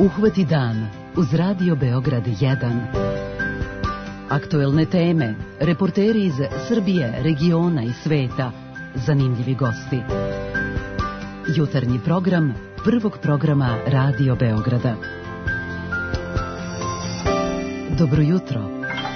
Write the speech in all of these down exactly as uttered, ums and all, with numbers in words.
Uhvati dan uz Radio Beograd jedan. Aktuelne teme, reporteri iz Srbije, regiona i sveta, zanimljivi gosti. Jutarnji program prvog programa Radio Beograda. Dobro jutro.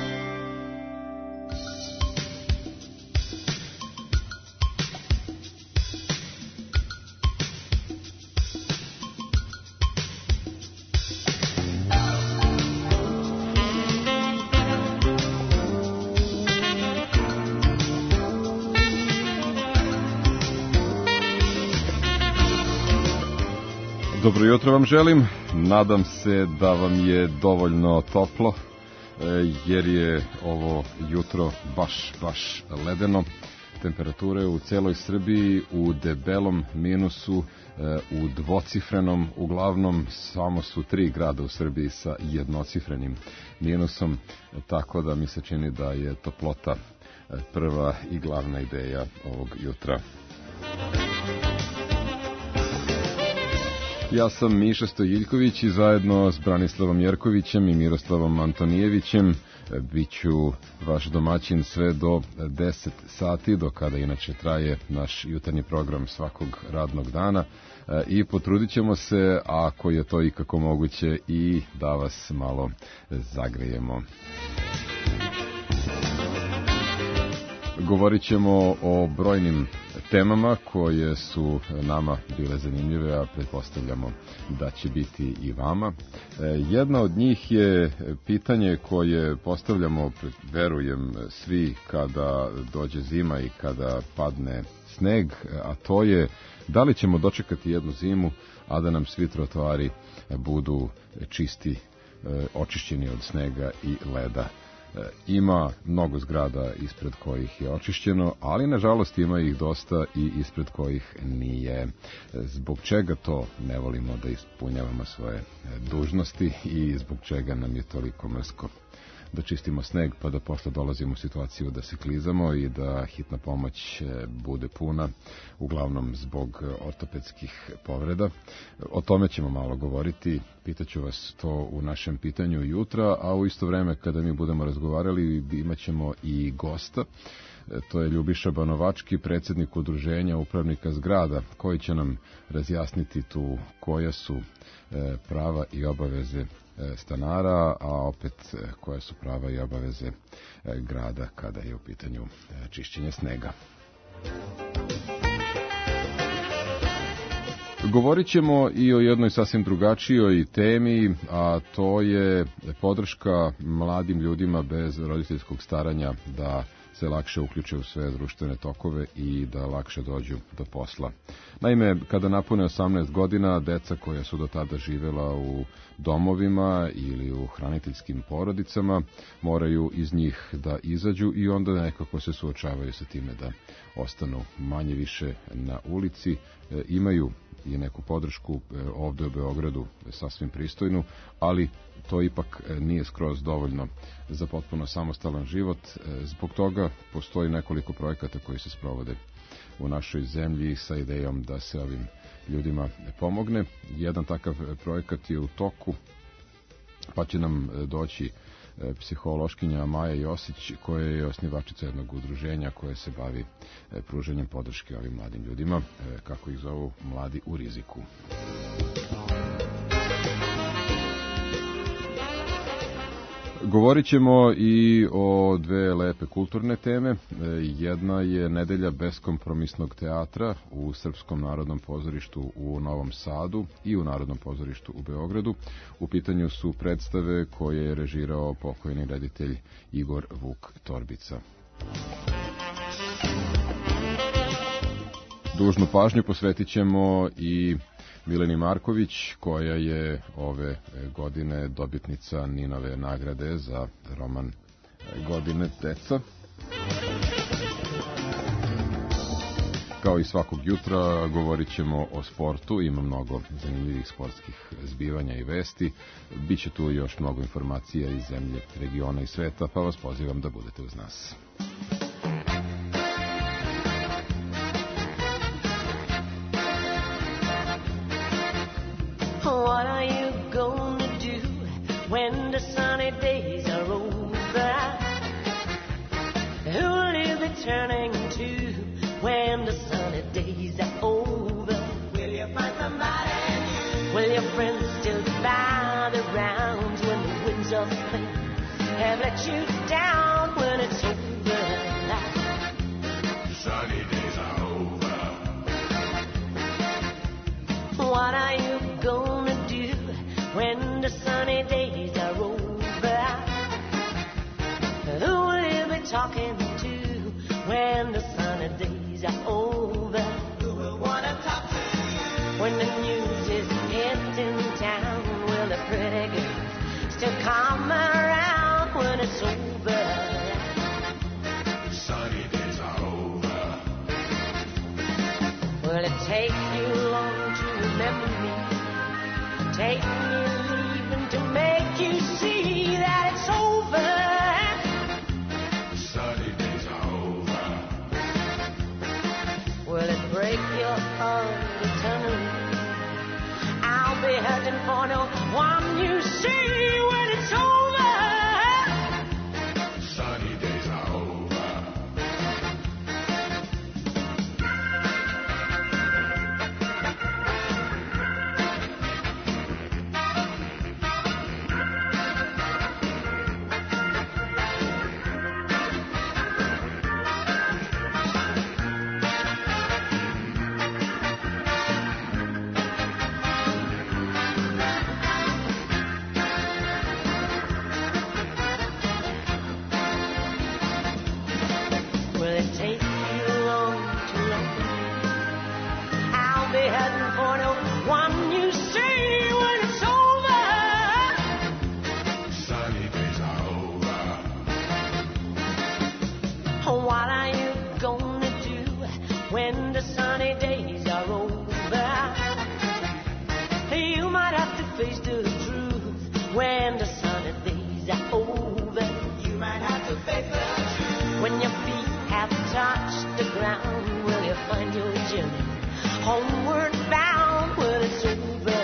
Dobro jutro vam želim, nadam se da vam je dovoljno toplo, jer je ovo jutro baš, baš ledeno. Temperature u celoj Srbiji u debelom minusu, u dvocifrenom, uglavnom samo su tri grada u Srbiji sa jednocifrenim minusom, tako da mi se čini da je toplota prva i glavna ideja ovog jutra. Ja sam Miša Stojiljković i zajedno s Branislavom Jerkovićem i Miroslavom Antonijevićem biću vaš domaćin sve do deset sati, do kada inače traje naš jutarnji program svakog radnog dana, i potrudit ćemo se, ako je to ikako moguće, i da vas malo zagrejemo. Govorit ćemo o brojnim temama koje su nama bile zanimljive, a pretpostavljamo da će biti i vama. Jedna od njih je pitanje koje postavljamo, verujem, svi kada dođe zima i kada padne sneg, a to je da li ćemo dočekati jednu zimu, a da nam svi trotoari budu čisti, očišćeni od snega i leda. Ima mnogo zgrada ispred kojih je očišćeno, ali nažalost ima ih dosta i ispred kojih nije. Zbog čega to ne volimo da ispunjavamo svoje dužnosti i zbog čega nam je toliko mrsko da čistimo sneg, pa da posle dolazimo u situaciju da se klizamo i da hitna pomoć bude puna, uglavnom zbog ortopedskih povreda. O tome ćemo malo govoriti, pitaću vas to u našem pitanju jutra, a u isto vreme kada mi budemo razgovarali imat ćemo i gosta. To je Ljubiša Banovački, predsjednik udruženja upravnika zgrada, koji će nam razjasniti tu koja su prava i obaveze stanara, a opet koje su prava i obaveze grada kada je u pitanju čišćenje snega. Govorit ćemo i o jednoj sasvim drugačijoj temi, a to je podrška mladim ljudima bez roditeljskog staranja da se lakše uključe u sve društvene tokove i da lakše dođu do posla. Naime, kada napune osamnaest godina, deca koja su do tada živela u domovima ili u hraniteljskim porodicama moraju iz njih da izađu i onda nekako se suočavaju sa time da ostanu manje više na ulici. E, imaju i neku podršku ovde u Beogradu sasvim pristojnu, ali to ipak nije skroz dovoljno za potpuno samostalan život. Zbog toga postoji nekoliko projekata koji se sprovode u našoj zemlji sa idejom da se ovim ljudima pomogne. Jedan takav projekat je u toku, pa će nam doći psihološkinja Maja Josić, koja je osnivačica jednog udruženja koje se bavi pruženjem podrške ovim mladim ljudima, kako ih zovu, mladi u riziku. Govorit ćemo i o dve lepe kulturne teme. Jedna je Nedelja beskompromisnog teatra u Srpskom narodnom pozorištu u Novom Sadu i u Narodnom pozorištu u Beogradu. U pitanju su predstave koje je režirao pokojni reditelj Igor Vuk Torbica. Dužnu pažnju posvetit ćemo i Mileni Marković, koja je ove godine dobitnica Ninove nagrade za roman Godine deca. Kao i svakog jutra govorit ćemo o sportu, ima mnogo zanimljivih sportskih zbivanja i vesti. Biće tu još mnogo informacija iz zemlje, regiona i sveta, pa vas pozivam da budete uz nas. What are you going when the sunny days are over? Who will you be turning to when the sunny days are over? Will you find somebody new? Will your friends still buy the rounds when the winds of fate have let you down when it's over? The sunny days are over. What are you gonna do when the sunny days are over? Who will you be talking to when the sunny days are over? Who will wanna talk to you when the news is hitting town? Will the pretty girls still come around when it's over? The sunny days are over. Will it take you long to remember me? Take me leaving to make you see that it's over. The sunny days are over. Will it break your heart eternally? I'll be hurting for no one you see when it's over. The sunny days are over. Will it take you long to love me? I'll be heading for no one you see when it's over. Sunny days are over. What are you gonna do when the sunny days are over? You might have to face the truth when the sunny days are over. You might have to face the truth when your feet have touched the ground. Will you find your journey homeward bound when it's over?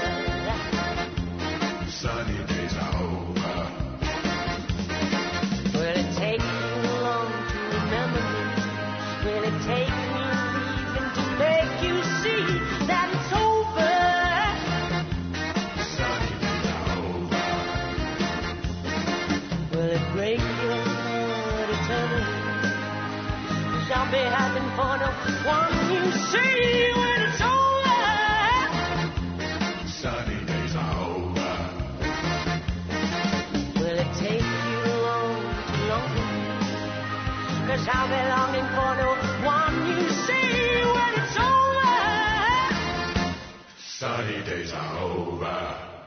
Sunny days are over. Will it take you long to remember me? Will it take me leaving to make you see that it's over? Sunny days are over. Will it break your heart eternally? I'll be having for no one you see when it's over. Sunny days are over. Will it take you long to long? 'Cause I'll be longing for no one you see when it's over. Sunny days are over.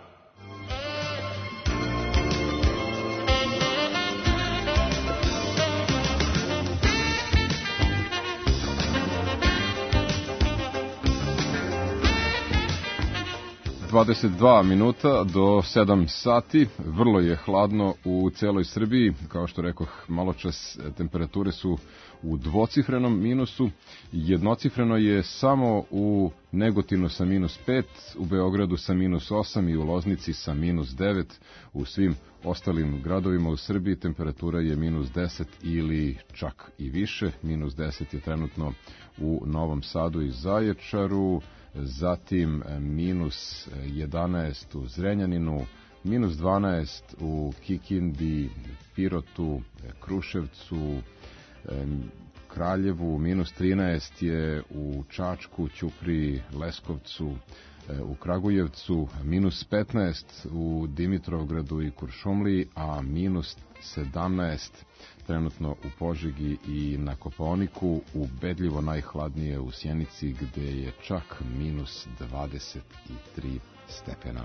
dvadeset dva minuta do sedam sati, vrlo je hladno u celoj Srbiji, kao što rekoh maločas, temperature su u dvocifrenom minusu, jednocifreno je samo u Negotinu sa minus pet, u Beogradu sa minus osam i u Loznici sa minus devet, u svim ostalim gradovima u Srbiji temperatura je minus deset ili čak i više, minus deset je trenutno u Novom Sadu i Zaječaru, zatim minus jedanaest u Zrenjaninu, minus dvanaest u Kikindi, Pirotu, Kruševcu, Kraljevu, minus trinaest je u Čačku, Ćupriji, Leskovcu, u Kragujevcu, minus petnaest u Dimitrovgradu i Kuršumliji, a minus sedamnaest trenutno u Požegi i na Kopaoniku, ubedljivo najhladnije u Sjenici gde je čak minus dvadeset tri stepena.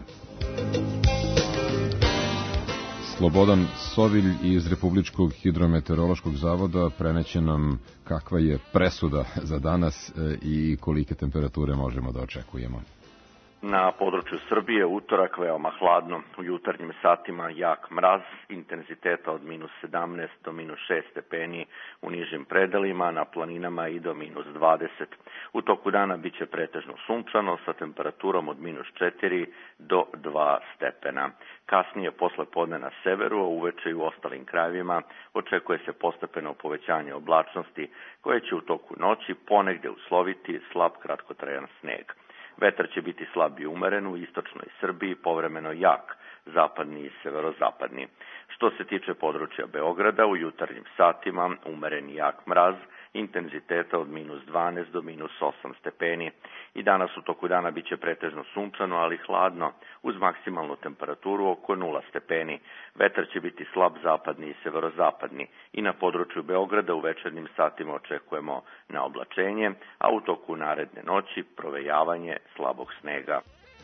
Slobodan Sovilj iz Republičkog hidrometeorološkog zavoda preneće nam kakva je presuda za danas i kolike temperature možemo da očekujemo. Na području Srbije utorak veoma hladno, u jutarnjim satima jak mraz, intenziteta od minus sedamnaest do minus šest stepeni u nižim predelima, na planinama i do minus dvadeset. U toku dana biće pretežno sunčano sa temperaturom od minus četiri do dva stepena. Kasnije posle podne na severu, a uveče i u ostalim krajevima, očekuje se postepeno povećanje oblačnosti koje će u toku noći ponegde usloviti slab kratkotrajan sneg. Vetar će biti slab i umeren u istočnoj Srbiji, povremeno jak, zapadni i severozapadni. Što se tiče područja Beograda, u jutarnjim satima umeren i jak mraz, intenziteta od minus dvanaest do minus osam stepeni. I danas u toku dana biće pretežno sunčano, ali hladno, uz maksimalnu temperaturu oko nula stepeni. Vetar će biti slab zapadni i severozapadni. I na području Beograda u večernjim satima očekujemo na oblačenje, a u toku naredne noći provejavanje slabog snega.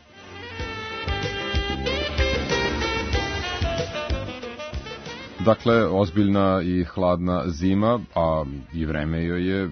Dakle, ozbiljna i hladna zima, a i vreme joj je,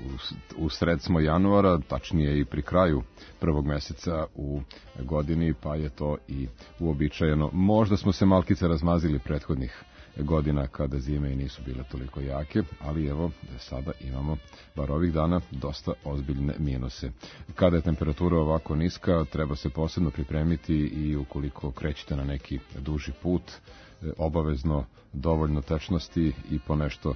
u sred smo januara, tačnije i pri kraju prvog meseca u godini, pa je to i uobičajeno. Možda smo se malkice razmazili prethodnih godina kada zime i nisu bile toliko jake, ali evo sada imamo bar ovih dana dosta ozbiljne minuse. Kada je temperatura ovako niska, treba se posebno pripremiti i ukoliko krećete na neki duži put, obavezno dovoljno tečnosti i po nešto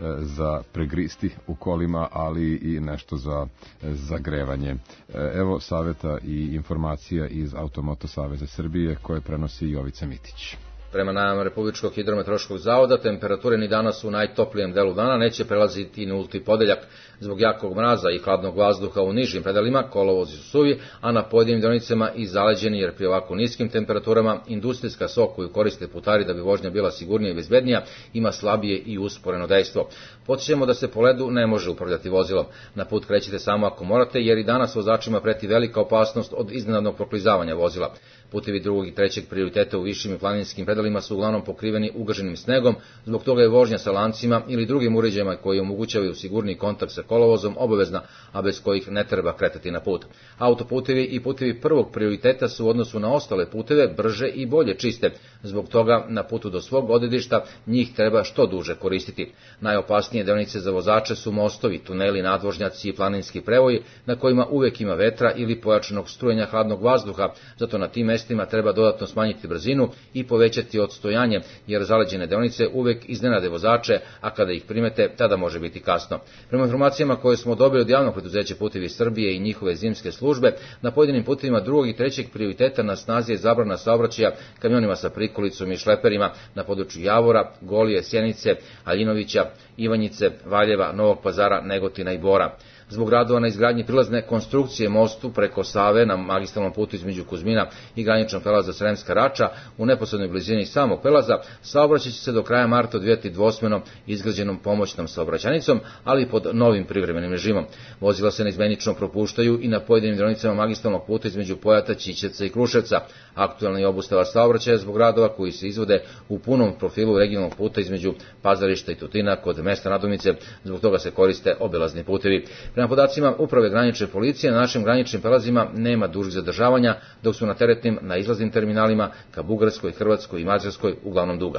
za pregristi u kolima, ali i nešto za zagrevanje. Evo saveta i informacija iz Automoto Saveza Srbije koje prenosi Jovica Mitić. Prema najavama Republičkog hidrometeorološkog zavoda, temperature ni danas u najtoplijem delu dana neće prelaziti i nulti podeljak. Zbog jakog mraza i hladnog vazduha u nižim predelima kolovozi su suvi, a na pojedinim deonicama i zaleđeni, jer pri ovako niskim temperaturama industrijska so koju koriste putari da bi vožnja bila sigurnija i bezbednija ima slabije i usporeno dejstvo. Podsjećamo da se po ledu ne može upravljati vozilom. Na put krećete samo ako morate, jer i danas vozačima preti velika opasnost od iznenadnog proklizavanja vozila. Putevi drugog i trećeg prioriteta u višim i planinskim predelima su uglavnom pokriveni ugaženim snegom, zbog toga je vožnja sa lancima ili drugim uređajima koji omogućavaju sigurni kontakt sa kolovozom obavezna, a bez kojih ne treba kretati na put. Autoputevi i putevi prvog prioriteta su u odnosu na ostale puteve brže i bolje čiste, zbog toga na putu do svog odredišta njih treba što duže koristiti. Najopasnije deonice za vozače su mostovi, tuneli, nadvožnjaci i planinski prevoji na kojima uvek ima vetra ili pojačanog strujenja hladnog vazduha, zato na tim mestima treba dodatno smanjiti brzinu i povećati odstojanje, jer zaleđene deonice uvek iznenade vozače, a kada ih primete, tada može biti kasno. Prema informacijama koje smo dobili od javnog preduzeća Putevi Srbije i njihove zimske službe, na pojedinim putevima drugog i trećeg prioriteta na snazi je zabrana saobraćaja kamionima sa prikolicom i šleperima na području Javora, Golije, Sjenice, Aljinovića, Ivanjice, Valjeva, Novog Pazara, Negotina i Bora. Zbog radova na izgradnji prilazne konstrukcije mostu preko Save na magistralnom putu između Kuzmina i graničnog prelaza Sremska Rača u neposrednoj blizini samog prelaza, saobraćaj će se do kraja marta odvijati dvosmeno izgrađenom pomoćnom saobraćajnicom, ali pod novim privremenim režimom. Vozila se neizmenično propuštaju i na pojedinim deonicama magistralnog puta između Pojata, Ćićevca i Kruševca. Aktuelna je obustava saobraćaja zbog radova koji se izvode u punom profilu regionalnog puta između Pazarišta i Tutina kod mesta Nadomice, zbog toga se koriste obilazni putevi. Prema podacima Uprave granične policije, na našim graničnim prelazima nema dužih zadržavanja, dok su na teretnim na izlaznim terminalima ka Bugarskoj, Hrvatskoj i Mađarskoj uglavnom duga.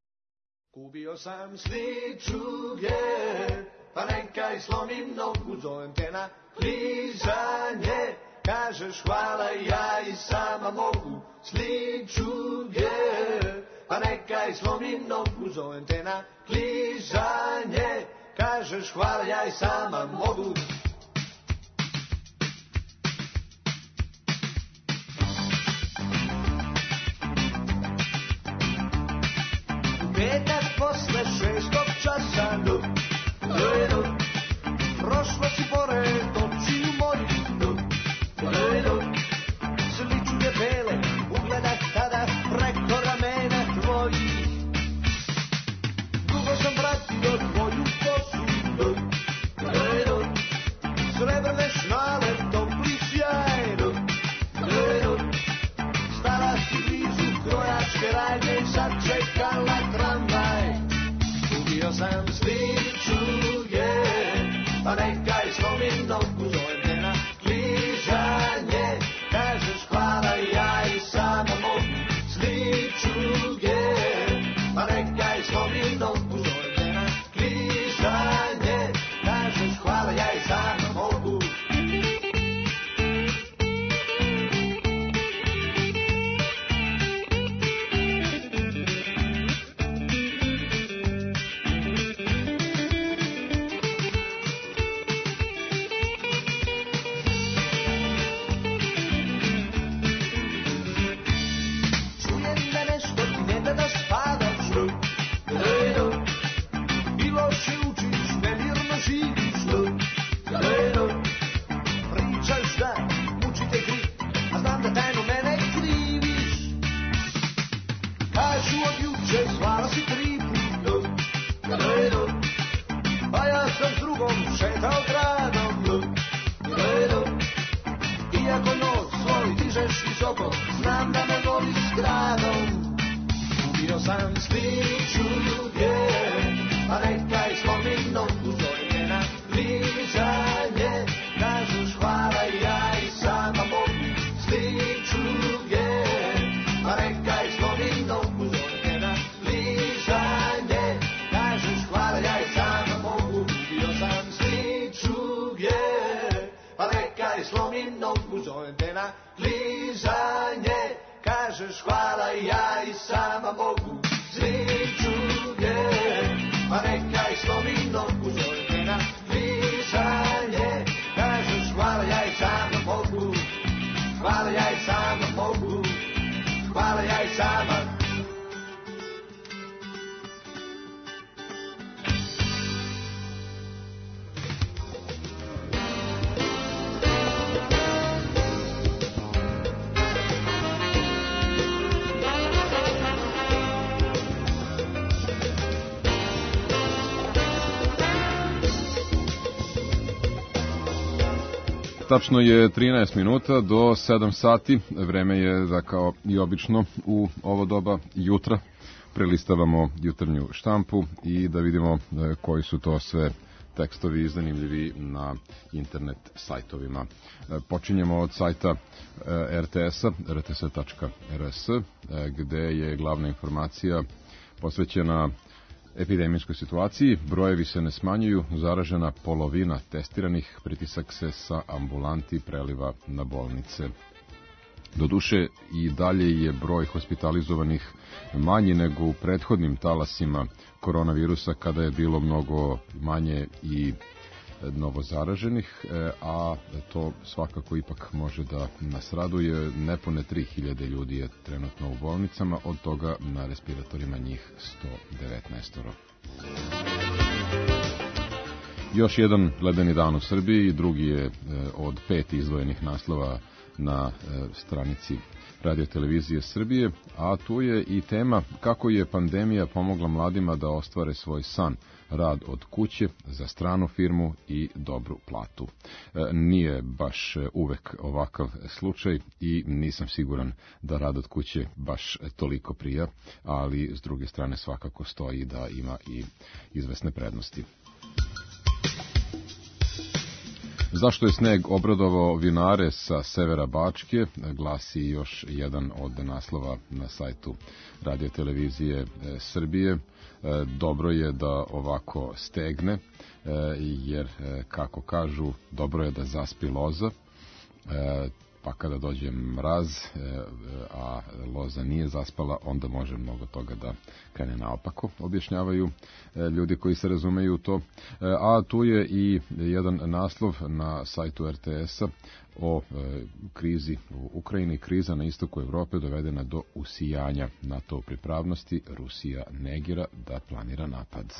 Kupio sam sličuge, pa neka i slomim nogu, zovem te na klizanje, kažeš hvala, ja i sama mogu. Sličuge, pa neka i slomim nogu, zovem te na klizanje, kažeš hvala, ja i sama mogu. U petak posle šestog časa, no, no, no, prošla si pored očiju mojih, no, no, no, sličuge bele, ugledah tada preko ramena tvojih. Dugo sam pratio tvoju kosu, no, no, no, srebrne šnale, topli sjaj, no, no, no, stala si blizu krojačke radnje i sad čekala tramvaj. Ubio sam sličuge, pa neka i slomim nogu, zovem te na kližanje, kažeš hvala. stižeš visoko, znam da me voliš gradom. Ubio sam sliču ljudje, pa neka i slomim nogu, zovem je na klizanje. Kažeš hvala, ja i sama mogu, sliču ljudje, pa neka i slomim nogu, zovem je na klizanje. Kažeš hvala, ja i sama mogu, ubio sam sliču ljudje, pa neka i slomim nogu, zovem te na klizanje. Kažeš hvala, ja i sama mogu, sliču ljudje, pa neka i slomim nogu, zovem te na klizanje. Kažeš hvala, ja i sama mogu, hvala, ja i sama mogu, hvala, ja i sama. Tačno je trinaest minuta do sedam sati, vreme je da kao i obično u ovo doba jutra prelistavamo jutarnju štampu i da vidimo koji su to sve tekstovi zanimljivi na internet sajtovima. Počinjemo od sajta er te es-a, er te es tačka er es, gde je glavna informacija posvećena epidemijskoj situaciji. Brojevi se ne smanjuju, zaražena polovina testiranih, pritisak se sa ambulanti preliva na bolnice. Doduše i dalje je broj hospitalizovanih manji nego u prethodnim talasima koronavirusa, kada je bilo mnogo manje i novozaraženih, a to svakako ipak može da nas raduje. Nepune tri hiljade ljudi je trenutno u bolnicama, od toga na respiratorima njih sto devetnaest. Još jedan ledeni dan u Srbiji, drugi je od pet izdvojenih naslova na stranici Radio-televizije Srbije, a tu je i tema kako je pandemija pomogla mladima da ostvare svoj san, rad od kuće za stranu firmu i dobru platu. Nije baš uvek ovakav slučaj i nisam siguran da rad od kuće baš toliko prija, ali s druge strane svakako stoji da ima i izvesne prednosti. Zašto je sneg obradovao vinare sa severa Bačke, glasi još jedan od naslova na sajtu Radio-televizije Srbije. Dobro je da ovako stegne, jer, kako kažu, dobro je da zaspi loza, pa kada dođe mraz, a loza nije zaspala, onda može mnogo toga da krene naopako, objašnjavaju ljudi koji se razumeju to. A tu je i jedan naslov na sajtu er te es-a o krizi u Ukrajini. Kriza na istoku Evrope dovedena do usijanja NATO pripravnosti. Rusija negira da planira napad.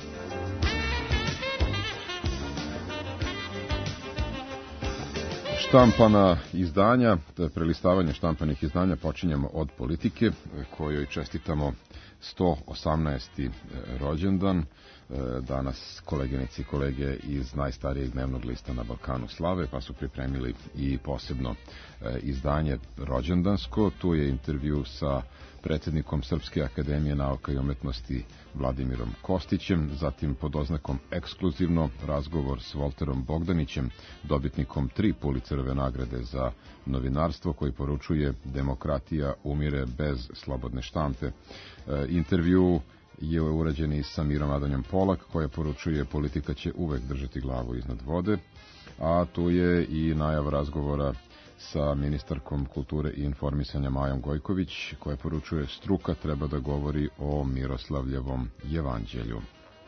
Štampana izdanja, prelistavanje štampanih izdanja počinjemo od Politike, kojoj čestitamo sto osamnaesti rođendan. Danas koleginici i kolege iz najstarijeg dnevnog lista na Balkanu slave, pa su pripremili i posebno izdanje rođendansko. Tu je intervju sa predsjednikom Srpske akademije nauka i umetnosti Vladimirom Kostićem, zatim pod oznakom ekskluzivno razgovor s Volterom Bogdanićem, dobitnikom tri Pulitzerove nagrade za novinarstvo, koji poručuje demokratija umire bez slobodne štampe. Intervju je urađen i sa Mirom Adanjom Polak, koja poručuje politika će uvek držati glavu iznad vode, a tu je i najav razgovora sa ministarkom kulture i informisanja Majom Gojković, koja poručuje struka treba da govori o Miroslavljevom jevanđelju.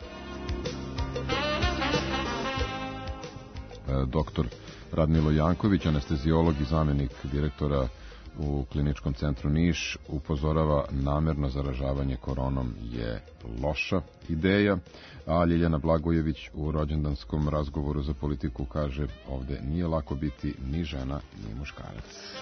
Doktor Radmilo Janković, anesteziolog i zamenik direktora u Kliničkom centru Niš, upozorava namerno zaražavanje koronom je loša ideja, a Ljiljana Blagojević u rođendanskom razgovoru za Politiku kaže ovde nije lako biti ni žena ni muškarac.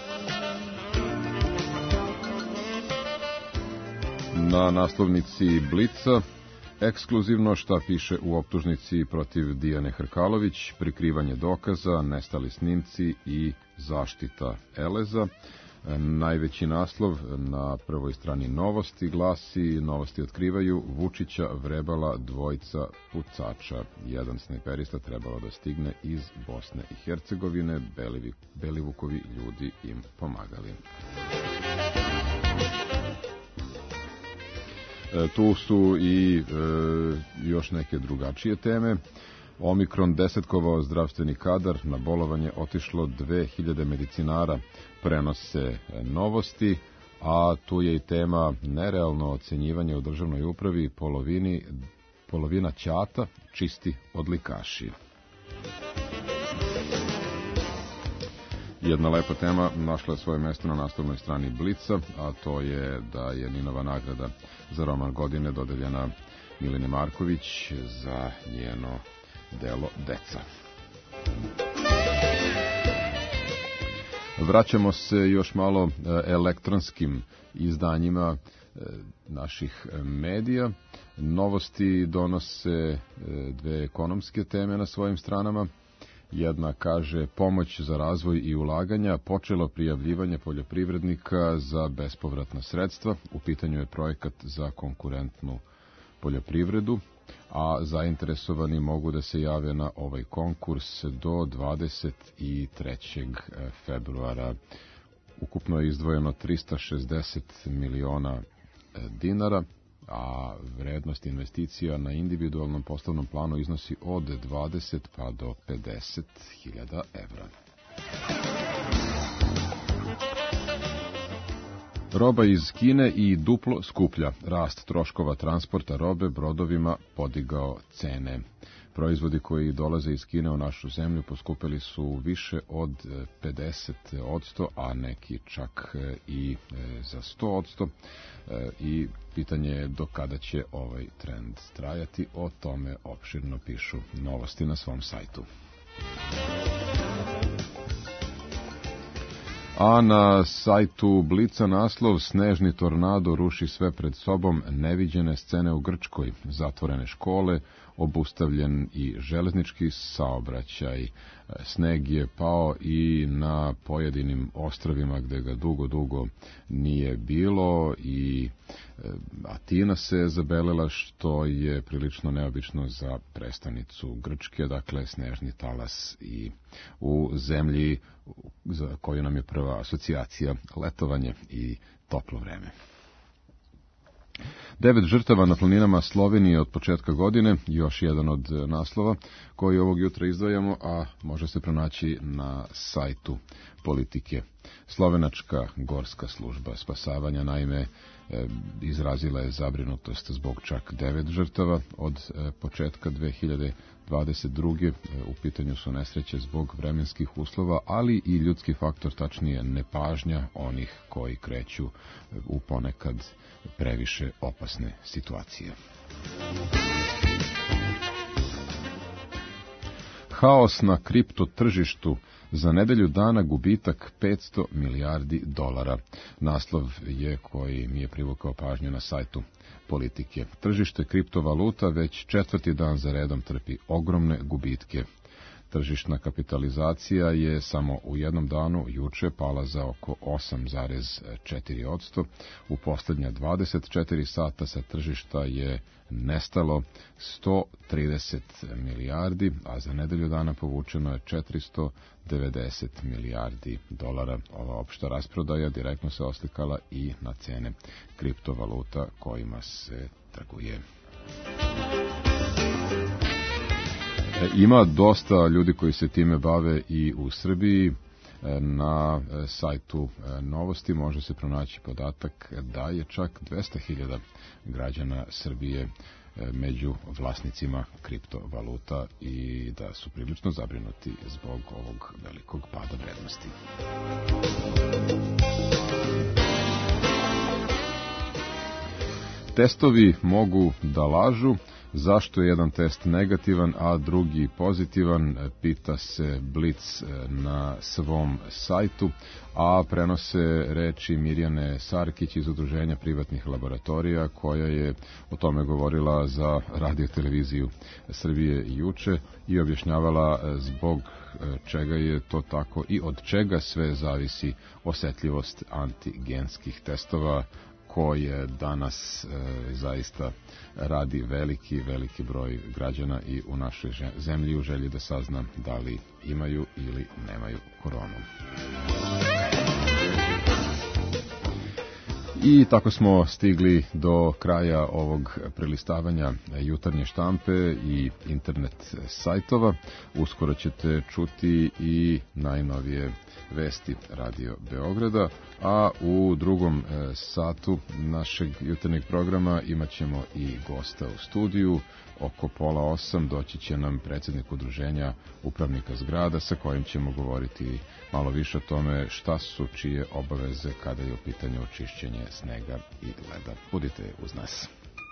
Na naslovnici Blica Ekskluzivno šta piše u optužnici protiv Dijane Hrkalović, prikrivanje dokaza, nestali snimci i zaštita Eleza. Najveći naslov na prvoj strani Novosti glasi: Novosti otkrivaju Vučića vrebala dvojica pucača. Jedan snajperista trebalo da stigne iz Bosne i Hercegovine, Belivi, Belivukovi ljudi im pomagali. E, tu su i e, još neke drugačije teme. Omikron desetkovao zdravstveni kadar, na bolovanje otišlo dve hiljade medicinara, prenose Novosti, a tu je i tema nerealno ocenjivanje u državnoj upravi, polovini, polovina ćata, čisti odlikaši. Jedna lepa tema našla je svoje mesto na naslovnoj strani Blica, a to je da je Ninova nagrada za roman godine dodeljena Mileni Marković za njeno delo Deca. Vraćamo se još malo elektronskim izdanjima naših medija. Novosti donose dve ekonomske teme na svojim stranama. Jedna kaže: pomoć za razvoj i ulaganja, počelo prijavljivanje poljoprivrednika za bespovratna sredstva. U pitanju je projekat za konkurentnu poljoprivredu, a zainteresovani mogu da se jave na ovaj konkurs do dvadeset trećeg februara. Ukupno je izdvojeno trista šezdeset miliona dinara, a vrednost investicija na individualnom poslovnom planu iznosi od dvadeset pa do pedeset hiljada evra. Roba iz Kine i duplo skuplja. Rast troškova transporta robe brodovima podigao cene. Proizvodi koji dolaze iz Kine u našu zemlju poskupeli su više od pedeset odsto, a neki čak i za sto odsto. I pitanje je do kada će ovaj trend trajati. O tome opširno pišu Novosti na svom sajtu. A na sajtu Blica naslov: snežni tornado ruši sve pred sobom, neviđene scene u Grčkoj, zatvorene škole, obustavljen i železnički saobraćaj. Sneg je pao i na pojedinim ostrvima gde ga dugo, dugo nije bilo, i Atina se zabelila, što je prilično neobično za prestonicu Grčke, dakle snežni talas i u zemlji za koju nam je prva asocijacija letovanje i toplo vreme. Devet žrtava na planinama Slovenije od početka godine, još jedan od naslova koji ovog jutra izdvajamo, a može se pronaći na sajtu Politike. Slovenačka gorska služba spasavanja naime izrazila je zabrinutost zbog čak devet žrtava od početka dve hiljade dvadeset druge. U pitanju su nesreće zbog vremenskih uslova, ali i ljudski faktor, tačnije nepažnja onih koji kreću u ponekad previše opasne situacije. Haos na kripto tržištu, za nedelju dana gubitak petsto milijardi dolara. Naslov je koji mi je privukao pažnju na sajtu Politike. Tržište kriptovaluta već četvrti dan za redom trpi ogromne gubitke. Tržišna kapitalizacija je samo u jednom danu juče pala za oko osam zarez četiri odsto. U posljednja dvadeset četiri sata sa tržišta je nestalo sto trideset milijardi, a za nedelju dana povučeno je četiristo devedeset milijardi dolara. Ova opšta rasprodaja direktno se oslikala i na cene kriptovaluta kojima se trguje. Ima dosta ljudi koji se time bave i u Srbiji. Na sajtu Novosti može se pronaći podatak da je čak dvesta hiljada građana Srbije među vlasnicima kriptovaluta i da su prilično zabrinuti zbog ovog velikog pada vrednosti. Testovi mogu da lažu, Zašto je jedan test negativan, a drugi pozitivan, pita se Blic na svom sajtu, a prenose reči Mirjane Sarkić iz Udruženja privatnih laboratorija, koja je o tome govorila za Radio-televiziju Srbije juče i objašnjavala zbog čega je to tako i od čega sve zavisi osetljivost antigenskih testova, koje danas e, zaista radi veliki, veliki broj građana i u našoj zemlji u želji da sazna da li imaju ili nemaju koronu. I tako smo stigli do kraja ovog prelistavanja jutarnje štampe i internet sajtova. Uskoro ćete čuti i najnovije vesti Radio Beograda, a u drugom satu našeg jutarnjeg programa imat ćemo i gosta u studiju. Oko pola osam doći će nam predsjednik Udruženja upravnika zgrada, sa kojim ćemo govoriti malo više o tome šta su čije obaveze kada je u pitanju očišćenje snega i leda. Budite uz nas.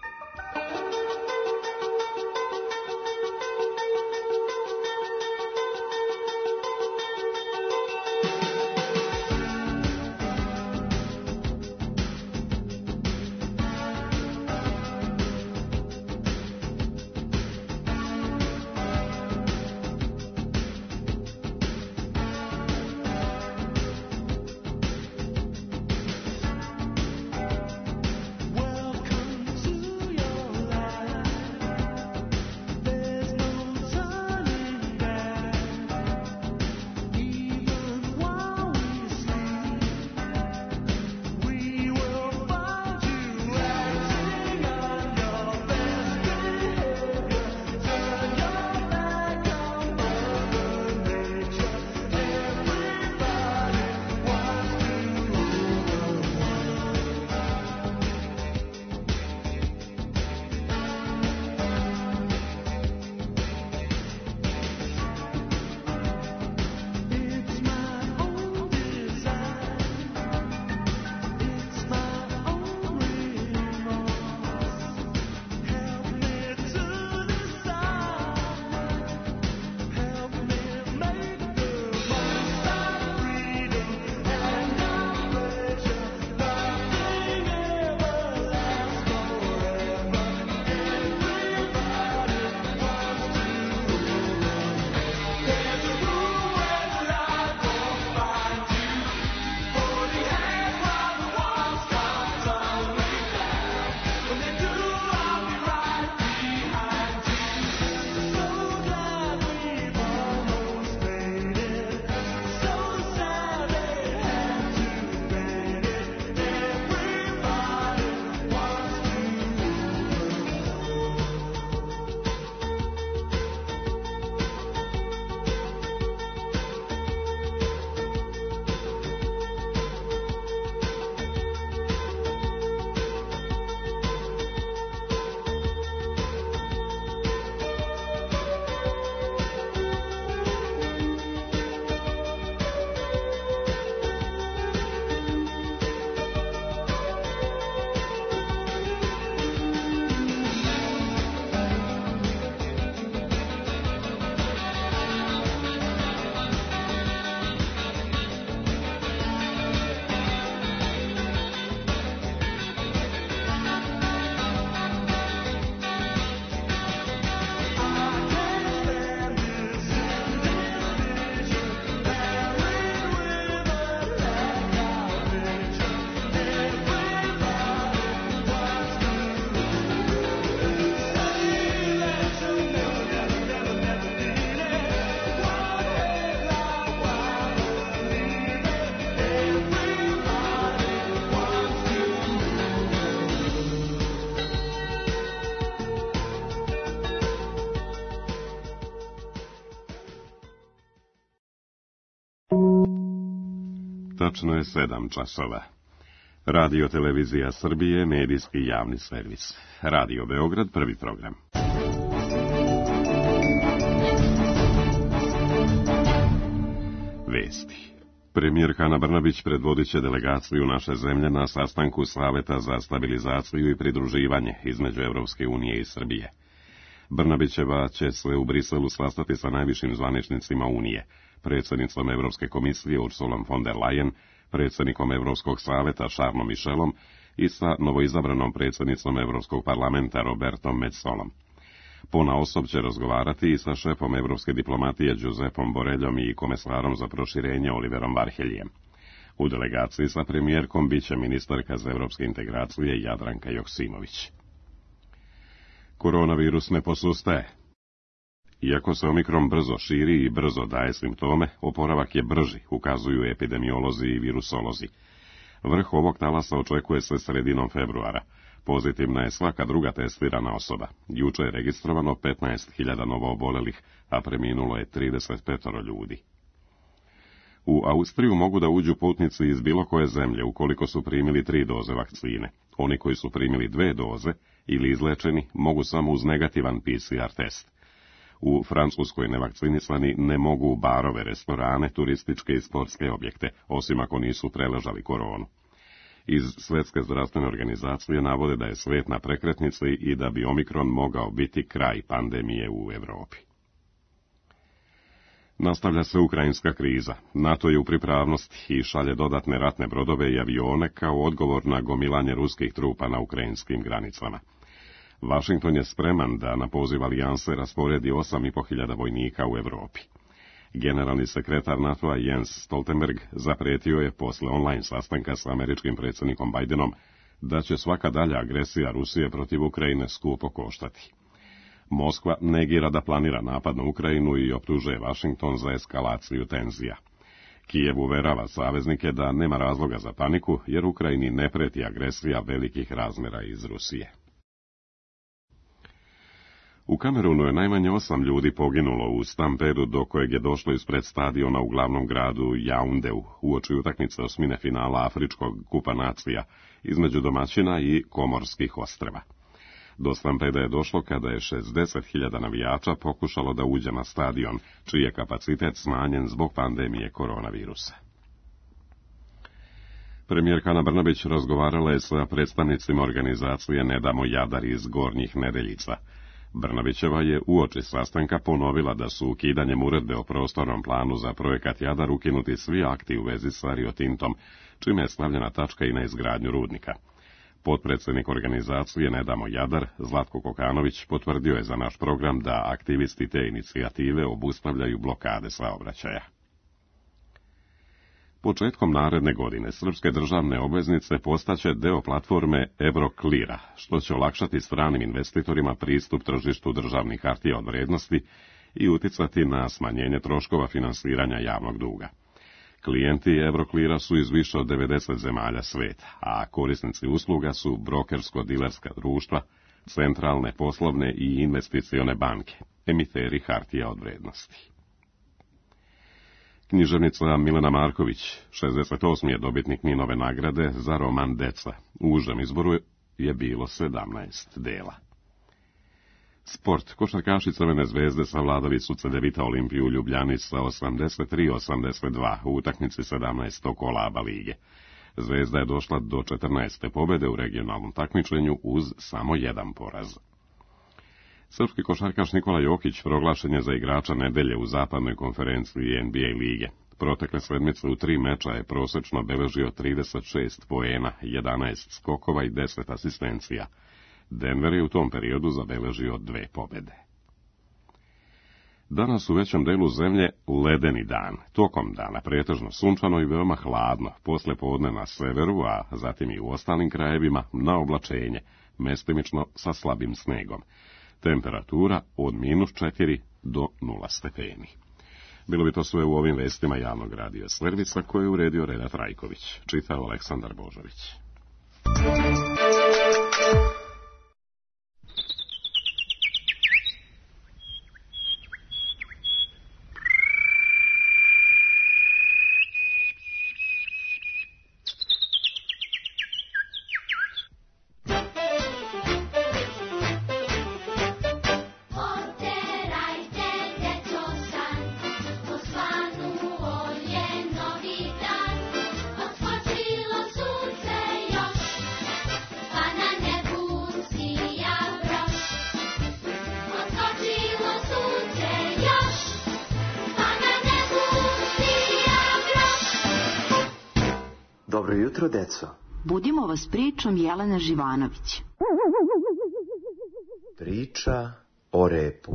Tačno je sedam časova. Radio Televizija Srbije, medijski javni servis. Radio Beograd, prvi program. Vesti. Premijerka Ana Brnabić predvodit će delegaciju naše zemlje na sastanku Saveta za stabilizaciju i pridruživanje između Evropske unije i Srbije. Brnabićeva će se u Briselu sastati sa najvišim zvaničnicima Unije, predsjednicom Europske komisije Ursulom von der Leyen, predsjednikom Europskog saveta Charlesom Michelom i sa novoizabranom predsjednicom Europskog parlamenta Robertom Metsolom. Ponaosob će razgovarati i sa šefom europske diplomatije Giuseppom Boreljom i komesarom za proširenje Oliverom Varheljem. U delegaciji sa premijerkom biće ministarka za europske integracije Jadranka Joksimović. Koronavirus ne posustaje. Iako se omikron brzo širi i brzo daje simptome, oporavak je brži, ukazuju epidemiolozi i virusolozi. Vrh ovog talasa očekuje se sredinom februara. Pozitivna je svaka druga testirana osoba. Juče je registrovano petnaest hiljada novoobolelih, a preminulo je trideset pet ljudi. U Austriju mogu da uđu putnici iz bilo koje zemlje ukoliko su primili tri doze vakcine. Oni koji su primili dve doze ili izlečeni mogu samo uz negativan P C R test. U Francuskoj nevakcinisani ne mogu u barove, restorane, turističke i sportske objekte, osim ako nisu preležali koronu. Iz Svjetske zdravstvene organizacije navode da je svet na prekretnici i da bi omikron mogao biti kraj pandemije u Europi. Nastavlja se ukrajinska kriza. NATO je u pripravnosti i šalje dodatne ratne brodove i avione kao odgovor na gomilanje ruskih trupa na ukrajinskim granicama. Washington je spreman da na poziv alijanse rasporedi osam i po hiljada vojnika u Europi. Generalni sekretar NATO-a Jens Stoltenberg zaprijetio je posle online sastanka s američkim predsjednikom Bidenom da će svaka dalja agresija Rusije protiv Ukrajine skupo koštati. Moskva negira da planira napad na Ukrajinu i optužuje Washington za eskalaciju tenzija. Kijev uverava saveznike da nema razloga za paniku, jer Ukrajini ne preti agresija velikih razmjera iz Rusije. U Kamerunu je najmanje osam ljudi poginulo u stampedu do kojeg je došlo ispred stadiona u glavnom gradu Jaundeu, uoči utakmice osmine finala Afričkog kupa nacija između domaćina i Komorskih ostrva. Do stampeda je došlo kada je šezdeset hiljada navijača pokušalo da uđe na stadion, čiji je kapacitet smanjen zbog pandemije koronavirusa. Premijerka Ana Brnabić razgovarala je sa predstavnicima organizacije Ne damo Jadar iz Gornjih Nedeljica. Brnabićeva je uoči sastanka ponovila da su ukidanjem uredbe o prostornom planu za projekat Jadar ukinuti svi akti u vezi sa Rio Tintom, čime je stavljena tačka i na izgradnju rudnika. Potpredsjednik organizacije Ne damo Jadar, Zlatko Kokanović, potvrdio je za naš program da aktivisti te inicijative obustavljaju blokade saobraćaja. Početkom naredne godine srpske državne obveznice postaće deo platforme Eurocleara, što će olakšati stranim investitorima pristup tržištu državnih hartija od vrijednosti i uticati na smanjenje troškova finansiranja javnog duga. Klijenti Eurocleara su iz više od devedeset zemalja sveta, a korisnici usluga su brokersko-dilerska društva, centralne poslovne i investicione banke, emiteri hartija od vrijednosti. Književnica Milena Marković, šezdeset osmi je dobitnik Ninove nagrade za roman Deca. U užem izboru je bilo sedamnaest dela. Sport. Košarkaši Crvene zvezde savladali su Cedevita Olimpiju u Ljubljani sa osamdeset tri osamdeset dva u utakmici sedamnaestog kola A B A lige. Zvezda je došla do četrnaeste pobjede u regionalnom takmičenju uz samo jedan poraz. Srpski košarkaš Nikola Jokić proglašen je za igrača nedelje u zapadnoj konferenciji N B A lige. Protekle sedmice u tri meča je prosečno beležio trideset šest poena, jedanaest skokova i deset asistencija. Denver je u tom periodu zabeležio dve pobjede. Danas u većem delu zemlje ledeni dan, tokom dana pretežno sunčano i veoma hladno, posle podne na severu, a zatim i u ostalim krajevima na oblačenje, mestimično sa slabim snegom. Temperatura od minus četiri do nula stepeni. Bilo bi to sve u ovim vestima javnog radija Servisa koje je uredio Reda Trajković, čitao Aleksandar Božović. Odskočilo sunce Dobro jutro, deco. Budimo vas pričom Jelene Živanović. Priča o repu.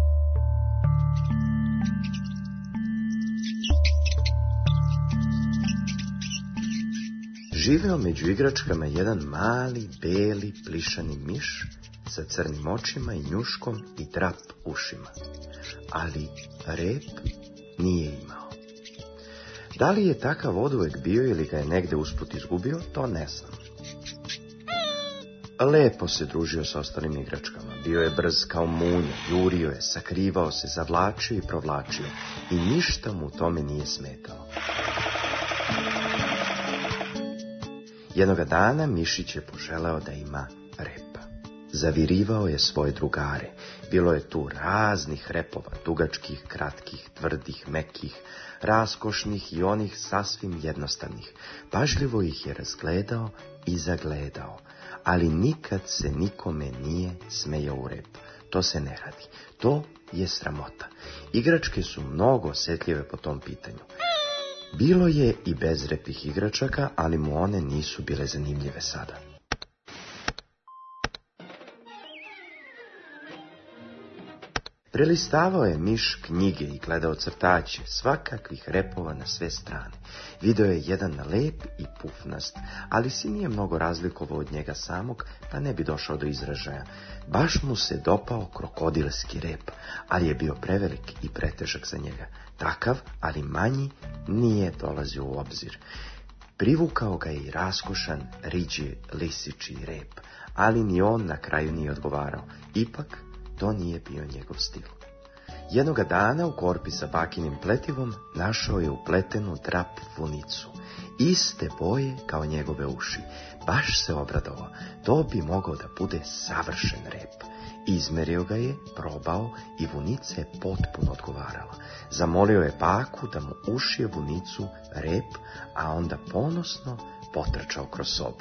Živeo među igračkama jedan mali, beli, plišani miš sa crnim očima i njuškom i trap ušima. Ali rep nije imao. Da li je takav oduvek bio ili ga je negde usput izgubio, to ne znam. Lepo se družio sa ostalim igračkama. Bio je brz kao munja, jurio je, sakrivao se, zavlačio i provlačio. I ništa mu u tome nije smetalo. Jednoga dana mišić je poželeo da ima repa. Zavirivao je svoje drugare. Bilo je tu raznih repova, dugačkih, kratkih, tvrdih, mekih, raskošnih i onih sasvim jednostavnih. Pažljivo ih je razgledao i zagledao, ali nikad se nikome nije smejao u rep. To se ne radi. To je sramota. Igračke su mnogo osjetljive po tom pitanju. Bilo je i bezrepih igračaka, ali mu one nisu bile zanimljive sada. Prelistavao je miš knjige i gledao crtače, svakakvih repova na sve strane. Video je jedan lep i pufnast, ali si nije mnogo razlikovao od njega samog, pa ne bi došao do izražaja. Baš mu se dopao krokodilski rep, ali je bio prevelik i pretežak za njega. Takav, ali manji, nije dolazio u obzir. Privukao ga je i raskošan, riđi, lisičiji rep, ali ni on na kraju nije odgovarao. Ipak, to nije bio njegov stil. Jednoga dana u korpi sa bakinim pletivom našao je upletenu trap vunicu, iste boje kao njegove uši. Baš se obradovao, to bi mogao da bude savršen rep. Izmerio ga je, probao i vunica je potpuno odgovarala. Zamolio je baku da mu ušije vunicu rep, a onda ponosno potrčao kroz sobu.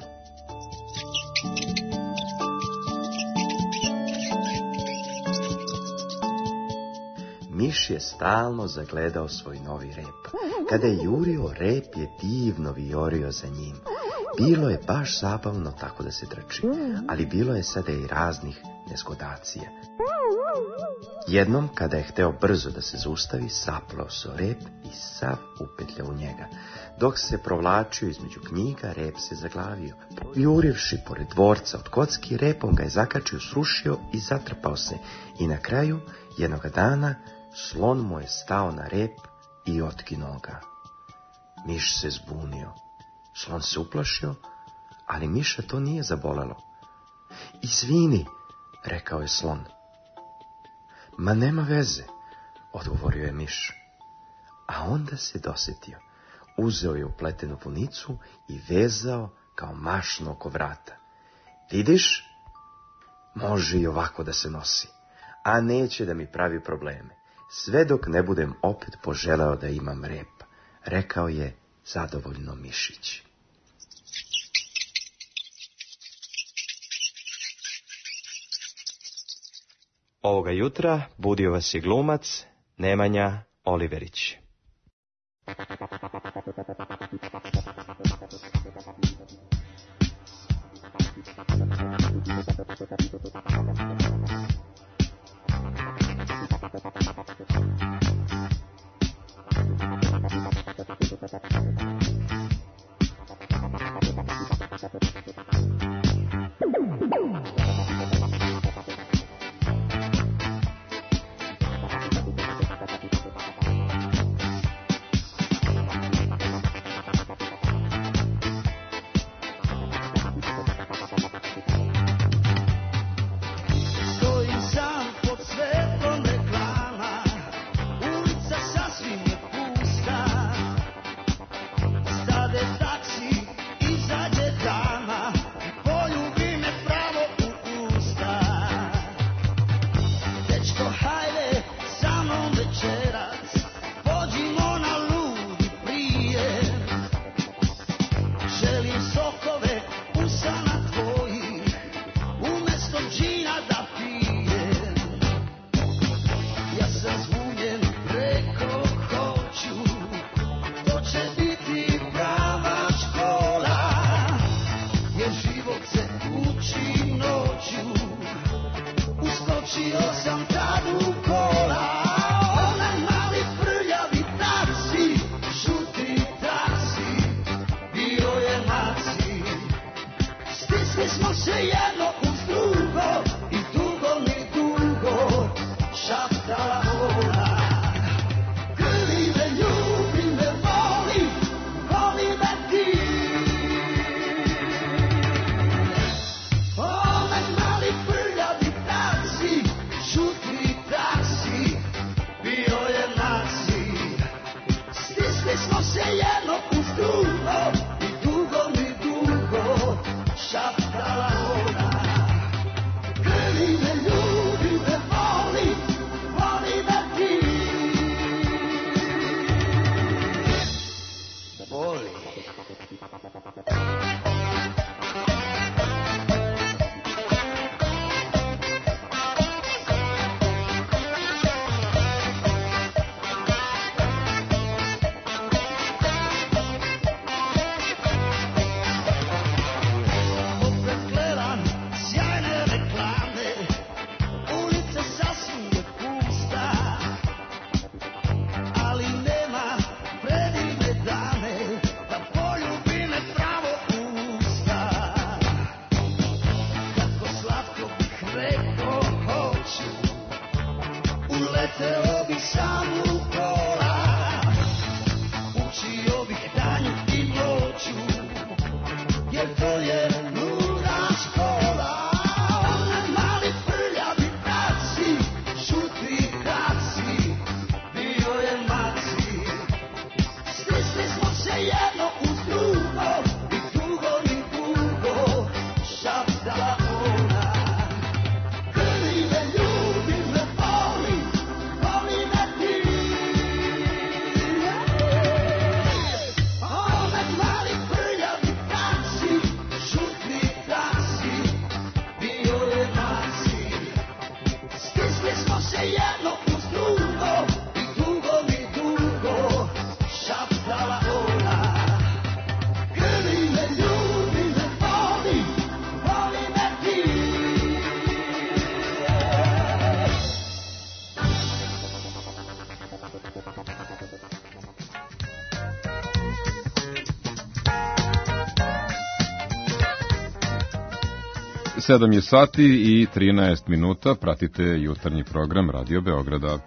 Miš je stalno zagledao svoj novi rep. Kada je jurio, rep je divno vijorio za njim. Bilo je baš zabavno tako da se trči, ali bilo je sada i raznih nezgodacija. Jednom, kada je hteo brzo da se zaustavi, saplao se o rep i sav upetljao u njega. Dok se provlačio između knjiga, rep se zaglavio. Jurivši pored dvorca od kocki, repom ga je zakačio, srušio i zatrpao se. I na kraju, jednoga dana, slon mu je stao na rep i otkinuo ga. Miš se zbunio. Slon se uplašio, ali miša to nije zabolelo. Izvini, rekao je slon. Ma nema veze, odgovorio je miš. A onda se dosjetio. Uzeo je upletenu vunicu i vezao kao mašno oko vrata. Vidiš, može i ovako da se nosi, a neće da mi pravi probleme. Sve dok ne budem opet poželeo da imam rep, rekao je zadovoljno mišić. Ovoga jutra budio vas je glumac Nemanja Oliverić. Taksi, izađe dama, poljubi me pravo smo se jedno uz drugo i dugo mi dugo šaptala ona. Grli me, ljubi me, voli, voli me ti. O, me mali prljavi taksi, žutri taksi, bio je naci. Stisli smo se jedno uz drugo i dugo mi dugo šaptala ona. Grli me, ljubi me, voli, voli me ti. Voli. Opet gledam sjajne reklame, ulica sasvim je pusta, ali nema predivne dame da poljubi me pravo u usta. Kako slatko bih rekao hoću, uleteo bih sam u kola, učio bih danju i noću, jer to je luda škola. Onaj mali prljavi taksi, žuti taksi, bio je maci. Stisli smo se jedno uz drugo i dugo mi dugo šaptala ona. Grli me, ljubi me, voli, voli me ti. Onaj mali prljavi taksi, žuti taksi, bio je maci. Stisli smo se jedno uz drugo i dugo mi dugo šaptala ona. Grli me, ljubi me, voli, voli me ti. Sedam je sati i trinaest minuta, pratite jutarnji program Radio Beograda.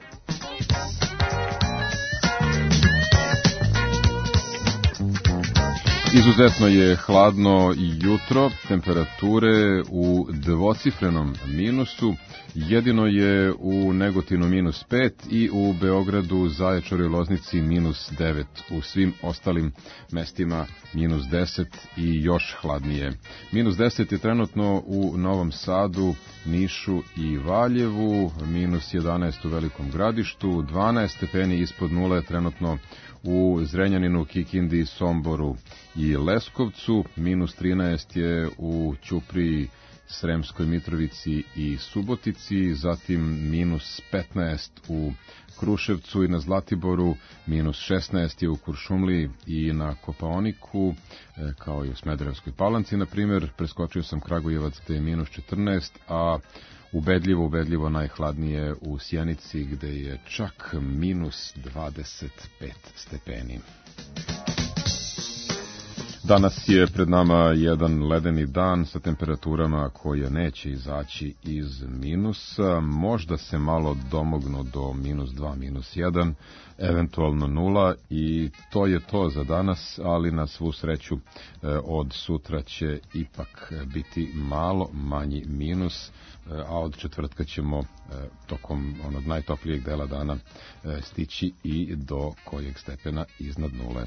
Izuzetno je hladno i jutro, temperature u dvocifrenom minusu, jedino je u Negotinu minus pet i u Beogradu, Zaječaru i Loznici minus devet, u svim ostalim mestima minus deset i još hladnije. Minus deset je trenutno u Novom Sadu, Nišu i Valjevu, minus jedanaest u Velikom Gradištu, dvanaest stepeni ispod nule trenutno u Zrenjaninu, Kikindi, Somboru i Leskovcu, minus trinaest je u Ćupriji, Sremskoj Mitrovici i Subotici, zatim minus petnaest u Kruševcu i na Zlatiboru, minus šesnaest je u Kuršumliji i na Kopaoniku, kao i u Smederevskoj Palanci, na primjer. Preskočio sam Kragujevac gde je minus četrnaest, a ubedljivo, ubedljivo najhladnije u Sjenici gde je čak minus dvadeset pet stepeni. Danas je pred nama jedan ledeni dan sa temperaturama koje neće izaći iz minusa, možda se malo domognu do minus dva, minus jedan, eventualno nula i to je to za danas, ali na svu sreću od sutra će ipak biti malo manji minus, a od četvrtka ćemo tokom onog najtoplijeg dela dana stići i do kojeg stepena iznad nule.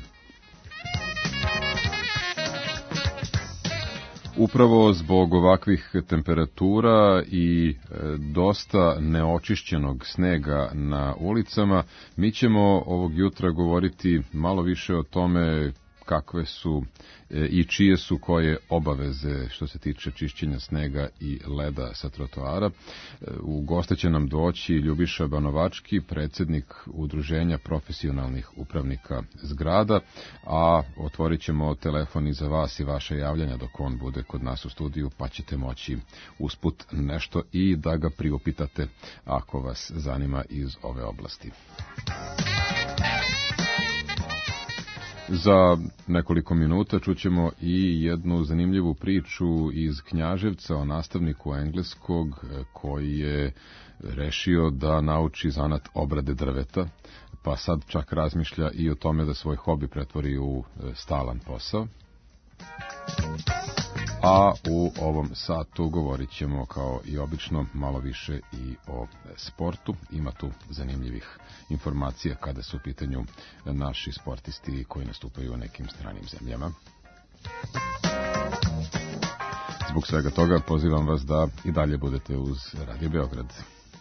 Upravo zbog ovakvih temperatura i dosta neočišćenog snega na ulicama, mi ćemo ovog jutra govoriti malo više o tome kakve su i čije su koje obaveze što se tiče čišćenja snega i leda sa trotoara. U goste će nam doći Ljubiša Banovački, predsjednik Udruženja profesionalnih upravnika zgrada, a otvorit ćemo telefon i za vas i vaše javljanja dok on bude kod nas u studiju, pa ćete moći usput nešto i da ga priupitate ako vas zanima iz ove oblasti. Za nekoliko minuta čućemo i jednu zanimljivu priču iz Knjaževca o nastavniku engleskog koji je rešio da nauči zanat obrade drveta, pa sad čak razmišlja i o tome da svoj hobi pretvori u stalan posao. A u ovom satu govorit ćemo kao i obično malo više i o sportu. Ima tu zanimljivih informacija kada su u pitanju naši sportisti koji nastupaju u nekim stranim zemljama. Zbog svega toga pozivam vas da i dalje budete uz Radio Beograd.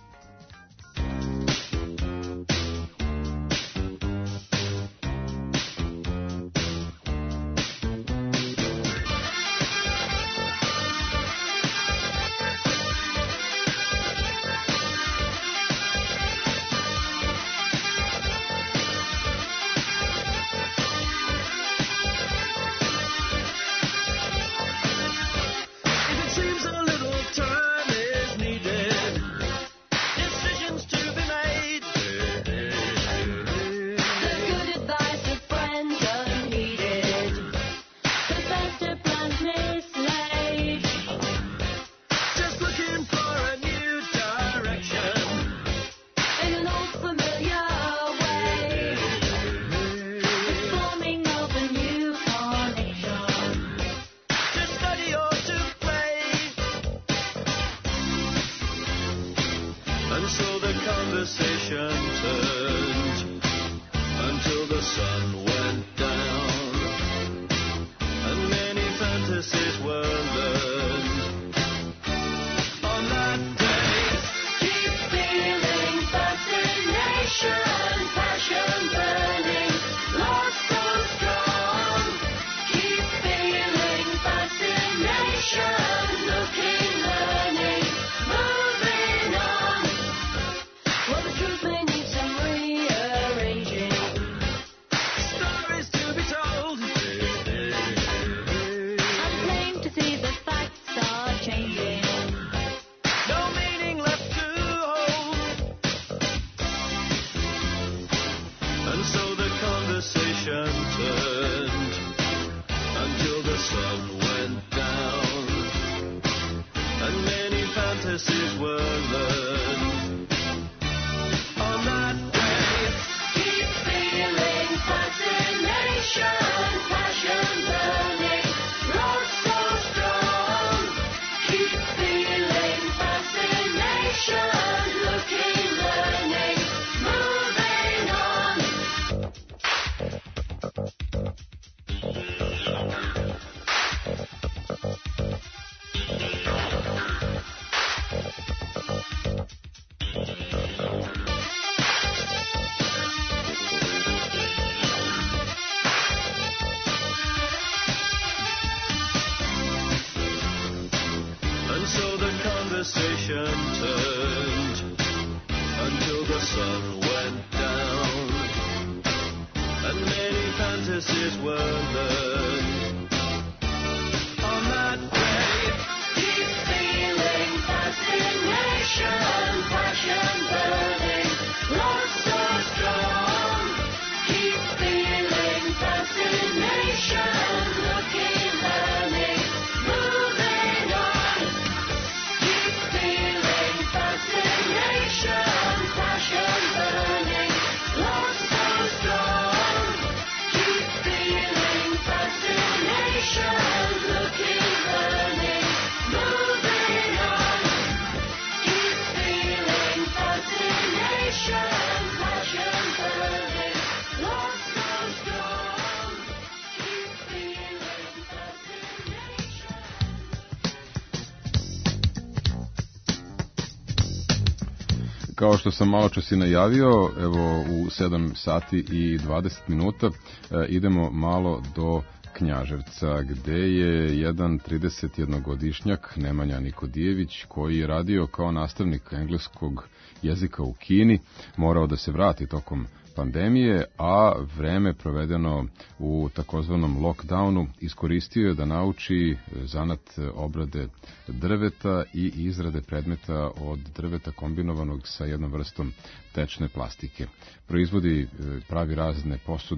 Kao što sam malo čas i najavio, evo u sedam sati i dvadeset minuta e, idemo malo do Knjaževca, gde je jedan tridesetjednogodišnjak Nemanja Nikodijević, koji je radio kao nastavnik engleskog jezika u Kini, morao da se vrati tokom pandemije, a vreme provedeno u takozvanom lockdownu iskoristio je da nauči zanat obrade drveta i izrade predmeta od drveta kombinovanog sa jednom vrstom tečne plastike. Proizvodi, pravi razne posude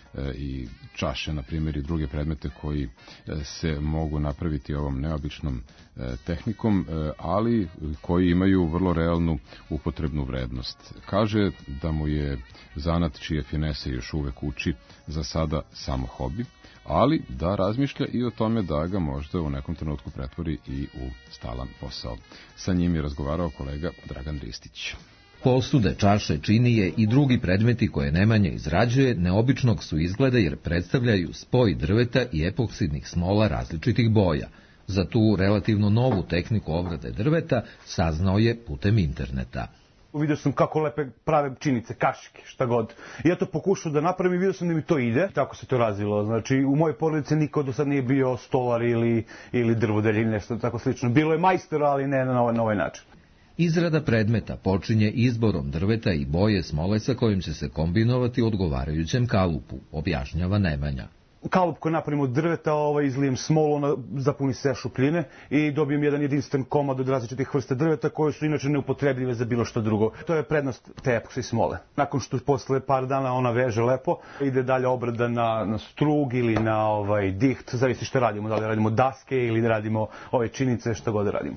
i čaše, na primjer, i druge predmete koji se mogu napraviti ovom neobičnom tehnikom, ali koji imaju vrlo realnu upotrebnu vrednost. Kaže da mu je zanat čije finese još uvek uči za sada samo hobi, ali da razmišlja i o tome da ga možda u nekom trenutku pretvori i u stalan posao. Sa njim je razgovarao kolega Dragan Ristić. Posude, čaše, činije i drugi predmeti koje Nemanja izrađuje neobičnog su izgleda jer predstavljaju spoj drveta i epoksidnih smola različitih boja. Za tu relativno novu tehniku obrade drveta saznao je putem interneta. Vidio sam kako lepe prave činice, kašike, šta god. I ja to pokušao da napravim i vidio sam da mi to ide. Tako se to razvilo. Znači, u mojoj porodici niko do sad nije bio stolar ili, ili drvodelj ili nešto tako slično. Bilo je majstor, ali ne na ovaj, na ovaj način. Izrada predmeta počinje izborom drveta i boje smole sa kojim će se kombinovati u odgovarajućem kalupu, objašnjava Nemanja. Kalup koji napravim od drveta, ovaj, izlijem smolu, ona zapuni se šupljine i dobijem jedan jedinstven komad od različitih vrsta drveta koje su inače neupotrebljive za bilo što drugo. To je prednost te epoksi smole. Nakon što posle par dana ona veže lepo, ide dalje obrada na, na strug ili na ovaj, diht, zavisi što radimo, da li radimo daske ili radimo ove činice, što god radimo.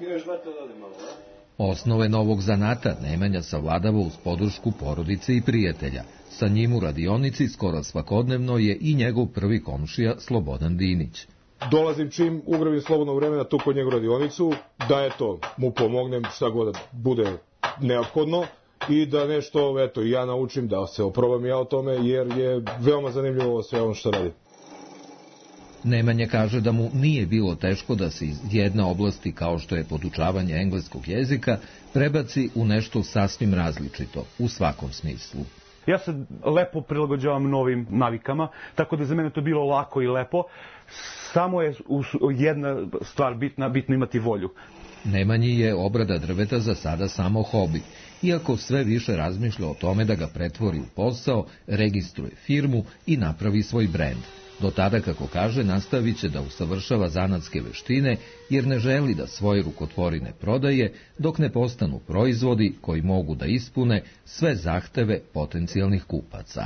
Osnove novog zanata Nemanja savladava uz podršku porodice i prijatelja. Sa njim u radionici skoro svakodnevno je i njegov prvi komšija Slobodan Dinić. Dolazim čim ugrabim slobodno vreme na tu kod njegu radionicu, da eto, mu pomognem šta god bude neophodno i da nešto, eto, ja naučim, da se oprobam ja o tome, jer je veoma zanimljivo sve ono što radim. Nemanja kaže da mu nije bilo teško da se iz jedne oblasti, kao što je podučavanje engleskog jezika, prebaci u nešto sasvim različito, u svakom smislu. Ja se lepo prilagođavam novim navikama, tako da za mene to bilo lako i lepo. Samo je jedna stvar bitna, bitno imati volju. Nemanji je obrada drveta za sada samo hobi, iako sve više razmišlja o tome da ga pretvori u posao, registruje firmu i napravi svoj brend. Do tada, kako kaže, nastavit će da usavršava zanatske veštine, jer ne želi da svoje rukotvorine prodaje, dok ne postanu proizvodi koji mogu da ispune sve zahteve potencijalnih kupaca.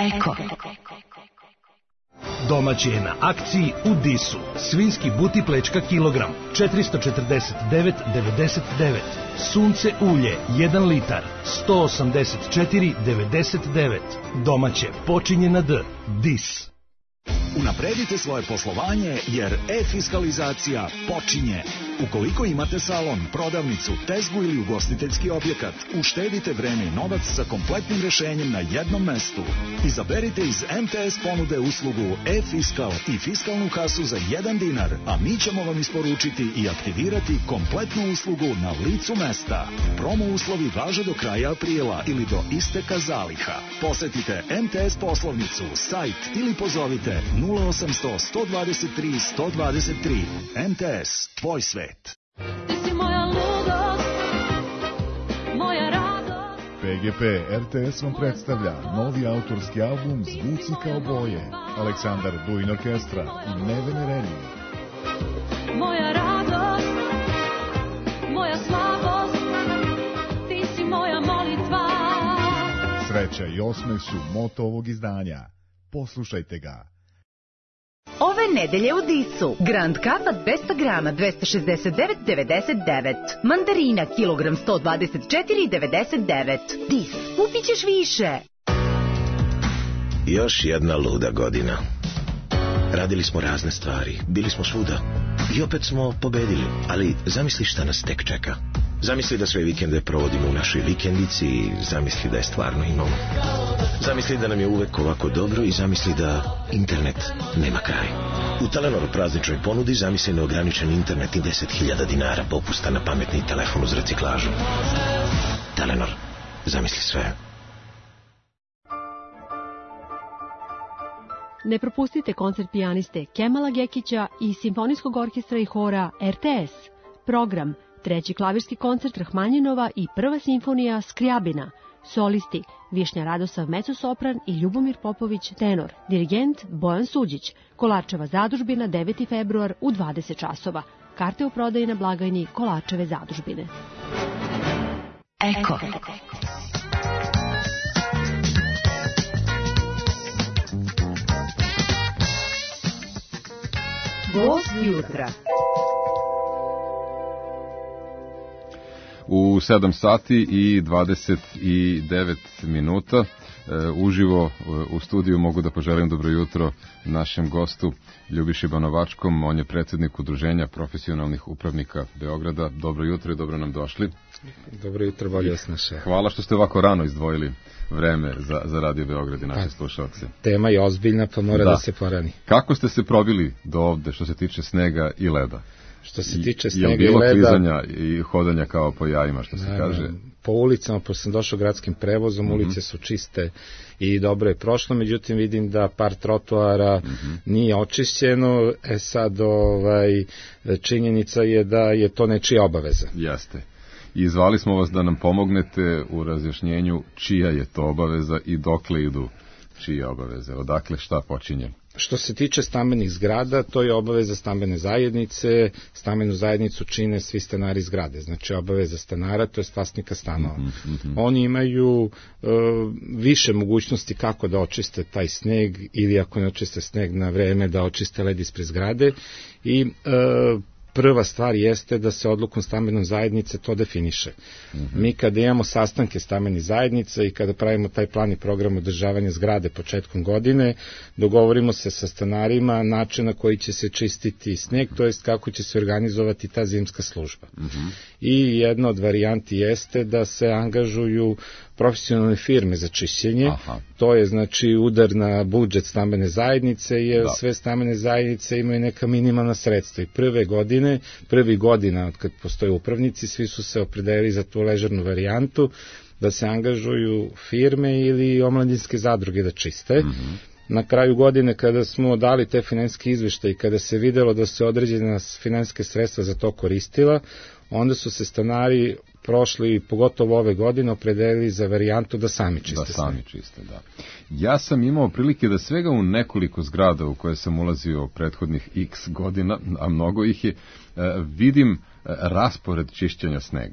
Eko. Domaći je na akciji u Disu. Svinjski buti plečka kilogram, četiristo četrdeset devet devedeset devet. Sunce ulje, jedan litar, sto osamdeset četiri devedeset devet. Domaće počinje na D. Dis. Unapredite svoje poslovanje jer e-fiskalizacija počinje. Ukoliko imate salon, prodavnicu, tezgu ili ugostiteljski objekat, uštedite vreme i novac sa kompletnim rešenjem na jednom mestu. Izaberite iz M T S ponude uslugu e-fiskal i fiskalnu kasu za jedan dinar, a mi ćemo vam isporučiti i aktivirati kompletnu uslugu na licu mesta. Promo uslovi važe do kraja aprila ili do isteka zaliha. Posetite M T S poslovnicu, sajt ili pozovite nula osamsto sto dvadeset tri sto dvadeset tri. M T S, tvoj svet. Ti si moja ludost, moja radost. P G P R T S vam predstavlja novi autorski album Zvuci kao boje. Aleksandar Duin Orkestra i Nevene Renije. Moja radost, moja slabost, ti si moja molitva. Sreća i osmeh su moto ovog izdanja. Poslušajte ga. Ove nedelje u Disu. Grand kava dvesta grama dvesta šezdeset devet devedeset devet. Mandarina kilogram sto dvadeset četiri devedeset devet. Dis. Kupit ćeš više. Još jedna luda godina. Radili smo razne stvari. Bili smo svuda. I opet smo pobedili. Ali zamisli šta nas tek čeka. Zamisli da sve vikende provodimo u našoj vikendici i zamisli da je stvarno imamo. Zamisli da nam je uvek ovako dobro i zamisli da internet nema kraj. U Telenoru prazničnoj ponudi zamisli neograničen internet i deset hiljada dinara popusta na pametni telefon uz reciklažu. Telenor, zamisli sve. Ne propustite koncert pijaniste Kemala Gekića i Simfonijskog orkestra i hora R T S. Program: treći klavirski koncert Rahmanjinova i prva simfonija Skrijabina. Solisti: Višnja Radosav mecosopran i Ljubomir Popović tenor. Dirigent Bojan Suđić. Kolarčeva zadužbina deveti februar u dvadeset časova. Karte u prodaji na blagajni Kolarčeve zadužbine. Eko. Gost jutra. U sedam sati i dvadeset devet minuta e, uživo u studiju mogu da poželim dobro jutro našem gostu Ljubiši Banovačkom. On je predsjednik Udruženja profesionalnih upravnika Beograda. Dobro jutro i dobro nam došli. Dobro jutro, bolje vas naše. Hvala što ste ovako rano izdvojili vreme za, za Radio Beograd i naše pa, slušalce. Tema je ozbiljna, pa mora da. da se porani. Kako ste se probili do ovde što se tiče snega i leda? Što se tiče snega i leda... Je bilo klizanja i hodanja kao po jajima, što se da, kaže? Po ulicama, pošto sam došao gradskim prevozom, mm-hmm. ulice su čiste i dobro je prošlo, međutim vidim da par trotoara mm-hmm. nije očišćeno, e sad ovaj, činjenica je da je to nečija obaveza. Jeste. I zvali smo vas da nam pomognete u razjašnjenju čija je to obaveza i dokle idu čije obaveze, odakle šta počinje. Što se tiče stambenih zgrada, to je obaveza stambene zajednice. Stambenu zajednicu čine svi stanari zgrade. Znači obaveza stanara, to je vlasnika stanova. Mm-hmm. Oni imaju e, više mogućnosti kako da očiste taj sneg ili ako ne očiste sneg na vreme da očiste led ispred zgrade i e, prva stvar jeste da se odlukom stambenom zajednice to definiše. Mm-hmm. Mi kada imamo sastanke stambenih zajednica i kada pravimo taj plan i program održavanja zgrade početkom godine, dogovorimo se sa stanarima način na koji će se čistiti sneg, to jest kako će se organizovati ta zimska služba. Mm-hmm. I jedna od varijanti jeste da se angažuju profesionalne firme za čišćenje. Aha. To je znači udar na budžet stambene zajednice, jer da. sve stambene zajednice imaju neka minimalna sredstva. I prve godine, prvi godina od kad postoje upravnici, svi su se opredelili za tu ležernu varijantu, da se angažuju firme ili omladinske zadruge da čiste. Mm-hmm. Na kraju godine, kada smo dali te finansijske izveštaje i kada se videlo da se određena finansijske sredstva za to koristila, onda su se stanari prošli, pogotovo ove godine, opredelili za varijantu da sami čiste. Da sami čiste, da. Ja sam imao prilike da svega u nekoliko zgrada u koje sam ulazio prethodnih x godina, a mnogo ih je, vidim raspored čišćenja snega.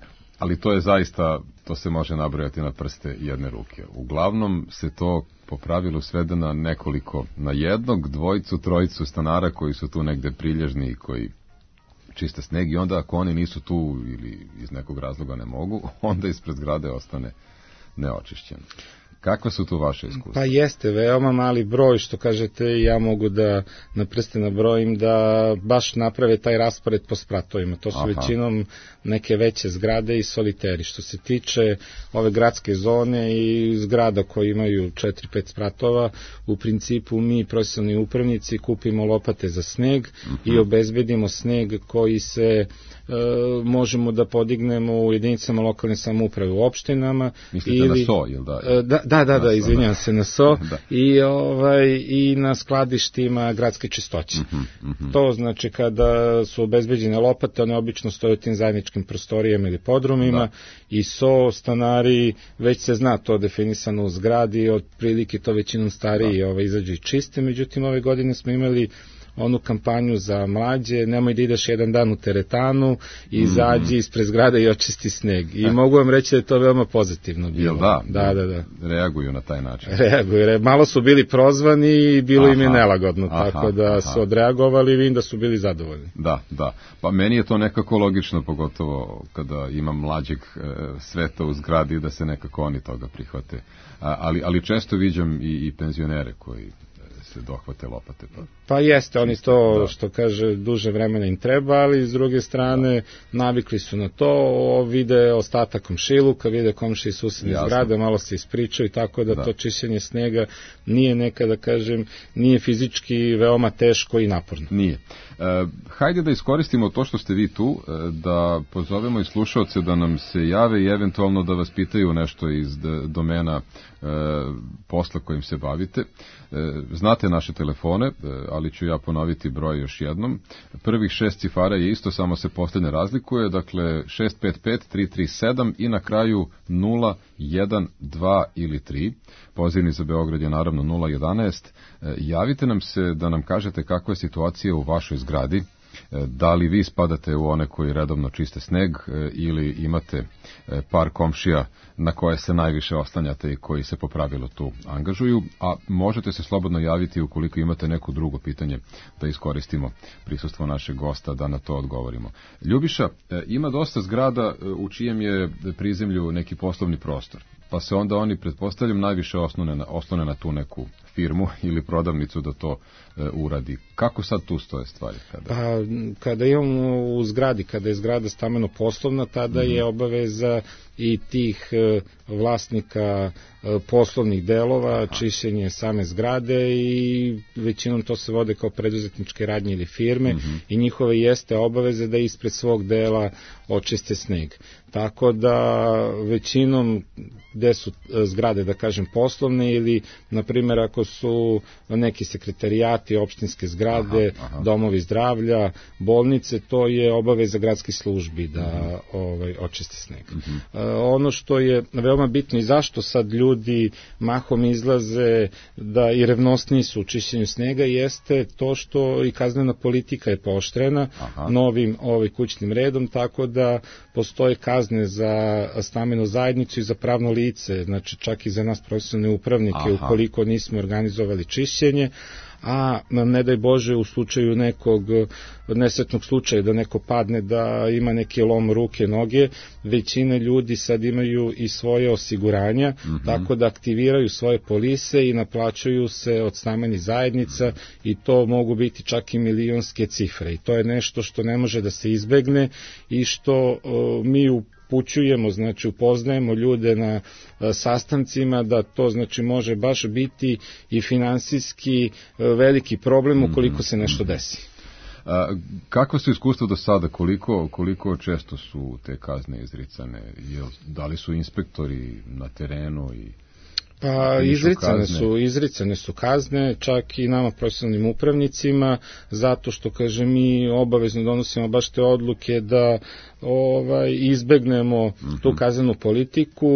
ali to je zaista, to se može nabrojati na prste jedne ruke. Uglavnom se to po pravilu svede na nekoliko, na jednog, dvojicu, trojicu stanara koji su tu negde prilježni i koji čiste sneg i onda ako oni nisu tu ili iz nekog razloga ne mogu, onda ispred zgrade ostane neočišćen. Kakve su tu vaše iskustva? Pa jeste, veoma mali broj, što kažete, ja mogu da na prste nabrojim da baš naprave taj raspored po spratovima. To su Aha. većinom neke veće zgrade i soliteri. Što se tiče ove gradske zone i zgrada koje imaju četiri pet spratova, u principu mi, profesionalni upravnici, kupimo lopate za sneg uh-huh. i obezbedimo sneg koji se e, možemo da podignemo u jedinicama lokalne samouprave u opštinama. Mislite ili, na S O, ili da? Da, da, da, da izvinjam se, na S O i, ovaj, i na skladištima gradske čistoće. Uh-huh, uh-huh. To znači kada su obezbeđene lopate, one obično stoje u tim zajedničkim prostorijama ili podrumima da. I S O stanari, već se zna to definisano u zgradi, od prilike to većinom stariji ovaj, izađu i čiste, međutim ove godine smo imali onu kampanju za mlađe, nemoj da ideš jedan dan u teretanu i izađi mm. ispred zgrade i očisti sneg. I mogu vam reći da je to veoma pozitivno bilo. Jel da? Da, da, da. Reaguju na taj način. Reaguju. Malo su bili prozvani i bilo aha, im je nelagodno, aha, tako da aha. su odreagovali i vidim da su bili zadovoljni. Da, da. Pa meni je to nekako logično, pogotovo kada imam mlađeg e, sveta u zgradi, da se nekako oni toga prihvate. A, ali, ali često viđam i, i penzionere koji se dohvate lopate. Pa, pa jeste, oni to, da. Što kaže, duže vremena im treba, ali s druge strane da. Navikli su na to, vide ostatak komšiluka, vide komši iz susedne zgrade, malo se ispričaju, tako da, da to čišćenje snega nije neka, da kažem, nije fizički veoma teško i naporno. Nije. E, hajde da iskoristimo to što ste vi tu, da pozovemo i slušaoce da nam se jave i eventualno da vas pitaju nešto iz domena e, posla kojim se bavite. E, znate naše telefone, ali ću ja ponoviti broj još jednom. Prvih šest cifara je isto, samo se poslednje razlikuje, dakle šest pet pet tri tri sedam i na kraju nula jedan dva ili tri. Pozivni za Beograd je naravno nula jedanaest. Javite nam se da nam kažete kakva je situacija u vašoj zgradi. Da li vi spadate u one koji redovno čiste sneg ili imate par komšija na koje se najviše oslanjate i koji se po pravilu tu angažuju, a možete se slobodno javiti ukoliko imate neko drugo pitanje da iskoristimo prisustvo našeg gosta da na to odgovorimo. Ljubiša, ima dosta zgrada u čijem je prizemlju neki poslovni prostor, pa se onda oni, pretpostavljam, najviše oslone na, oslone na tu neku firmu ili prodavnicu da to e, uradi. Kako sad tu stoje stvari? Kada? Pa, kada imamo u zgradi, kada je zgrada stambeno poslovna, tada mm-hmm. je obaveza i tih e, vlasnika e, poslovnih delova, Aha. čišćenje same zgrade i većinom to se vode kao preduzetničke radnje ili firme mm-hmm. i njihove jeste obaveze da ispred svog dela očiste sneg. Tako da većinom gde su zgrade, da kažem, poslovne ili, na primjer, ako su neki sekretarijati, opštinske zgrade, aha, aha. domovi zdravlja, bolnice, to je obaveza gradskih službi da mm-hmm. ovaj, očiste sneg. Mm-hmm. Ono što je veoma bitno i zašto sad ljudi mahom izlaze da i revnosniji su u čišćenju snega jeste to što i kaznena politika je pooštrena aha. novim ovaj, kućnim redom, tako da postoje kazne za stambenu zajednicu i za pravno lice, znači čak i za nas profesionalne upravnike aha. ukoliko nismo organizovali čišćenje, a ne daj Bože u slučaju nekog nesretnog slučaja da neko padne, da ima neki lom ruke, noge, većina ljudi sad imaju i svoje osiguranja, mm-hmm. tako da aktiviraju svoje polise i naplaćuju se od stambenih zajednica i to mogu biti čak i milionske cifre i to je nešto što ne može da se izbegne i što o, mi u upućujemo, znači upoznajemo ljude na a, sastancima da to znači može baš biti i finansijski a, veliki problem ukoliko se nešto desi. A, kako su iskustva do sada, koliko, koliko često su te kazne izricane? Jel, da li su inspektori na terenu i... Pa izricane su, izricane su kazne, čak i nama profesionalnim upravnicima, zato što, kaže, mi obavezno donosimo baš te odluke da ovaj izbegnemo mm-hmm. tu kaznenu politiku.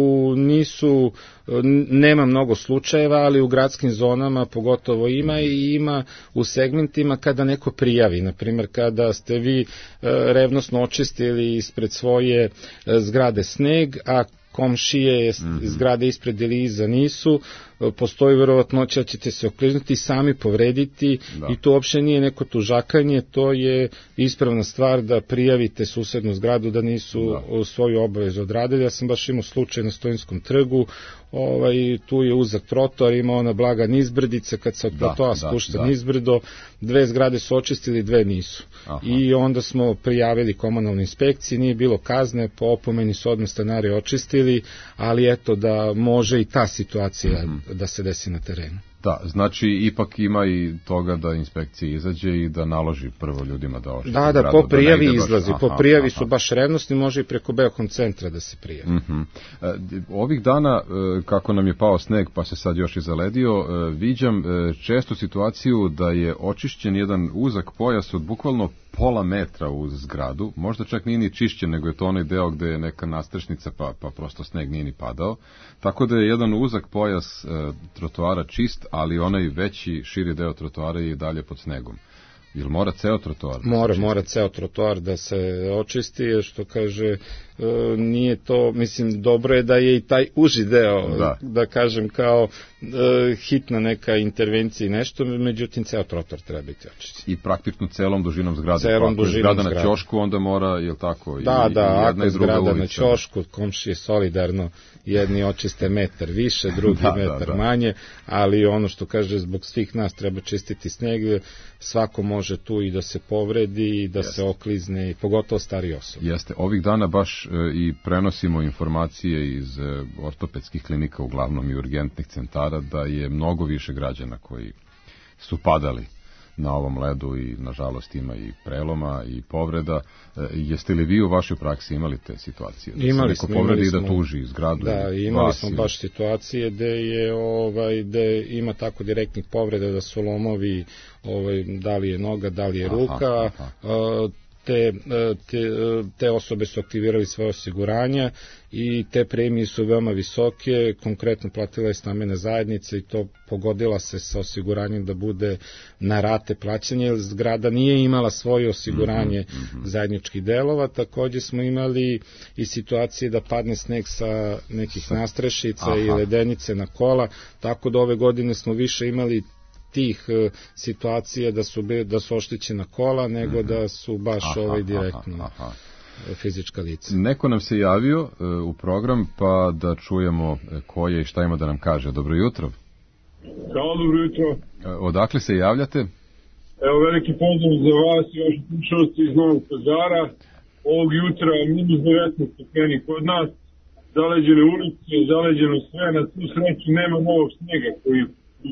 Nisu, nema mnogo slučajeva, ali u gradskim zonama pogotovo ima i ima u segmentima kada neko prijavi, na primjer kada ste vi revnosno očistili ispred svoje zgrade sneg, a komšije mm-hmm. zgrade ispred ili iza nisu, postoji verovatnoća da ćete se okliznuti i sami povrediti da. I to uopšte nije neko tužakanje, to je ispravna stvar da prijavite susednu zgradu da nisu da. Svoju obavezu odradili. Ja sam baš imao slučaj na Stojinskom trgu, ovaj, tu je uzak trotoar, ima ona blaga nizbrdica, kad se od platoa spušta nizbrdo, dve zgrade su očistili, dve nisu. Aha. I onda smo prijavili komunalnoj inspekciji, nije bilo kazne, po opomeni su odmah stanari očistili, ali eto da može i ta situacija mm-hmm. da se desi na terenu. Da, znači ipak ima i toga da inspekcija izađe i da naloži prvo ljudima da očiste. Da, da, gradu, po prijavi da izlazi, baš, po prijavi aha, su baš revnosni, može i preko Beokom centra da se prijavi. Uh-huh. E, ovih dana, e, kako nam je pao sneg, pa se sad još i zaledio, e, viđam e, često situaciju da je očišćen jedan uzak pojas od bukvalno pola metra uz zgradu, možda čak nije ni čišćen, nego je to onaj deo gde je neka nastrešnica, pa, pa prosto sneg nije ni padao. Tako da je jedan uzak pojas e, trotoara čist, ali onaj veći, širi deo trotoara je i dalje pod snegom. Jel mora ceo trotoar? Mora, mora ceo trotoar da se očisti, što kaže, e, nije to, mislim, dobro je da je i taj uži deo, da, da kažem, kao e, hitna neka intervencija i nešto, međutim, ceo trotoar treba biti očisти. I praktično celom dužinom zgrade. Celom pa, dužinom zgrada na ćošku, onda mora, jel tako? Da, i, da, i ako je zgrada ulica. Na ćošku, komšije solidarno, jedni očiste metar više, drugi da, metar da, da. manje, ali ono što kaže, zbog svih nas treba čistiti sneg, svako može tu i da se povredi i da Jeste. Se oklizne, i pogotovo stari osobe. Jeste, ovih dana baš e, i prenosimo informacije iz e, ortopedskih klinika, uglavnom i urgentnih centara, da je mnogo više građana koji su padali na ovom ledu i nažalost ima i preloma i povreda. E, jeste li vi u vašoj praksi imali te situacije? Da imali se neko smo, povredi i smo, da tuži zgradu? Da, imali smo ili... baš situacije gde je ovaj gde ima tako direktnih povreda da su lomovi, ovaj da li je noga, da li je ruka, aha, aha. Te, te, te osobe su aktivirali svoje osiguranja i te premije su veoma visoke, konkretno platila je stambena zajednica i to pogodila se sa osiguranjem da bude na rate plaćanja, jer zgrada nije imala svoje osiguranje mm-hmm. zajedničkih delova. Takođe smo imali i situacije da padne sneg sa nekih sa... nastrešica Aha. i ledenice na kola, tako da ove godine smo više imali tih uh, situacija da su da su oštećena kola nego mm-hmm. da su baš aha, ovaj direktno aha, aha. fizička lica. Neko nam se javio uh, u program, pa da čujemo ko je i šta ima da nam kaže. Dobro jutro. Hvala, dobro jutro. Uh, odakle se javljate? Evo, veliki pozdrav za vas i vaše slušalci iz Novog Pazara. Ovog jutra minus devetnaest stepeni kod nas, zaleđene ulice, zaleđeno sve, na tu sreću nema novog snega koji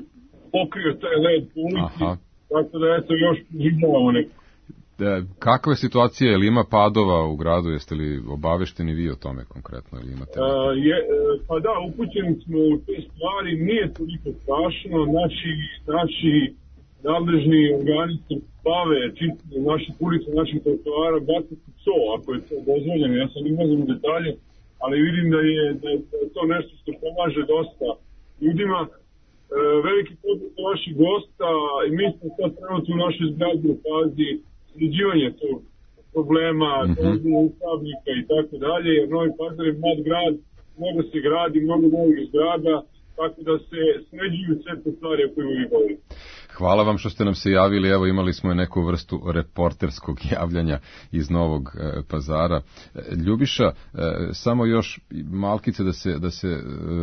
pokrio taj led po ulici, Aha. tako da eto još življavamo neko. E, kakva je situacija, ili ima padova u gradu, jeste li obavešteni vi o tome konkretno, ili imate? A, je, pa da, upućeni smo u te stvari, nije toliko strašno, naši, naši nadležni organi se bave čistiti naših ulica, naših trotoara, baciti so, ako je to dozvoljeno, ja sam imazim u detalje, ali vidim da je, da je to nešto što pomaže dosta ljudima. E, veliki pozdrav za vaših gosta i mi smo sad trenutno u našoj zgradi u fazi sređivanja tog problema, mm-hmm. upravnika i tako dalje, jer Novi Pazar je mlad grad, mnogo se gradi, mnogo novih zgrada, tako da se sređuju sve te stvari o kojima vi govorite. Hvala vam što ste nam se javili, evo imali smo i neku vrstu reporterskog javljanja iz Novog e, Pazara. E, Ljubiša, e, samo još malkice da se, da se e,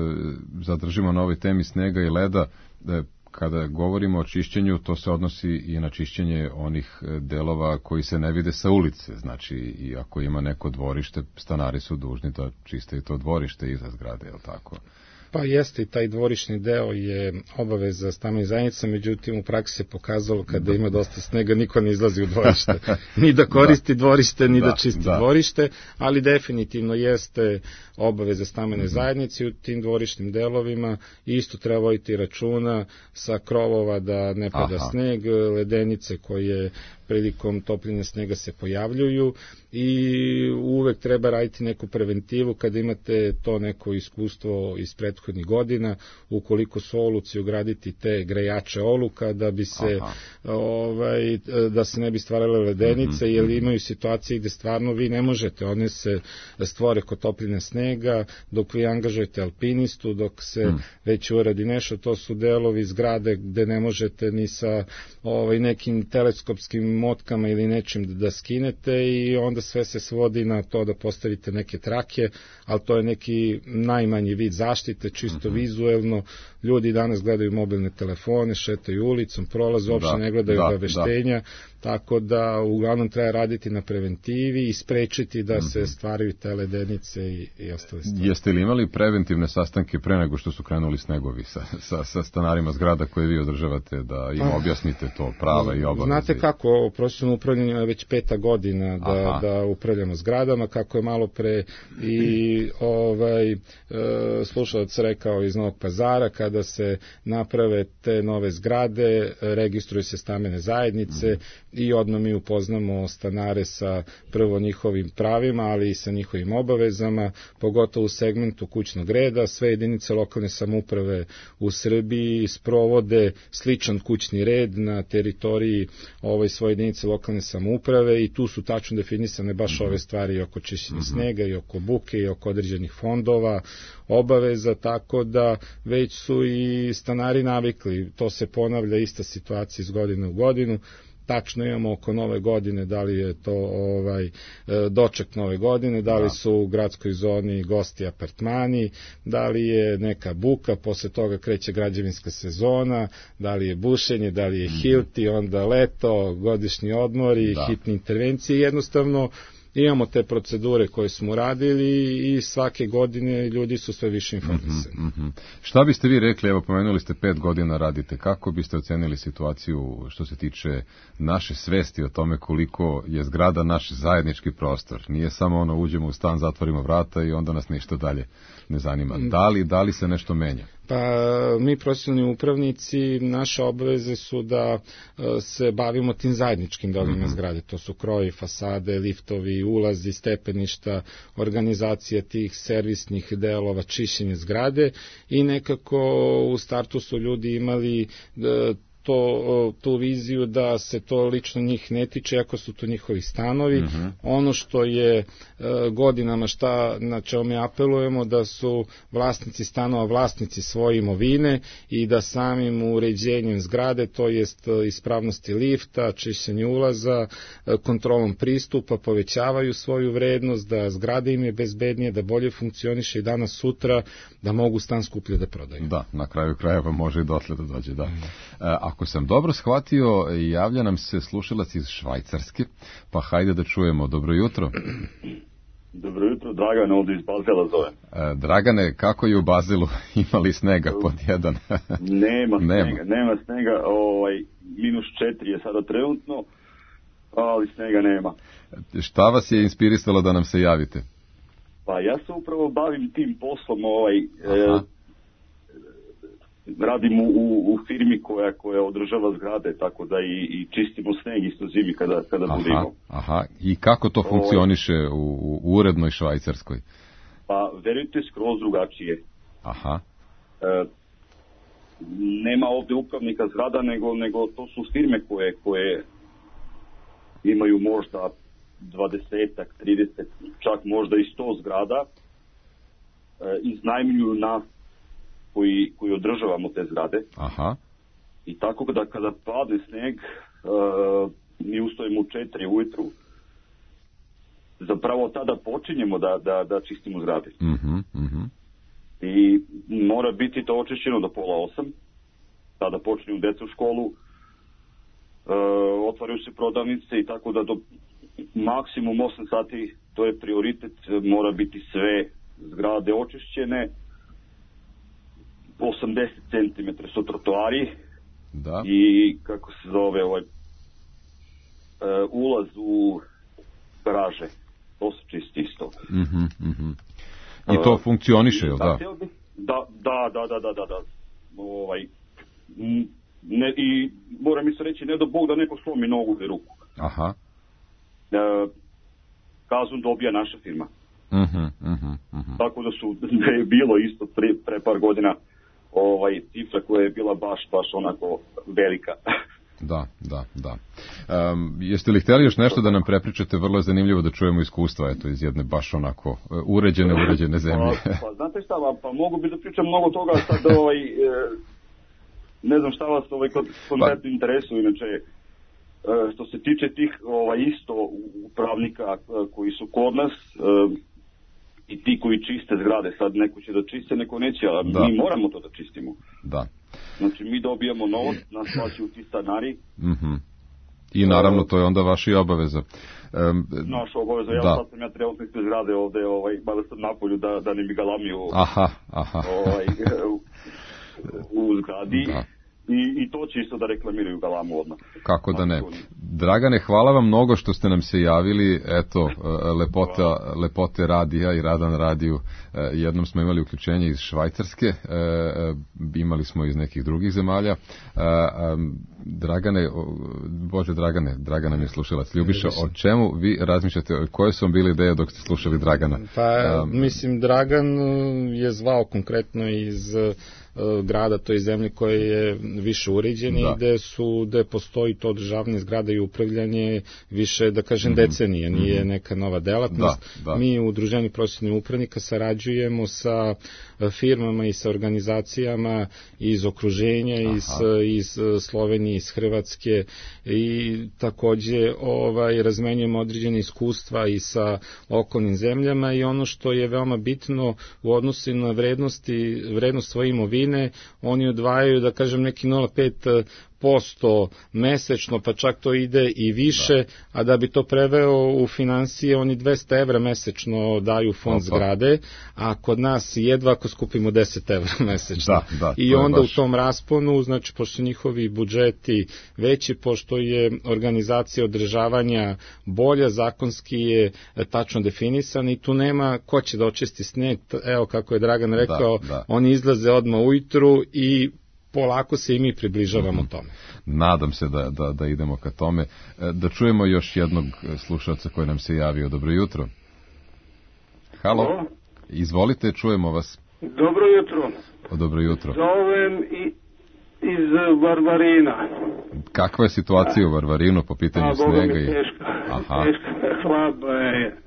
zadržimo na ovoj temi snega i leda. E, kada govorimo o čišćenju, to se odnosi i na čišćenje onih delova koji se ne vide sa ulice. Znači, i ako ima neko dvorište, stanari su dužni da čiste i to dvorište iza zgrade, je li tako? Pa jeste, i taj dvorišni deo je obaveza stambenih zajednica, međutim u praksi se pokazalo kada ima dosta snega niko ne izlazi u dvorište, ni da koristi dvorište, ni da, da čisti da. dvorište, ali definitivno jeste obaveza stambene zajednice u tim dvorišnim delovima. Isto treba voditi računa sa krovova da ne pada Aha. sneg, ledenice koje prilikom topljenja snega se pojavljuju i uvek treba raditi neku preventivu kada imate to neko iskustvo iz prethodnih godina, ukoliko su oluci ugraditi te grejače oluka da bi se Aha. ovaj da se ne bi stvarale ledenice, mm-hmm. jer imaju situacije gde stvarno vi ne možete, one se stvore kod topljenja snega, dok vi angažujete alpinistu, dok se mm. već uradi nešto, to su delovi zgrade gde ne možete ni sa ovaj nekim teleskopskim motkama ili nečim da, da skinete i onda sve se svodi na to da postavite neke trake, ali to je neki najmanji vid zaštite, čisto mm-hmm. vizuelno. Ljudi danas gledaju mobilne telefone, šetaju ulicom, prolaze, uopšte da, ne gledaju da, obaveštenja, da. Tako da uglavnom treba raditi na preventivi i sprečiti da mm-hmm. se stvaraju te ledenice i, i ostale stvari. Jeste li imali preventivne sastanke pre nego što su krenuli snegovi sa, sa, sa stanarima zgrada koje vi održavate, da im objasnite to prava i obaveze? Znate kako, profesionalno upravljanje je već peta godina da, da upravljamo zgradama, kako je malo pre i ovaj, e, slušalac rekao iz Novog Pazara, kada se naprave te nove zgrade, registruju se stambene zajednice mm. i odmah mi upoznamo stanare sa prvo njihovim pravima, ali i sa njihovim obavezama, pogotovo u segmentu kućnog reda. Sve jedinice lokalne samouprave u Srbiji sprovode sličan kućni red na teritoriji ovaj, svoje jedinice lokalne samouprave i tu su tačno definisane baš ove stvari oko čišćenja mm-hmm. snega i oko buke i oko određenih fondova, obaveza, tako da već su i stanari navikli. To se ponavlja ista situacija iz godine u godinu. Tačno imamo oko nove godine, da li je to ovaj doček nove godine, da li su u gradskoj zoni gosti apartmani, da li je neka buka, posle toga kreće građevinska sezona, da li je bušenje, da li je hilti, onda leto, godišnji odmori, da. hitne intervencije, jednostavno imamo te procedure koje smo radili i svake godine ljudi su sve više informisani. Mm-hmm, mm-hmm. Šta biste vi rekli, evo pomenuli ste pet godina radite, kako biste ocenili situaciju što se tiče naše svesti o tome koliko je zgrada naš zajednički prostor? Nije samo ono uđemo u stan, zatvorimo vrata i onda nas ništa dalje ne zanima. Da li, da li se nešto menja? Pa mi profesionalni upravnici, naše obaveze su da se bavimo tim zajedničkim delovima mm-hmm. zgrade. To su kroji, fasade, liftovi, ulazi, stepeništa, organizacija tih servisnih delova, čišćenje zgrade i nekako u startu su ljudi imali to, tu viziju da se to lično njih ne tiče, ako su to njihovi stanovi. Mm-hmm. Ono što je e, godinama šta na čemu mi apelujemo, da su vlasnici stanova vlasnici svoje imovine i da samim uređenjem zgrade, to jest ispravnosti lifta, čišćenje ulaza, kontrolom pristupa povećavaju svoju vrednost, da zgrada im je bezbednije, da bolje funkcioniše i danas sutra da mogu stan skuplje da prodaju. Da, na kraju krajeva može i dotle da dođe, da. Mm. Ako sam dobro shvatio, javlja nam se slušalac iz Švajcarske, pa hajde da čujemo. Dobro jutro. Dobro jutro, Dragane, ovdje iz Bazela zovem. E, Dragane, kako je u Bazelu? Ima li snega pod jedan? nema snega, nema, nema snega, ovaj, minus četiri je sada trenutno, ali snega nema. Šta vas je inspirisalo da nam se javite? Pa ja se upravo bavim tim poslom, ovaj, e, radim u, u firmi koja koja održava zgrade, tako da i, i čistimo sneg isto zimi kada, kada aha, budemo. Aha, i kako to funkcioniše u, u urednoj Švajcarskoj? Pa, verujte, skroz drugačije. Aha. E, nema ovde upravnika zgrada, nego, nego to su firme koje, koje imaju možda dvadeset, trideset, čak možda i sto zgrada, e, iznajmljuju nas koji, koji održavamo te zgrade. Aha. I tako da kada padne sneg, uh, mi ustojimo u četiri ujutru. Zapravo tada počinjemo da, da, da čistimo zgrade. Mm-hmm, mm-hmm. I mora biti to očišćeno do pola osam. Tada počinju deca u školu, uh, otvaraju se prodavnice i tako da do maksimum osam sati, to je prioritet, mora biti sve zgrade očišćene. osamdeset centimetara su trotoari. Da. I kako se zove ovaj uh, ulaz u garaže. To se čisti isto. Mhm, mhm. I to funkcioniše, jel da? Da, da, da, da, da, da, da. Ovaj, ne, i moram mi se reći, ne do Bog da neko slomi nogu ili ruku. Aha. E, kaznu dobija naša firma. Mhm, mhm, mhm. Tako da su, da je bilo isto pre, pre par godina ovaj, cifra koja je bila baš, baš onako velika. Da, da, da. Um, jeste li htjeli još nešto da nam prepričate? Vrlo je zanimljivo da čujemo iskustva, eto, iz jedne baš onako uređene, uređene zemlje. Pa, pa znate šta, pa mogu bi da pričam mnogo toga, sad ovaj, e, ne znam šta vas ovaj konkretno pa. interesuje, inače, e, što se tiče tih ovaj, isto upravnika koji su kod nas, e, i ti koji čiste zgrade, sad neko će da čiste, neko neće, a da. Mi moramo to da čistimo. Da. Znači mi dobijamo novac, nas plaćaju ti stanari. Mhm. I naravno to je onda vaša i obaveza. Um, Naša obaveza, ja da. sad sam ja trenutno ispred zgrade ovde, ovaj, mada sam napolju da, da ne mi galamiju aha, aha. Ovaj, u, u zgradi. Da. I, I to će isto da reklamiraju galamu odmah. Kako da ne. Dragane, hvala vam mnogo što ste nam se javili. Eto, lepota, lepote radija i radan radiju. Jednom smo imali uključenje iz Švajcarske, imali smo iz nekih drugih zemalja. Dragane, Bože Dragane, Dragana mi je slušalac. Ljubiša, o čemu vi razmišljate, koje su vam bile ideje dok ste slušali Dragana? Pa, um, mislim, Dragan je zvao konkretno iz grada, to je zemlje koje je više uređene i gde su, gde postoji to održavanje zgrada i upravljanje više, da kažem, mm-hmm. decenije, nije mm-hmm. neka nova delatnost. Da, da. Mi u Udruženju prosvetnih upravnika sarađujemo sa firmama i sa organizacijama iz okruženja, iz, iz Slovenije, iz Hrvatske i takođe ovaj, razmenjujemo određene iskustva i sa okolnim zemljama i ono što je veoma bitno u odnosu na vrednosti, vrednost svoje imovine, oni odvajaju, da kažem, neki nula zarez pet posto mesečno, pa čak to ide i više, da. A da bi to preveo u finansije, oni dvesta evra mesečno daju fond Opa. Zgrade, a kod nas jedva ako skupimo deset evra mesečno. Da, da, I onda baš... u tom rasponu, znači, pošto njihovi budžeti veći, pošto je organizacija održavanja bolja, zakonski je tačno definisan i tu nema ko će da očisti sneg, evo kako je Dragan rekao, da, da. Oni izlaze odmah ujutru i polako se i mi približavamo mm-hmm. tome. Nadam se da, da, da idemo ka tome. Da čujemo još jednog slušalca koji nam se javio. Dobro jutro. Halo. Halo. Izvolite, čujemo vas. Dobro jutro. O, dobro jutro. Zovem i, iz Varvarina. Kakva je situacija u Varvarinu po pitanju A, snega? A, teška. Aha. Teška, hladno je. E,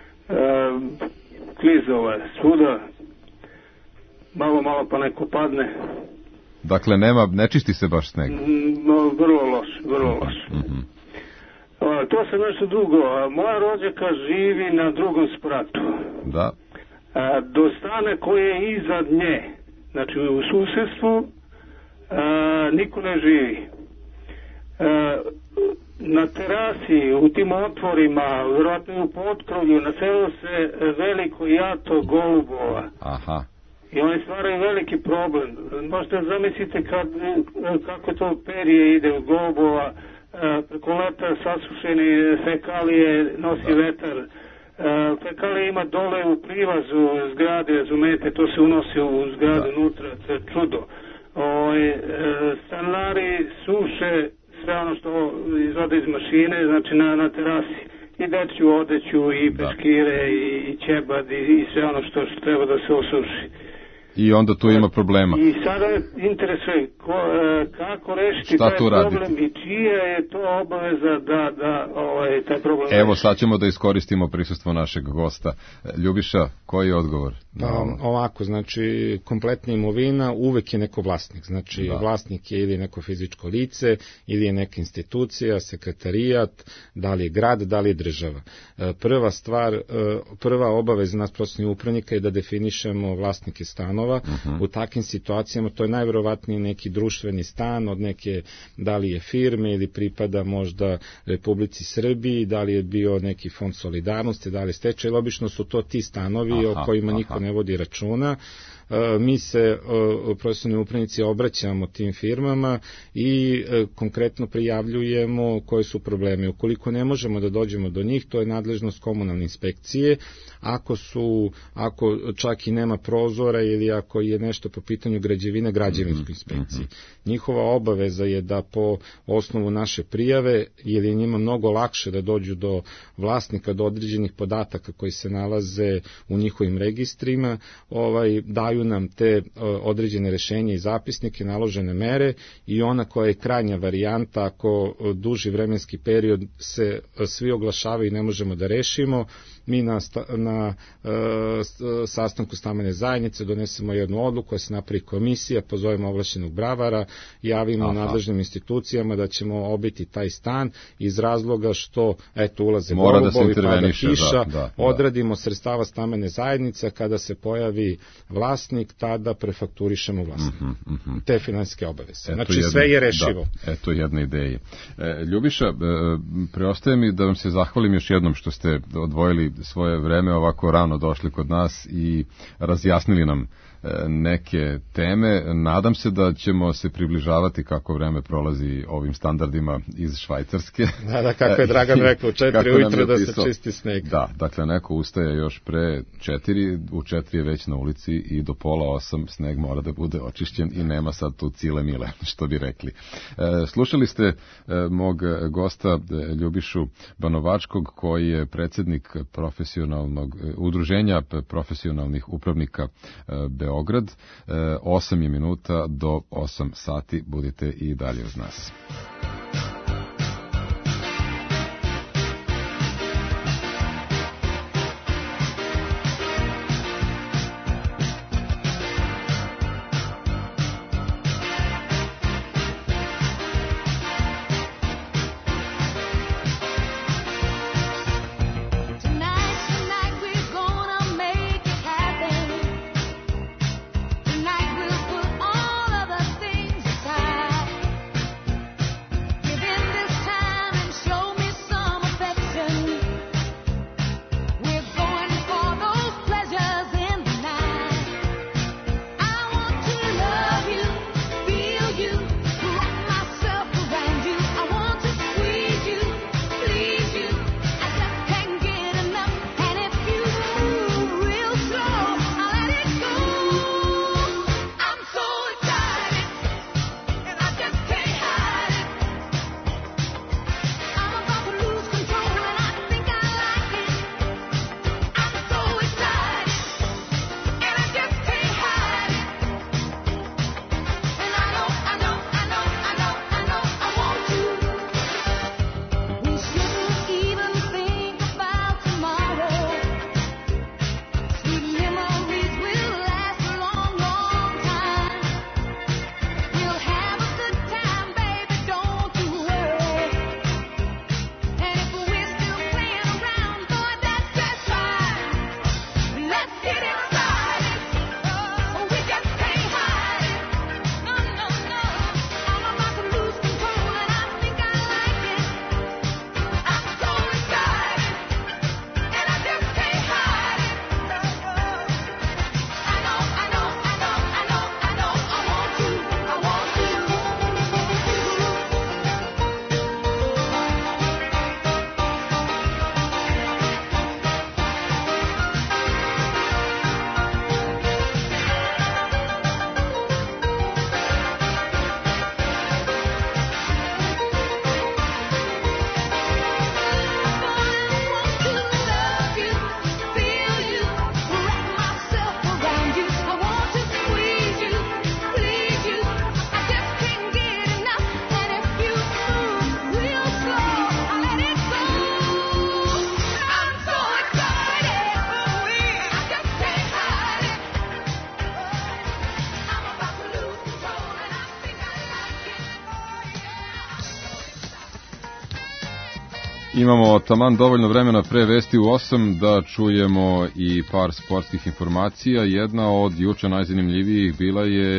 klizova je svuda. Malo, malo pa neko padne. Dakle, nema, ne čisti se baš sneg? No, vrlo loš, vrlo loš. Mm-hmm. A, to se nešto drugo. A, moja rođaka živi na drugom spratu. Da. A, do stane koje je iznad nje, znači u susjedstvu, a, niko ne živi. A, na terasi, u tim otvorima, vjerojatno i u potkrovlju, naselo se veliko jato golubova. Aha. I oni stvaraju veliki problem. Možete zamislite kad, kako to perje ide u golubova, preko leta sasušeni fekalije nosi vetar. Fekalije ima dole u prilazu zgrade, razumete, to se unosi u zgradu unutra, to je čudo. O, stanari suše sve ono što izvode iz mašine, znači na, na terasi. I dečju odeću, i peškire, i, i ćebad, i, i sve ono što, što treba da se osuši. I onda tu ima problema. I sada me interesuje ko, kako rešiti Šta taj problem radite? I čija je to obaveza da, da ovaj, taj problem Evo sad ćemo da iskoristimo prisustvo našeg gosta. Ljubiša, koji je odgovor? Pa, ovako, znači kompletna imovina uvek je neko vlasnik. Znači da. Vlasnik je ili neko fizičko lice, ili je neka institucija, sekretarijat, da li je grad, da li je država. Prva stvar, prva obaveza nas prosvetnih upravnika je da definišemo vlasnike stanova. Uh-huh. U takvim situacijama to je najverovatnije neki društveni stan od neke, da li je firme ili pripada možda Republici Srbiji, da li je bio neki fond solidarnosti, da li je stečaj, obično su to ti stanovi aha, o kojima niko aha. ne vodi računa. mi se profesionalni upravnici obraćamo tim firmama i konkretno prijavljujemo koje su probleme. Ukoliko ne možemo da dođemo do njih, to je nadležnost komunalne inspekcije. Ako su, ako čak i nema prozora ili ako je nešto po pitanju građevine, građevinskoj inspekciji. Njihova obaveza je da po osnovu naše prijave, jer je njima mnogo lakše da dođu do vlasnika, do određenih podataka koji se nalaze u njihovim registrima, ovaj, daju nam te određene rešenja i zapisnike, naložene mere i ona koja je krajnja varijanta, ako duži vremenski period se svi oglašavaju i ne možemo da rešimo, mi na, na e, sastanku stambene zajednice donesemo jednu odluku koja se napravi komisija, pozovemo ovlašćenog bravara, javimo Aha. nadležnim institucijama da ćemo obiti taj stan iz razloga što eto ulaze golubovi, da pada kiša, da, da, odradimo sredstava stambene zajednice, kada se pojavi vlasnik, tada prefakturišemo vlasnika. Mm -hmm, mm -hmm. Te finansijske obaveze. Znači jedna, sve je rešivo. Da, eto jedna ideja. E, Ljubiša, e, preostaje mi da vam se zahvalim još jednom što ste odvojili svoje vreme, ovako rano došli kod nas i razjasnili nam neke teme. Nadam se da ćemo se približavati kako vreme prolazi ovim standardima iz Švajcarske. Da, da, kako je Dragan rekao, u četiri ujutro da se čisti sneg. Da, dakle, neko ustaje još pre četiri, u četiri je već na ulici i do pola osam sneg mora da bude očišćen i nema sad tu cile mile, što bi rekli. E, slušali ste e, mog gosta e, Ljubišu Banovačkog, koji je predsjednik profesionalnog e, udruženja profesionalnih upravnika e, Beograd. osam je minuta do osam sati. Budite i dalje uz nas. Imamo taman dovoljno vremena pre vesti u osam da čujemo i par sportskih informacija. Jedna od juče najzanimljivijih bila je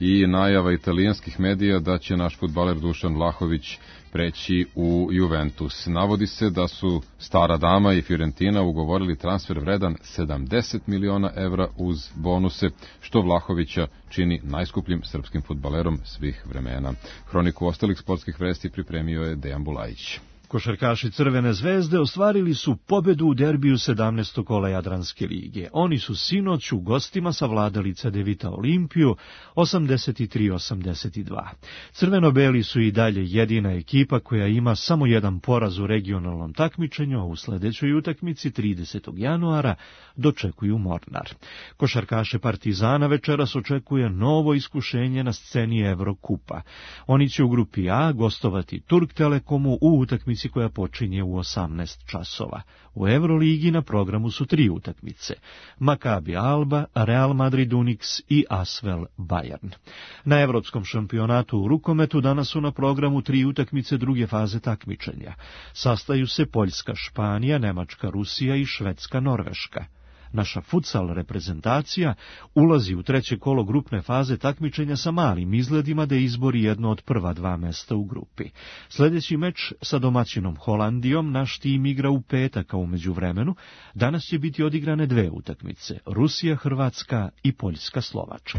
i najava italijanskih medija da će naš fudbaler Dušan Vlahović preći u Juventus. Navodi se da su Stara dama i Fiorentina ugovorili transfer vredan sedamdeset miliona evra uz bonuse, što Vlahovića čini najskupljim srpskim fudbalerom svih vremena. Hroniku ostalih sportskih vesti pripremio je Dejan Bulajić. Košarkaši Crvene zvezde ostvarili su pobedu u derbiju sedamnaestog kola Jadranske lige. Oni su sinoć u gostima savladali C D Vita Olimpiju osamdeset tri osamdeset dva. Crveno-beli su i dalje jedina ekipa koja ima samo jedan poraz u regionalnom takmičenju, a u sledećoj utakmici tridesetog januara dočekuju Mornar. Košarkaše Partizana večeras očekuje novo iskušenje na sceni Evrokupa. Oni će u grupi A gostovati Turk Telekomu u utakmici koja počinje u osamnaest časova. U Evroligi na programu su tri utakmice: Maccabi Alba, Real Madrid Unix i Asvel Bayern. Na evropskom šampionatu u rukometu danas su na programu tri utakmice druge faze takmičenja. Sastaju se Poljska Španija, Nemačka Rusija i Švedska Norveška. Naša futsal reprezentacija ulazi u treće kolo grupne faze takmičenja sa malim izgledima da izbori jedno od prva dva mesta u grupi. Sljedeći meč sa domaćinom Holandijom naš tim igra u petak, a u međuvremenu danas će biti odigrane dve utakmice: Rusija Hrvatska i Poljska Slovačka.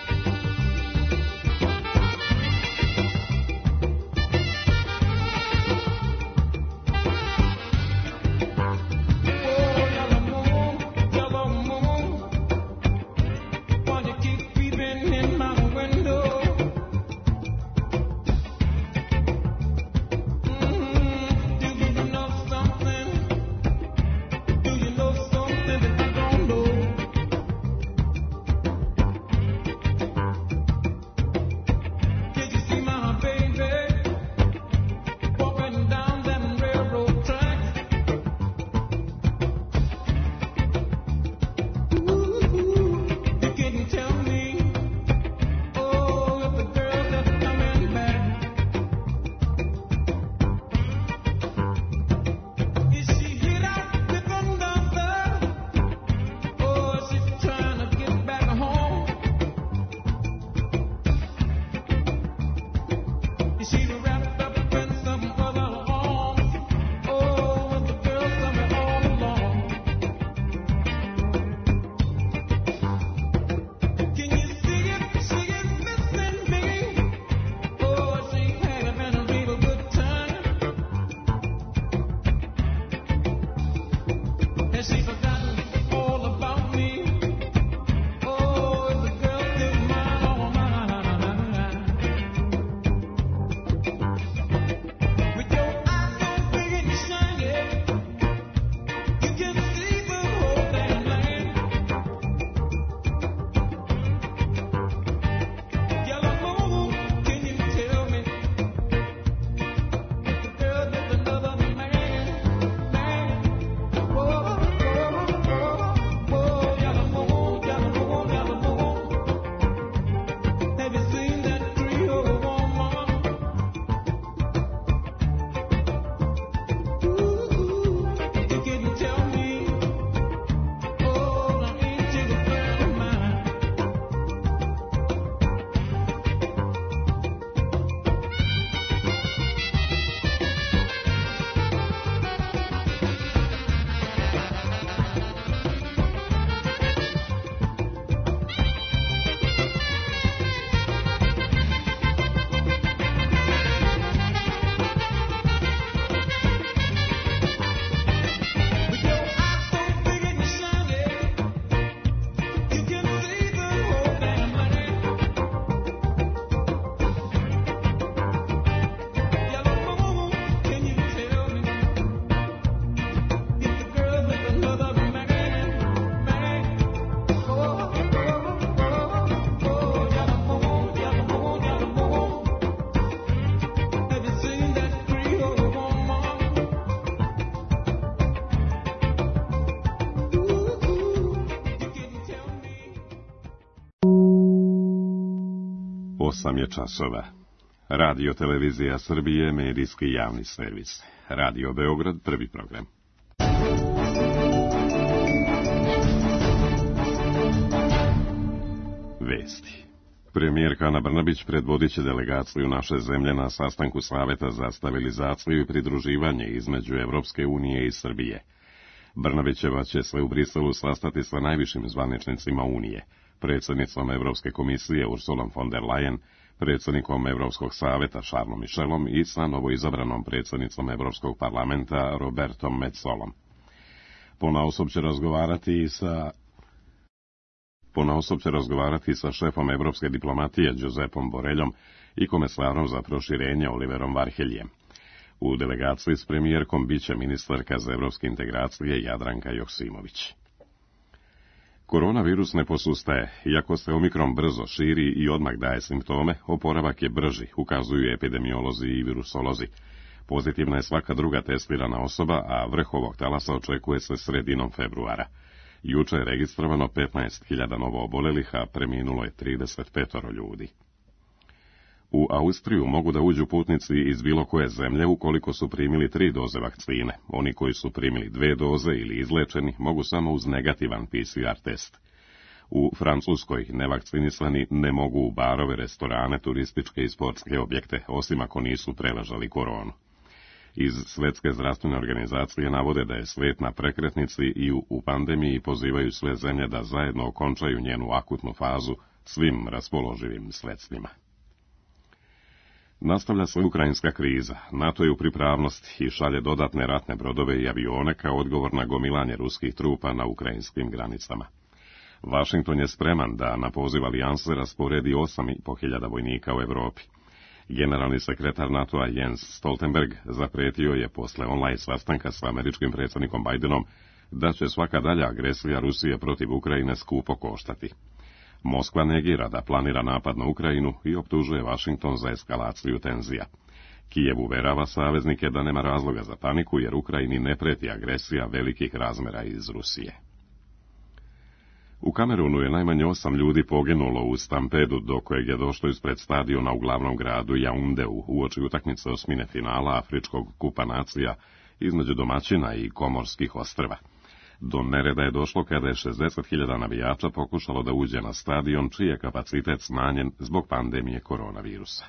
osam je časova. Radio Televizija Srbije, medijski javni servis. Radio Beograd, prvi program. Vesti. Premijerka Ana Brnabić predvodit će delegaciju naše zemlje na sastanku Saveta za stabilizaciju i pridruživanje između Evropske unije i Srbije. Brnabićeva će se u Briselu sastati sa najvišim zvaničnicima Unije, predsjednicom Evropske komisije Ursulom von der Leyen, predsjednikom Evropskog saveta Charlesom Michelom i sa novoizabranom predsjednicom Evropskog parlamenta Robertom Metsolom. Ponaosob će razgovarati i sa Ponaosob će razgovarati sa šefom evropske diplomatije Giuseppom Boreljom i komesarom za proširenje Oliverom Varheljem. U delegaciji s premijerkom biće ministarka za evropske integracije Jadranka Joksimović. Koronavirus ne posustaje, iako se omikron brzo širi i odmah daje simptome, oporavak je brži, ukazuju epidemiolozi i virusolozi. Pozitivna je svaka druga testirana osoba, a vrh ovog talasa očekuje se sredinom februara. Juče je registrovano petnaest hiljada novo obolelih, a preminulo je trideset pet ljudi. U Austriju mogu da uđu putnici iz bilo koje zemlje ukoliko su primili tri doze vakcine. Oni koji su primili dve doze ili izlečeni mogu samo uz negativan P C R test. U Francuskoj nevakcinisani ne mogu u barove, restorane, turističke i sportske objekte, osim ako nisu preležali koronu. Iz Svetske zdravstvene organizacije navode da je svet na prekretnici i u, u pandemiji pozivaju sve zemlje da zajedno okončaju njenu akutnu fazu svim raspoloživim sredstvima. Nastavlja se ukrajinska kriza. NATO je u pripravnosti i šalje dodatne ratne brodove i avione kao odgovor na gomilanje ruskih trupa na ukrajinskim granicama. Washington je spreman da na poziv alijanse rasporedi osam i po hiljada vojnika u Evropi. Generalni sekretar NATO-a Jens Stoltenberg zapretio je posle online sastanka s američkim predsjednikom Bidenom da će svaka dalja agresija Rusije protiv Ukrajine skupo koštati. Moskva negira da planira napad na Ukrajinu i optužuje Washington za eskalaciju tenzija. Kijev uverava saveznike da nema razloga za paniku jer Ukrajini ne preti agresija velikih razmera iz Rusije. U Kamerunu je najmanje osam ljudi poginulo u stampedu do kojeg je došlo ispred stadiona u glavnom gradu Jaundeu uoči utakmice osmine finala Afričkog kupa nacija između domaćina i Komorskih ostrva. Do nereda je došlo kada je šezdeset hiljada navijača pokušalo da uđe na stadion čiji je kapacitet smanjen zbog pandemije koronavirusa.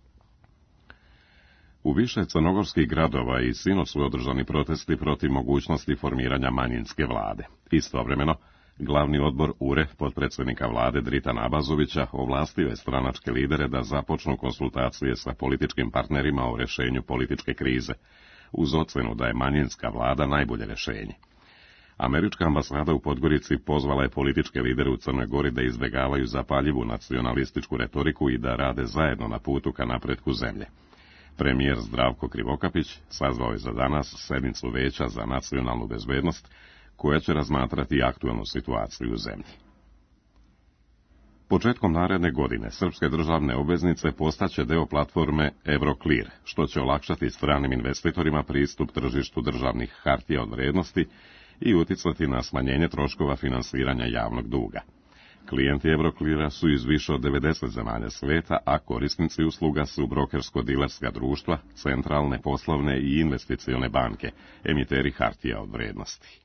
U više crnogorskih gradova i sinoć su održani protesti protiv mogućnosti formiranja manjinske vlade. Istovremeno, glavni odbor U R E potpredsjednika vlade Dritana Abazovića ovlastio je stranačke lidere da započnu konsultacije sa političkim partnerima o rješenju političke krize, uz ocenu da je manjinska vlada najbolje rješenje. Američka ambasada u Podgorici pozvala je političke lidere u Crnoj Gori da izbjegavaju zapaljivu nacionalističku retoriku i da rade zajedno na putu ka napretku zemlje. Premijer Zdravko Krivokapić sazvao je za danas sednicu Veća za nacionalnu bezbednost, koja će razmatrati aktualnu situaciju u zemlji. Početkom naredne godine srpske državne obveznice postaće deo platforme Euroclear, što će olakšati stranim investitorima pristup tržištu državnih hartija od vrednosti i uticati na smanjenje troškova finansiranja javnog duga. Klijenti Eurocleara su iz više od devedeset zemalja sveta, a korisnici usluga su brokersko-dilerska društva, centralne poslovne i investicione banke, emiteri hartija od vrednosti.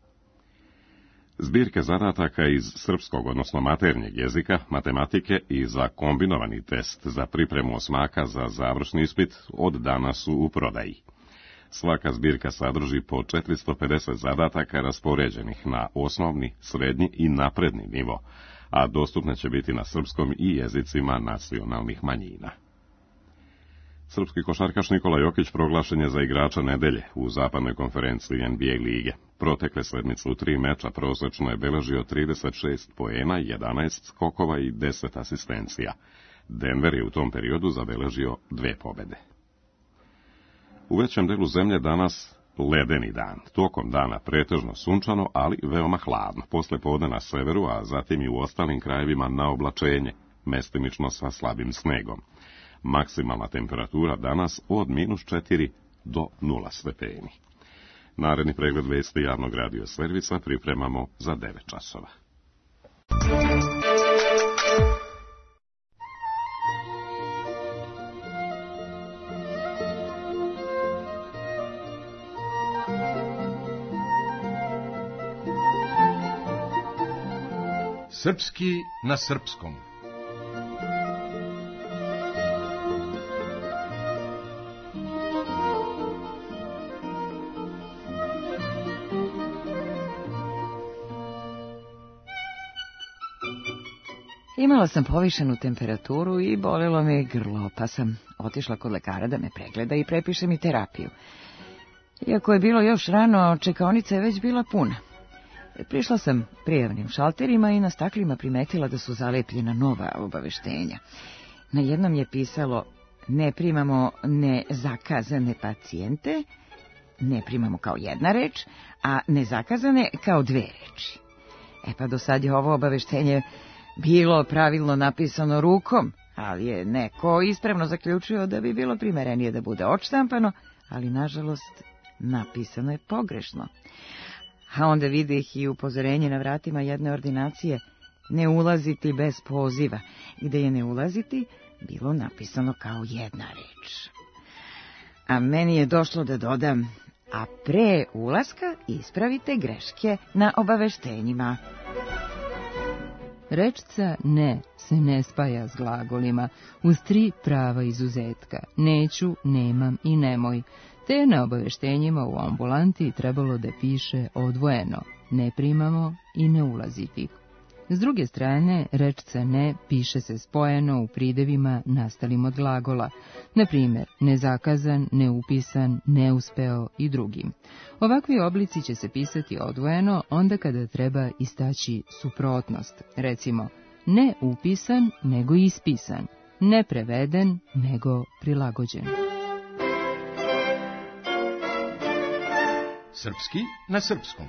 Zbirke zadataka iz srpskog, odnosno maternjeg jezika, matematike i za kombinovani test za pripremu osmaka za završni ispit od danas su u prodaji. Svaka zbirka sadrži po četiristo pedeset zadataka raspoređenih na osnovni, srednji i napredni nivo, a dostupne će biti na srpskom i jezicima nacionalnih manjina. Srpski košarkaš Nikola Jokić proglašen je za igrača nedelje u zapadnoj konferenciji N B A lige. Protekle sedmice u tri meča prosečno je beležio trideset šest poena, jedanaest skokova i deset asistencija. Denver je u tom periodu zabeležio dve pobede. U većem delu zemlje danas ledeni dan. Tokom dana pretežno sunčano, ali veoma hladno. Posle podne na severu, a zatim i u ostalim krajevima na oblačenje, mestimično sa slabim snegom. Maksimalna temperatura danas od minus četiri do nula stepeni. Naredni pregled vesti javnog radio servisa pripremamo za devet časova. Srpski na srpskom. Imala sam povišenu temperaturu i bolelo me grlo, pa sam otišla kod lekara da me pregleda i prepiše mi terapiju. Iako je bilo još rano, čekaonica je već bila puna. Prišla sam prijavnim šalterima i na staklima primetila da su zalepljena nova obaveštenja. Na jednom je pisalo: ne primamo nezakazane pacijente, ne primamo kao jedna reč, a nezakazane kao dve reči. E pa do sad je ovo obaveštenje bilo pravilno napisano rukom, ali je neko ispravno zaključio da bi bilo primerenije da bude odštampano, ali nažalost napisano je pogrešno. A onda vidih i upozorenje na vratima jedne ordinacije: ne ulaziti bez poziva, gde je ne ulaziti bilo napisano kao jedna reč. A meni je došlo da dodam: a pre ulaska ispravite greške na obaveštenjima. Rečca ne se ne spaja s glagolima, uz tri prava izuzetka: neću, nemam i nemoj, te na obaveštenjima u ambulanti trebalo da piše odvojeno: ne primamo i ne ulaziti. S druge strane, rečca ne piše se spojeno u pridevima nastalim od glagola, na primjer nezakazan, neupisan, neuspeo i drugim. Ovakvi oblici će se pisati odvojeno onda kada treba istaći suprotnost, recimo ne upisan nego ispisan, ne preveden nego prilagođen. Srpski na srpskom.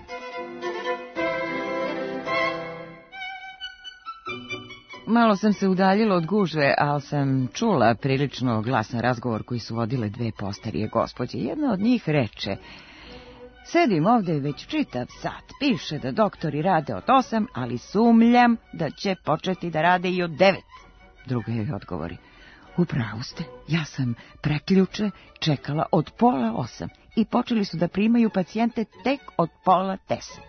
Malo sam se udaljila od gužve, ali sam čula prilično glasan razgovor koji su vodile dve postarije gospođe. Jedna od njih reče: sedim ovde već čitav sat, piše da doktori rade od osam, ali sumljam da će početi da rade i od devet. Druga joj odgovori: upravo ste, ja sam preključe čekala od pola osam i počeli su da primaju pacijente tek od pola deset.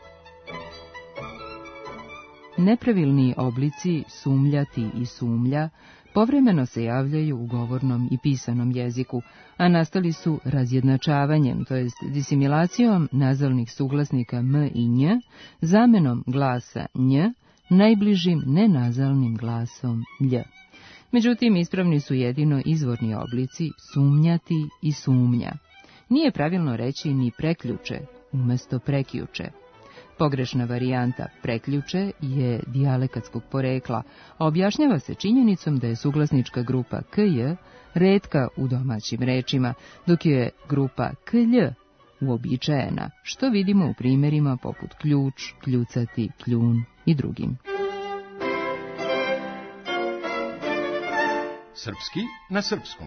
Nepravilni oblici sumljati i sumlja povremeno se javljaju u govornom i pisanom jeziku, a nastali su razjednačavanjem, to jest disimilacijom nazalnih suglasnika m i nj, zamenom glasa nj, najbližim nenazalnim glasom lj. Međutim, ispravni su jedino izvorni oblici sumnjati i sumnja. Nije pravilno reći ni preključe umesto prekjuče. Pogrešna varijanta preključe je dijalekatskog porekla, a objašnjava se činjenicom da je suglasnička grupa kj retka u domaćim rečima, dok je grupa klj uobičajena, što vidimo u primjerima poput ključ, kljucati, kljun i drugim. Srpski na srpskom.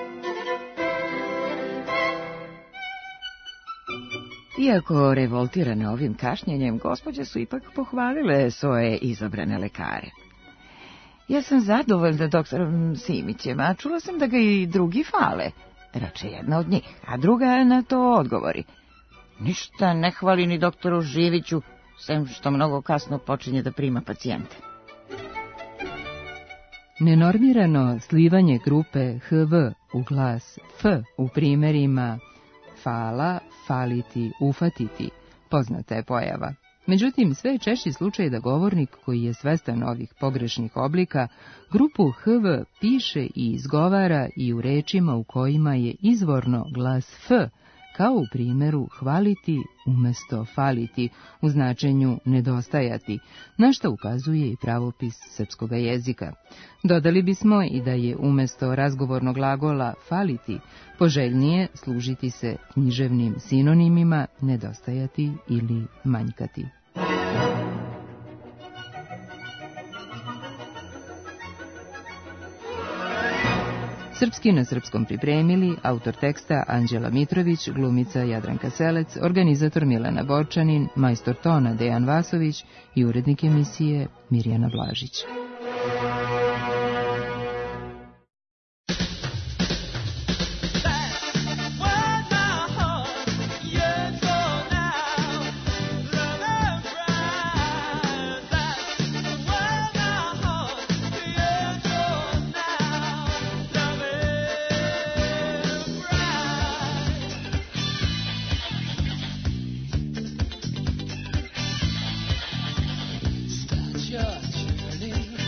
Iako revoltirane ovim kašnjenjem, gospođe su ipak pohvalile svoje izabrane lekare. Ja sam zadovoljna doktorom Simićem, a čula sam da ga i drugi fale, reče jedna od njih, a druga na to odgovori: ništa ne hvali ni doktoru Živiću, sem što mnogo kasno počinje da prima pacijente. Nenormirano slivanje grupe hv u glas f u primjerima fala, faliti, ufatiti, poznata je pojava. Međutim, sve je češći slučaj da govornik koji je svestan ovih pogrešnih oblika, grupu hv piše i izgovara i u rečima u kojima je izvorno glas f, kao u primjeru hvaliti umesto faliti, u značenju nedostajati, na što ukazuje i pravopis srpskog jezika. Dodali bismo i da je umesto razgovornog glagola faliti poželjnije služiti se književnim sinonimima nedostajati ili manjkati. Srpski na srpskom pripremili autor teksta Anđela Mitrović, glumica Jadranka Selec, organizator Milena Borčanin, majstor tona Dejan Vasović i urednik emisije Mirjana Blažić. Start your journey.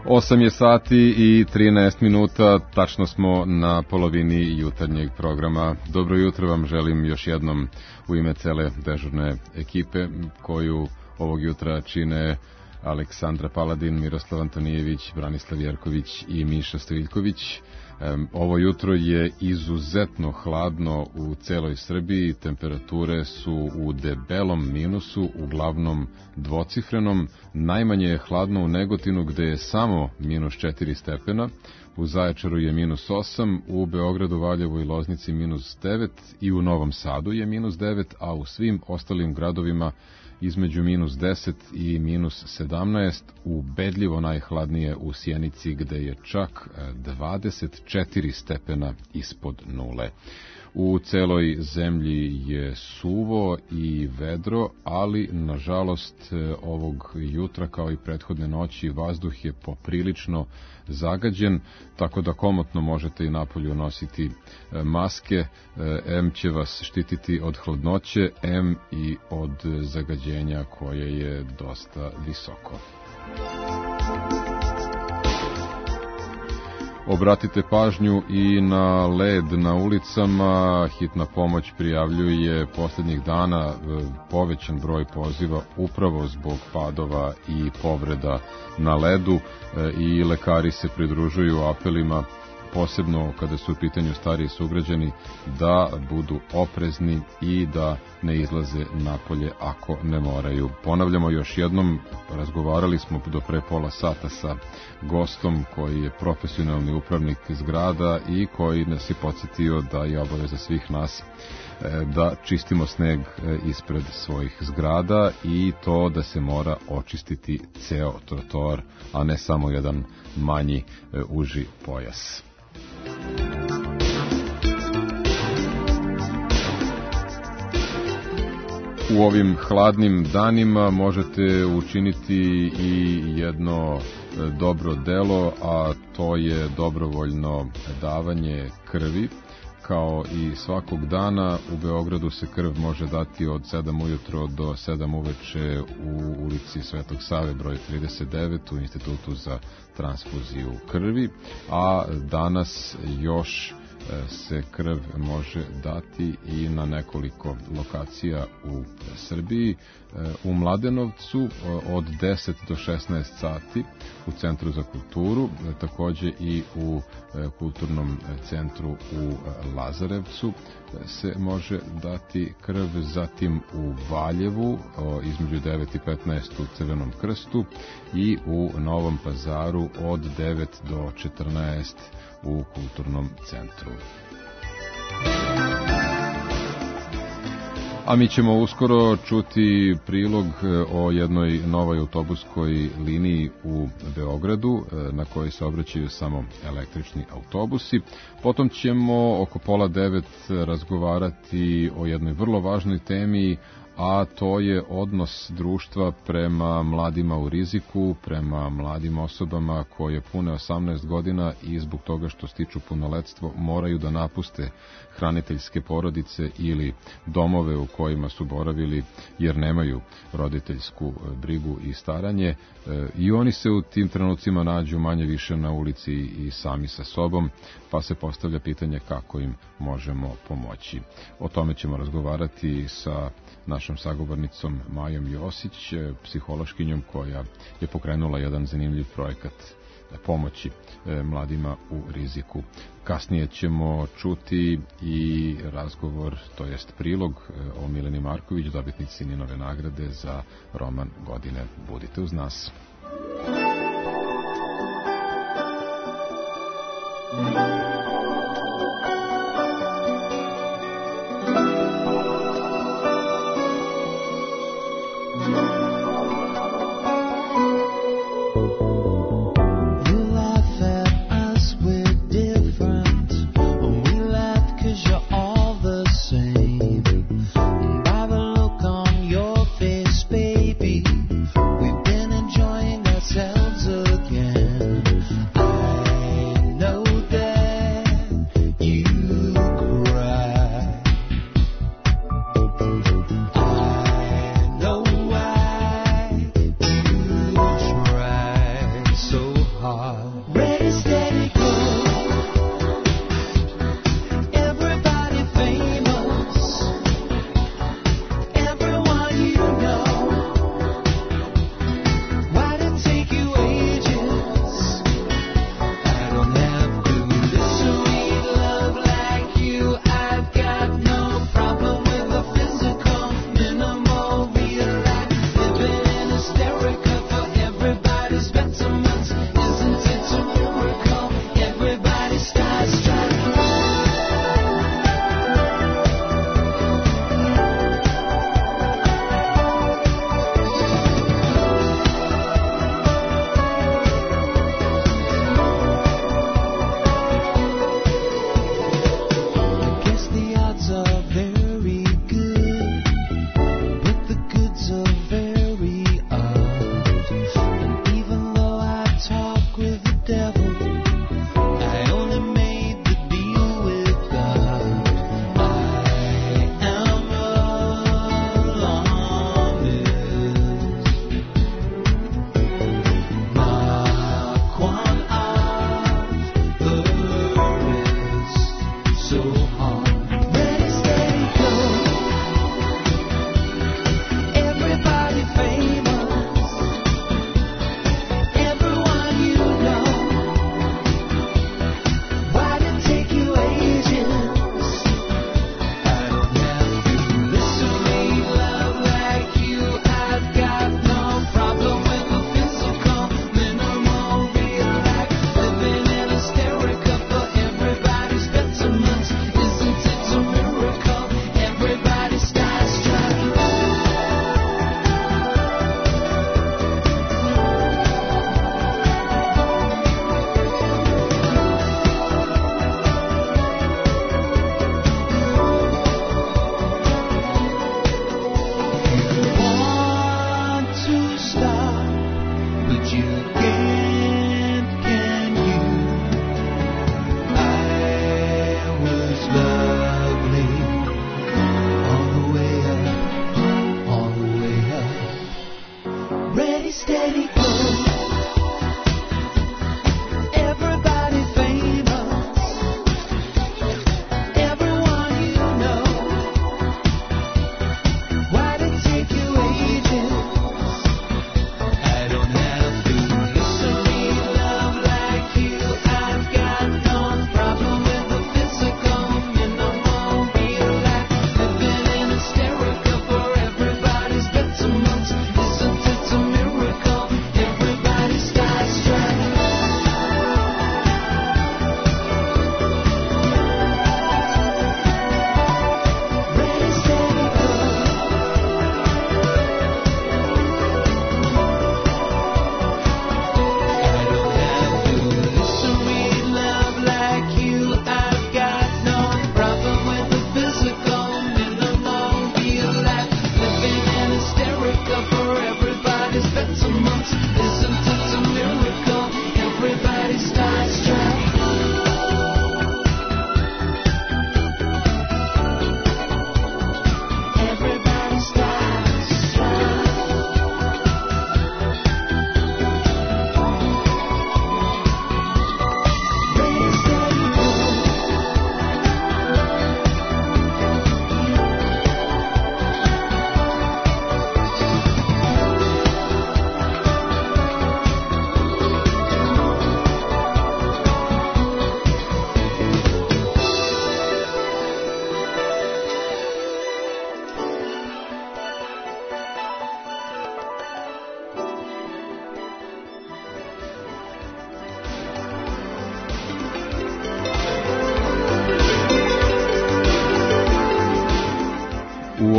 osam je sati i trinaest minuta, tačno smo na polovini jutarnjeg programa. Dobro jutro vam želim još jednom u ime cele dežurne ekipe koju ovog jutra čine Aleksandra Paladin, Miroslav Antonijević, Branislav Jerković i Miša Stojiljković. Ovo jutro je izuzetno hladno u celoj Srbiji, temperature su u debelom minusu, uglavnom dvocifrenom. Najmanje je hladno u Negotinu gde je samo minus četiri stepena, u Zaječaru je minus osam, u Beogradu, Valjevu i Loznici minus devet i u Novom Sadu je minus devet, a u svim ostalim gradovima između minus deset i minus sedamnaest, ubedljivo najhladnije u Sjenici gde je čak dvadeset četiri stepena ispod nule. U celoj zemlji je suvo i vedro, ali nažalost ovog jutra kao i prethodne noći vazduh je poprilično zagađen, tako da komotno možete i napolju nositi maske. M će vas štititi od hladnoće, M i od zagađenja koje je dosta visoko. Obratite pažnju i na led na ulicama. Hitna pomoć prijavljuje posljednjih dana povećan broj poziva upravo zbog padova i povreda na ledu i lekari se pridružuju apelima, posebno kada su u pitanju stariji sugrađani, da budu oprezni i da ne izlaze napolje ako ne moraju. Ponavljamo još jednom, razgovarali smo do pre pola sata sa gostom koji je profesionalni upravnik zgrada i koji nas je podsjetio da je obaveza svih nas da čistimo sneg ispred svojih zgrada i to da se mora očistiti ceo trotoar, a ne samo jedan manji uži pojas. U ovim hladnim danima možete učiniti i jedno dobro delo, a to je dobrovoljno davanje krvi. Kao i svakog dana u Beogradu se krv može dati od sedam ujutro do sedam uveče u ulici Svetog Save broj trideset devet u Institutu za transfuziju krvi, a danas još se krv može dati i na nekoliko lokacija u Srbiji. U Mladenovcu od deset do šesnaest sati u Centru za kulturu, takođe i u Kulturnom centru u Lazarevcu se može dati krv, zatim u Valjevu između devet i petnaest u Crvenom krstu i u Novom Pazaru od devet do četrnaest u Kulturnom centru. A mi ćemo uskoro čuti prilog o jednoj novoj autobuskoj liniji u Beogradu na kojoj se obraćaju samo električni autobusi. Potom ćemo oko pola devet razgovarati o jednoj vrlo važnoj temi, a to je odnos društva prema mladima u riziku, prema mladim osobama koje pune osamnaest godina i zbog toga što stiču punoletstvo moraju da napuste hraniteljske porodice ili domove u kojima su boravili jer nemaju roditeljsku brigu i staranje. I oni se u tim trenucima nađu manje više na ulici i sami sa sobom, pa se postavlja pitanje kako im možemo pomoći. O tome ćemo razgovarati sa našom sagovornicom Majom Josić, psihološkinjom koja je pokrenula jedan zanimljiv projekat pomoći mladima u riziku. Kasnije ćemo čuti i razgovor, to jest prilog o Mileni Marković, dobitnici Ninove nagrade za roman godine. Budite uz nas. That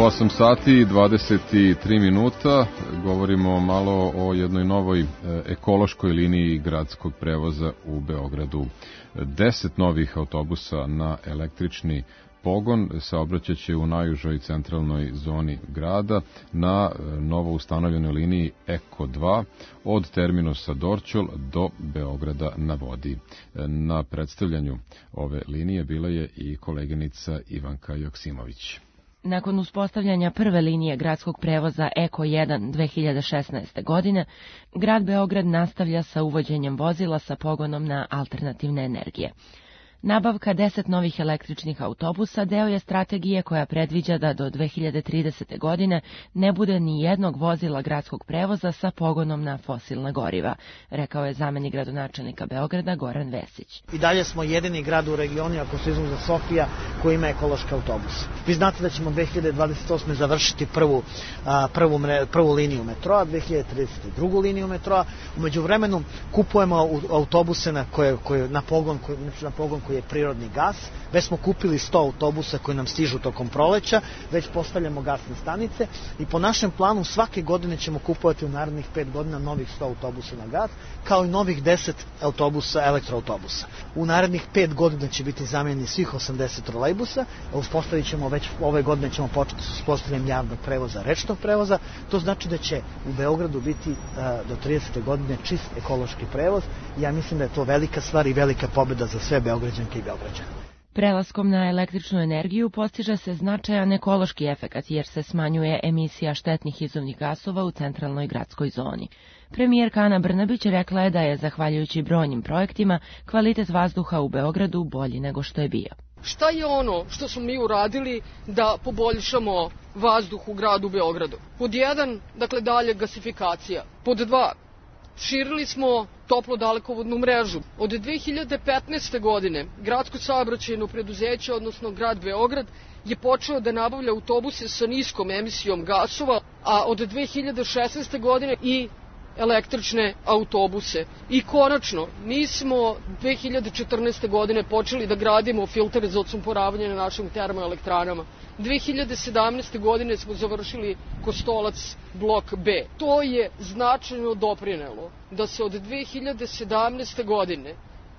osam sati i dvadeset tri minuta. Govorimo malo o jednoj novoj ekološkoj liniji gradskog prevoza u Beogradu. Deset novih autobusa na električni pogon saobraćaće u najužoj centralnoj zoni grada na novo ustanovljenoj liniji Eko dva od terminusa Dorćol do Beograda na vodi. Na predstavljanju ove linije bila je i koleginica Ivanka Joksimović. Nakon uspostavljanja prve linije gradskog prevoza Eko jedan dve hiljade šesnaeste. godine, grad Beograd nastavlja sa uvođenjem vozila sa pogonom na alternativne energije. Nabavka deset novih električnih autobusa deo je strategije koja predviđa da do dve hiljade tridesete. godine ne bude ni jednog vozila gradskog prevoza sa pogonom na fosilna goriva, rekao je zamenik gradonačelnika Beograda Goran Vesić. I dalje smo jedini grad u regionu, ako se izuzme Sofija, koji ima ekološki autobus. Vi znate da ćemo dve hiljade dvadeset osme. završiti prvu, a, prvu, prvu liniju metroa, dve hiljade tridesete. drugu liniju metroa. Umeđu vremenu kupujemo autobuse na, koje, koje, na pogon, koje, na pogon koji je prirodni gas. Već smo kupili sto autobusa koji nam stižu tokom proleća, već postavljamo gasne stanice i po našem planu svake godine ćemo kupovati u narednih pet godina novih sto autobusa na gas, kao i novih deset autobusa, elektroautobusa. U narednih pet godina će biti zamenjeni svih osamdeset trolejbusa, uspostavit ćemo već ove godine ćemo početi s uspostavljanjem javnog prevoza, rečnog prevoza. To znači da će u Beogradu biti do tridesete. godine čist ekološki prevoz. Ja mislim da je to velika stvar i velika pobjeda za sve Beograđanke i Beograđane. Prelaskom na električnu energiju postiže se značajan ekološki efekat jer se smanjuje emisija štetnih izovnih gasova u centralnoj gradskoj zoni. Premijerka Ana Brnabić rekla je da je, zahvaljujući brojnim projektima, kvalitet vazduha u Beogradu bolji nego što je bio. Šta je ono što smo mi uradili da poboljšamo vazduh u gradu Beogradu? Pod jedan, dakle dalje gasifikacija. Pod dva, širili smo toplo dalekovodnu mrežu. Od dve hiljade petnaeste. godine gradsko saobraćajno preduzeće, odnosno grad Beograd, je počeo da nabavlja autobuse sa niskom emisijom gasova, a od dve hiljade šesnaeste. godine i električne autobuse. I konačno, mi smo dve hiljade četrnaeste. godine počeli da gradimo filtere za odsumporavanje na našim termoelektranama. dve hiljade sedamnaeste. godine smo završili Kostolac blok B. To je značajno doprinelo da se od dve hiljade sedamnaeste. godine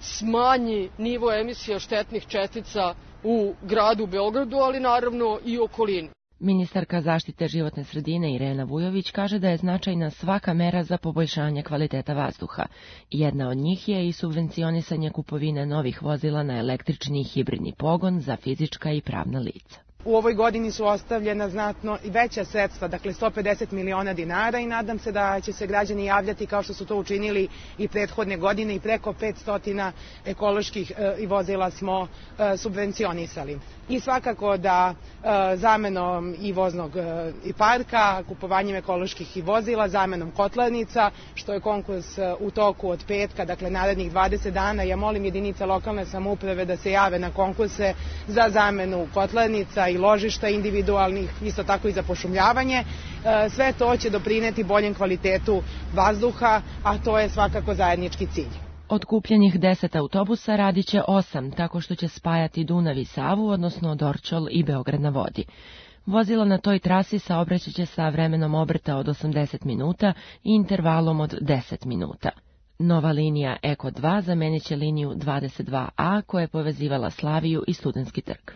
smanji nivo emisija štetnih čestica u gradu Beogradu, ali naravno i okolini. Ministarka zaštite životne sredine Irena Vujović kaže da je značajna svaka mera za poboljšanje kvaliteta vazduha. Jedna od njih je i subvencionisanje kupovine novih vozila na električni i hibridni pogon za fizička i pravna lica. U ovoj godini su ostavljena znatno i veća sredstva, dakle sto pedeset miliona dinara, i nadam se da će se građani javljati kao što su to učinili i prethodne godine i preko petsto ekoloških e, vozila smo e, subvencionisali. I svakako da e, zamenom i voznog e, i parka, kupovanjem ekoloških i vozila, zamenom kotlarnica, što je konkurs e, u toku od petka, dakle narednih dvadeset dana, ja molim jedinice lokalne samouprave da se jave na konkurse za zamenu kotlarnica i ložišta individualnih, isto tako i za pošumljavanje. Sve to će doprineti boljem kvalitetu vazduha, a to je svakako zajednički cilj. Od kupljenih deset autobusa radit će osam, tako što će spajati Dunav i Savu, odnosno Dorćol i Beograd na vodi. Vozila na toj trasi saobraćat će sa vremenom obrta od osamdeset minuta i intervalom od deset minuta. Nova linija Eko dva zamenit će liniju dvadeset dva A koja je povezivala Slaviju i Studentski trg.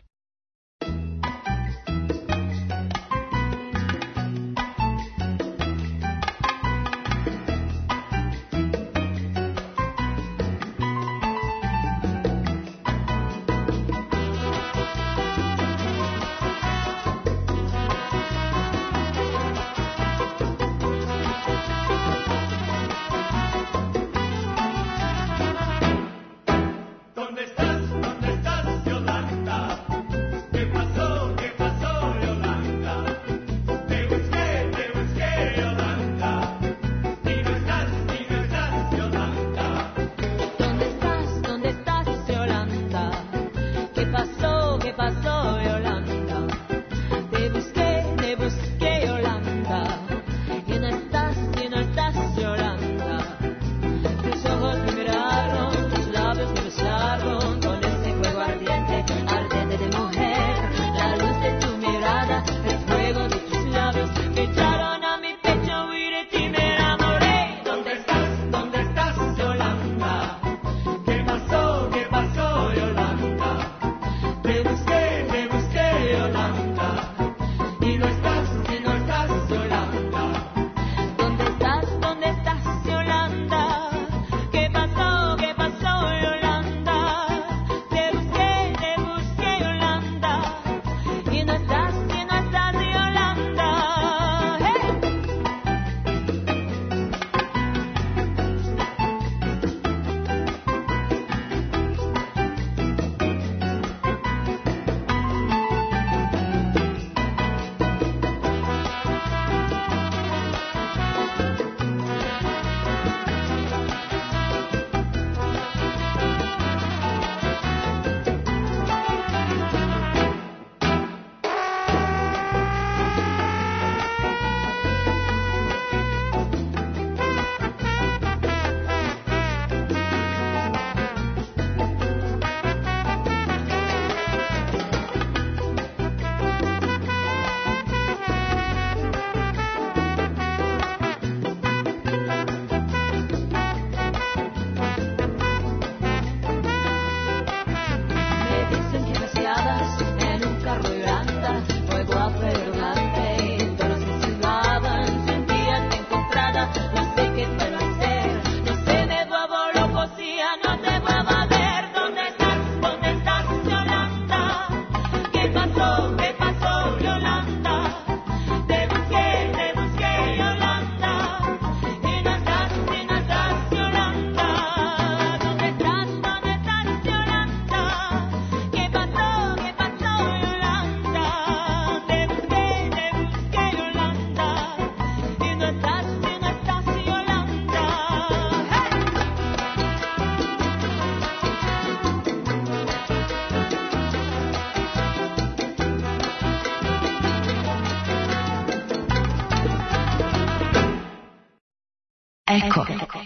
Eko.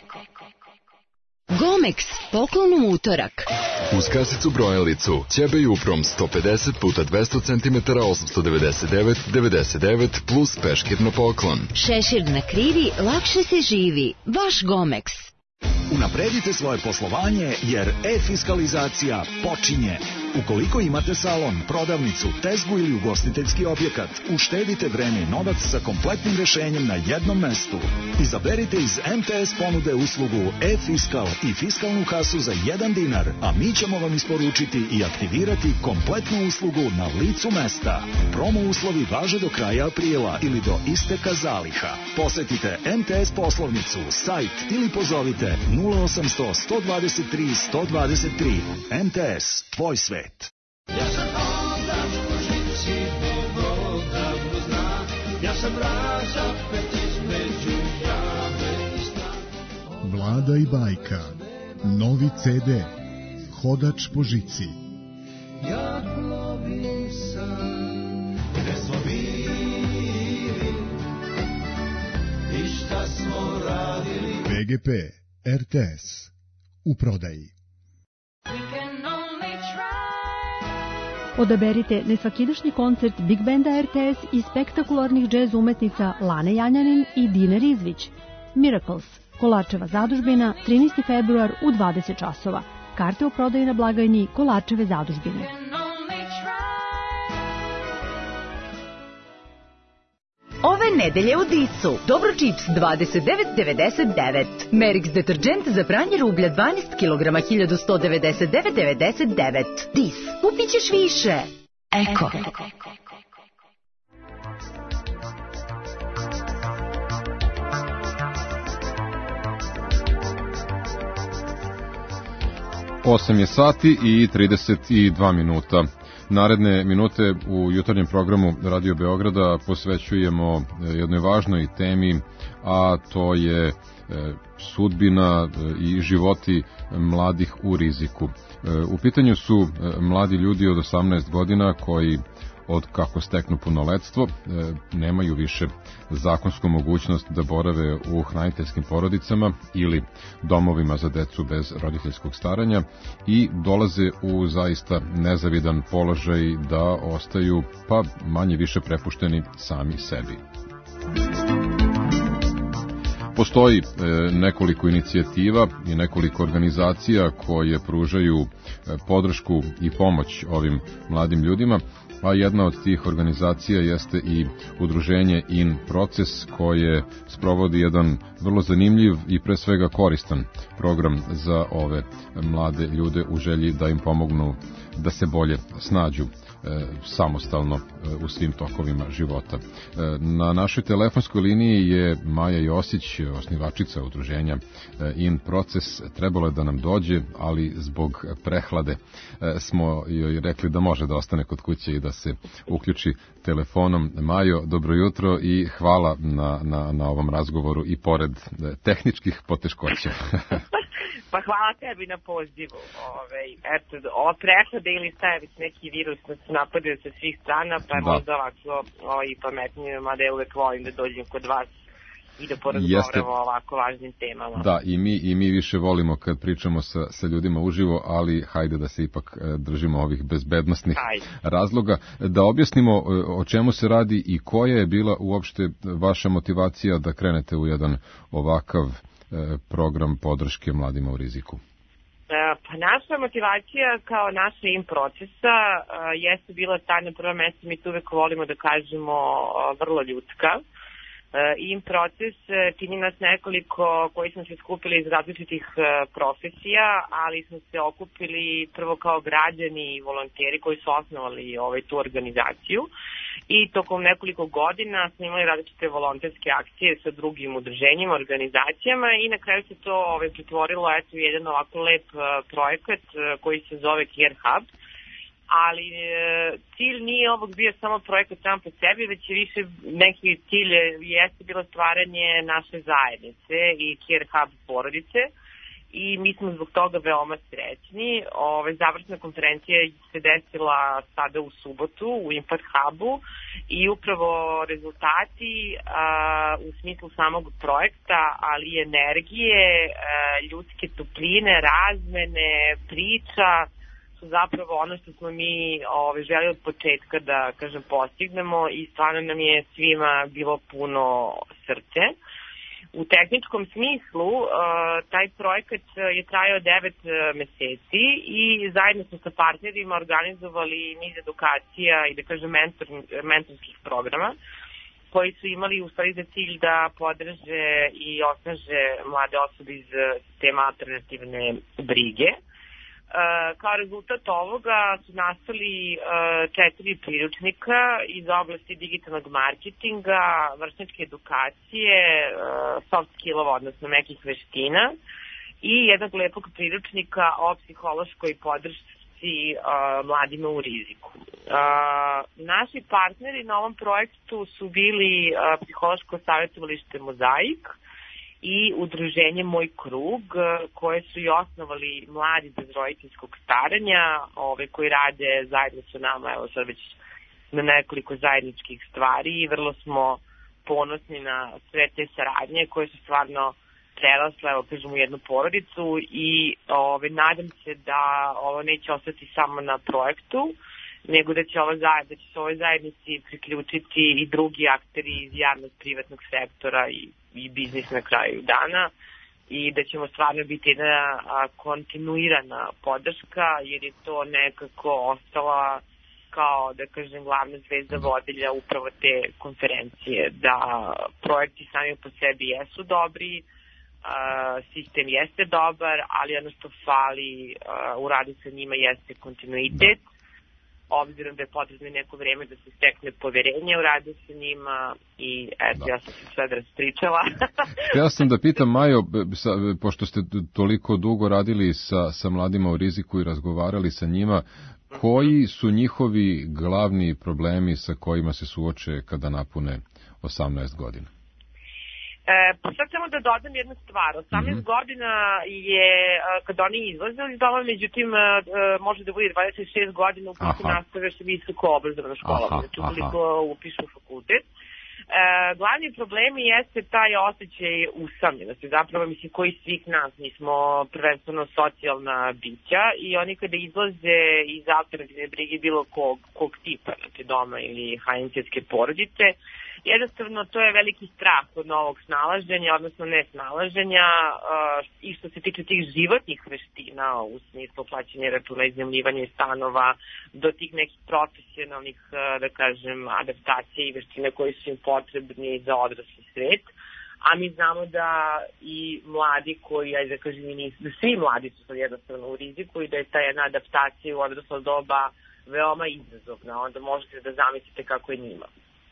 Gomex, poklon u utorak. Uz kasicu brojalicu, ćebe Jufrom sto pedeset puta dvesta centimetara osamsto devedeset devet devedeset devet plus peškir na poklon. Šešir na krivi, lakše se živi. Vaš Gomex. Unapredite svoje poslovanje jer e-fiskalizacija počinje. Ukoliko imate salon, prodavnicu, tezgu ili ugostiteljski objekat, uštedite vreme i novac sa kompletnim rešenjem na jednom mestu. Izaberite iz M T S ponude uslugu e-fiskal i fiskalnu kasu za jedan dinar, a mi ćemo vam isporučiti i aktivirati kompletnu uslugu na licu mesta. Promo uslovi važe do kraja aprila ili do isteka zaliha. Posetite M T S poslovnicu, sajt ili pozovite nula osamsto sto dvadeset tri sto dvadeset tri. M T S, tvoj svet. Ja sam ondač po žici dobro davno zna, ja sam raza pet između jame i sna. Vlada i bajka, novi C D, Hodač po žici. Ja plovim sam, gde smo bili i šta smo radili. B G P, R T S, u prodaji. Odaberite nesvakidašnji koncert Big Banda R T S i spektakularnih džez umetnica Lane Janjanin i Dine Rizvić. Miracles, Kolarčeva zadužbina, trinaesti februar u dvadeset časova. Karte u prodaji na blagajni Kolarčeve zadužbine. Ove nedelje u Disu. Dobro čips dvadeset devet devedeset devet. Merix deterđent za pranje rublja dvanaest kilograma hiljadu sto devedeset devet devedeset devet. Dis. Kupit ćeš više. Eko. osam je sati i trideset dva minuta. Naredne minute u jutarnjem programu Radio Beograda posvećujemo jednoj važnoj temi, a to je sudbina i životi mladih u riziku. U pitanju su mladi ljudi od osamnaest godina koji od kako steknu punoletstvo nemaju više zakonsku mogućnost da borave u hraniteljskim porodicama ili domovima za decu bez roditeljskog staranja i dolaze u zaista nezavidan položaj da ostaju pa manje više prepušteni sami sebi. Postoji nekoliko inicijativa i nekoliko organizacija koje pružaju podršku i pomoć ovim mladim ljudima, a jedna od tih organizacija jeste i udruženje In Proces koje sprovodi jedan vrlo zanimljiv i pre svega koristan program za ove mlade ljude u želji da im pomognu da se bolje snađu samostalno u svim tokovima života. Na našoj telefonskoj liniji je Maja Josić, osnivačica udruženja In Proces. Trebalo je da nam dođe, ali zbog prehlade smo joj rekli da može da ostane kod kuće i da se uključi telefonom. Majo, dobro jutro i hvala na, na, na ovom razgovoru i pored tehničkih poteškoća. Pa hvala tebi na pozivu. Ove, eto, ova prehlada ili šta je već neki virus nas napadaju sa svih strana, pa je da. Možda ovako o, i pametnije, mada ja uvek volim da dođem kod vas i da porazgovaramo o ovako važnim temama. Da, i mi, i mi više volimo kad pričamo sa, sa ljudima uživo, ali hajde da se ipak držimo ovih bezbednostnih hajde. razloga. Da objasnimo o čemu se radi i koja je bila uopšte vaša motivacija da krenete u jedan ovakav program podrške mladima u riziku. Pa naša motivacija kao naša In Procesa jeste bila ta, na prvo mesto mi tu uvek volimo da kažemo vrlo ljudska. In Proces čini nas nekoliko koji smo se skupili iz različitih profesija, ali smo se okupili prvo kao građani i volonteri koji su osnovali ovaj, tu organizaciju i tokom nekoliko godina smo imali različite volonterske akcije sa drugim udruženjima, organizacijama i na kraju se to ovaj, pretvorilo eto, jedan ovako lep projekat koji se zove Care Hub. Ali e, cilj nije ovog bio samo projekat sam po sebi, već je više neki cilj jeste bilo stvaranje naše zajednice i Care Hub porodice i mi smo zbog toga veoma srećni. Ove, završna konferencija se desila sada u subotu u Impact Hubu i upravo rezultati a, u smislu samog projekta, ali i energije, a, ljudske topline, razmene, priča su zapravo ono što smo mi ove, želi od početka da, kažem, postignemo i stvarno nam je svima bilo puno srce. U tehničkom smislu, taj projekat je trajao devet meseci i zajedno smo sa partnerima organizovali niz edukacija i, da kažem, mentor, mentorskih programa koji su imali u stvari za cilj da podrže i osnaže mlade osobe iz sistema alternativne brige. Kao rezultat ovoga su nastali četiri priručnika iz oblasti digitalnog marketinga, vršnjačke edukacije, soft skillova, odnosno nekih veština i jednog lepog priručnika o psihološkoj podršci mladima u riziku. Naši partneri na ovom projektu su bili psihološko savjetovalište Mozaik i udruženje Moj krug, koje su i osnovali mladi bez roditeljskog staranja, ove koji rade zajedno sa nama, evo sad već na nekoliko zajedničkih stvari i vrlo smo ponosni na sve te saradnje koje su stvarno prerasle, evo kažem, u jednu porodicu i ove, nadam se da ovo neće ostati samo na projektu, nego da će, ova, da će se ovoj zajednici priključiti i drugi akteri iz javnog privatnog sektora i, i biznis na kraju dana i da ćemo stvarno biti jedna a, kontinuirana podrška, jer je to nekako ostala kao, da kažem, glavna zvezda vodilja upravo te konferencije, da projekti sami po sebi jesu dobri, a, sistem jeste dobar, ali ono što fali a, u radu sa njima jeste kontinuitet, obzirom da je potrebno neko vreme da se stekne poverenje u radu sa njima i eto, da. Ja sam se sve da raspričala. Ja sam da pitam, Majo, sa, pošto ste toliko dugo radili sa, sa mladima u riziku i razgovarali sa njima, koji su njihovi glavni problemi sa kojima se suoče kada napune osamnaest godina? E, pa sad samo da dodam jednu stvar. osamnaest mm-hmm. godina je kad oni izlaze iz doma, međutim može da bude dvadeset šest godina ukoliko nastave sa visoko obrazovna škola, znači ukoliko upišu fakultet. E, glavni problemi jeste taj osjećaj usamljenosti, zapravo mislim koji svih nas, mi smo prvenstveno socijalna bića i oni kada izlaze iz alternativne brige bilo kog, kog tipa, znači doma ili ha en ce-ske porodice, jednostavno to je veliki strah od novog snalaženja, odnosno nesnalaženja i što se tiče tih životnih veština u smislu plaćanja računa, iznajmljivanja stanova, do tih nekih profesionalnih, da kažem, adaptacija i veština koji su im potrebni za odrasli svet. A mi znamo da i mladi koji, ajde da kažem, nisu, da svi mladi su jednostavno u riziku i da je ta jedna adaptacija u odraslo doba veoma izazovna. Onda možete da zamislite kako je njima.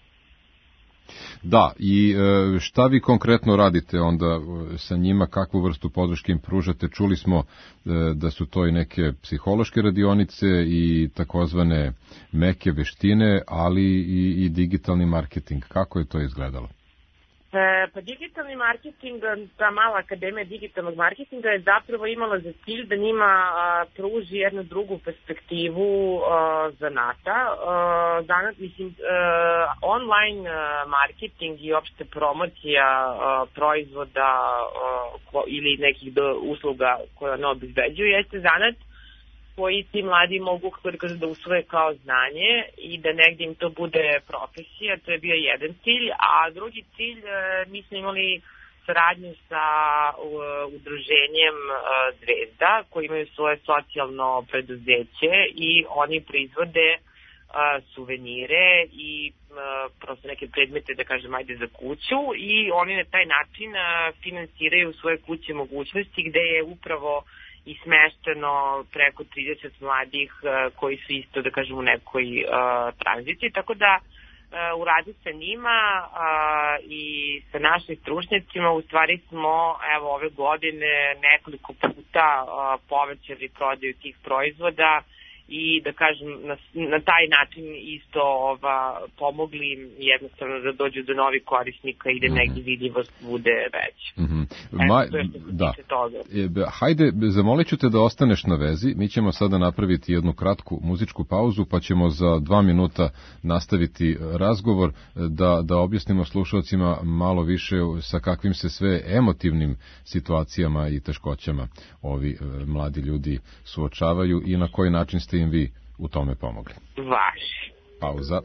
Da, i šta vi konkretno radite onda sa njima, kakvu vrstu podrške im pružate? Čuli smo da su to i neke psihološke radionice i takozvane meke veštine, ali i, i digitalni marketing. Kako je to izgledalo? E, pa digitalni marketing, ta mala akademija digitalnog marketinga je zapravo imala za cilj da njima a, pruži jednu drugu perspektivu a, zanata. A, danas, mislim, a, online a, marketing i opšte promocija a, proizvoda a, ko, ili nekih do, usluga koje ono obezbeđuju jeste zanat koji ti mladi mogu, kako da kažu, da usvoje kao znanje i da negdje im to bude profesija. To je bio jedan cilj, a drugi cilj, mi smo imali saradnju sa udruženjem Zvezda, koji imaju svoje socijalno preduzeće i oni proizvode suvenire i prosto neke predmete, da kažem, ajde za kuću, i oni na taj način finansiraju svoje kuće mogućnosti gde je upravo i smešteno preko trideset mladih uh, koji su isto, da kažem, u nekoj uh, tranziciji. Tako da uh, u radu sa njima uh, i sa našim stručnjacima u stvari smo, evo, ove godine nekoliko puta uh, povećali prodaju tih proizvoda i da kažem na, na taj način isto ova, pomogli im jednostavno da dođu do novih korisnika i da mm-hmm. negdje vidljivost bude veća. Mm-hmm. Eto, Ma, to je što se da. tiče toga. E, hajde, zamolit ću te da ostaneš na vezi, mi ćemo sada napraviti jednu kratku muzičku pauzu, pa ćemo za dva minuta nastaviti razgovor, da, da objasnimo slušalcima malo više sa kakvim se sve emotivnim situacijama i teškoćama ovi e, mladi ljudi suočavaju i na koji način ste im vi u tome pomogli. Vaš. Pauza.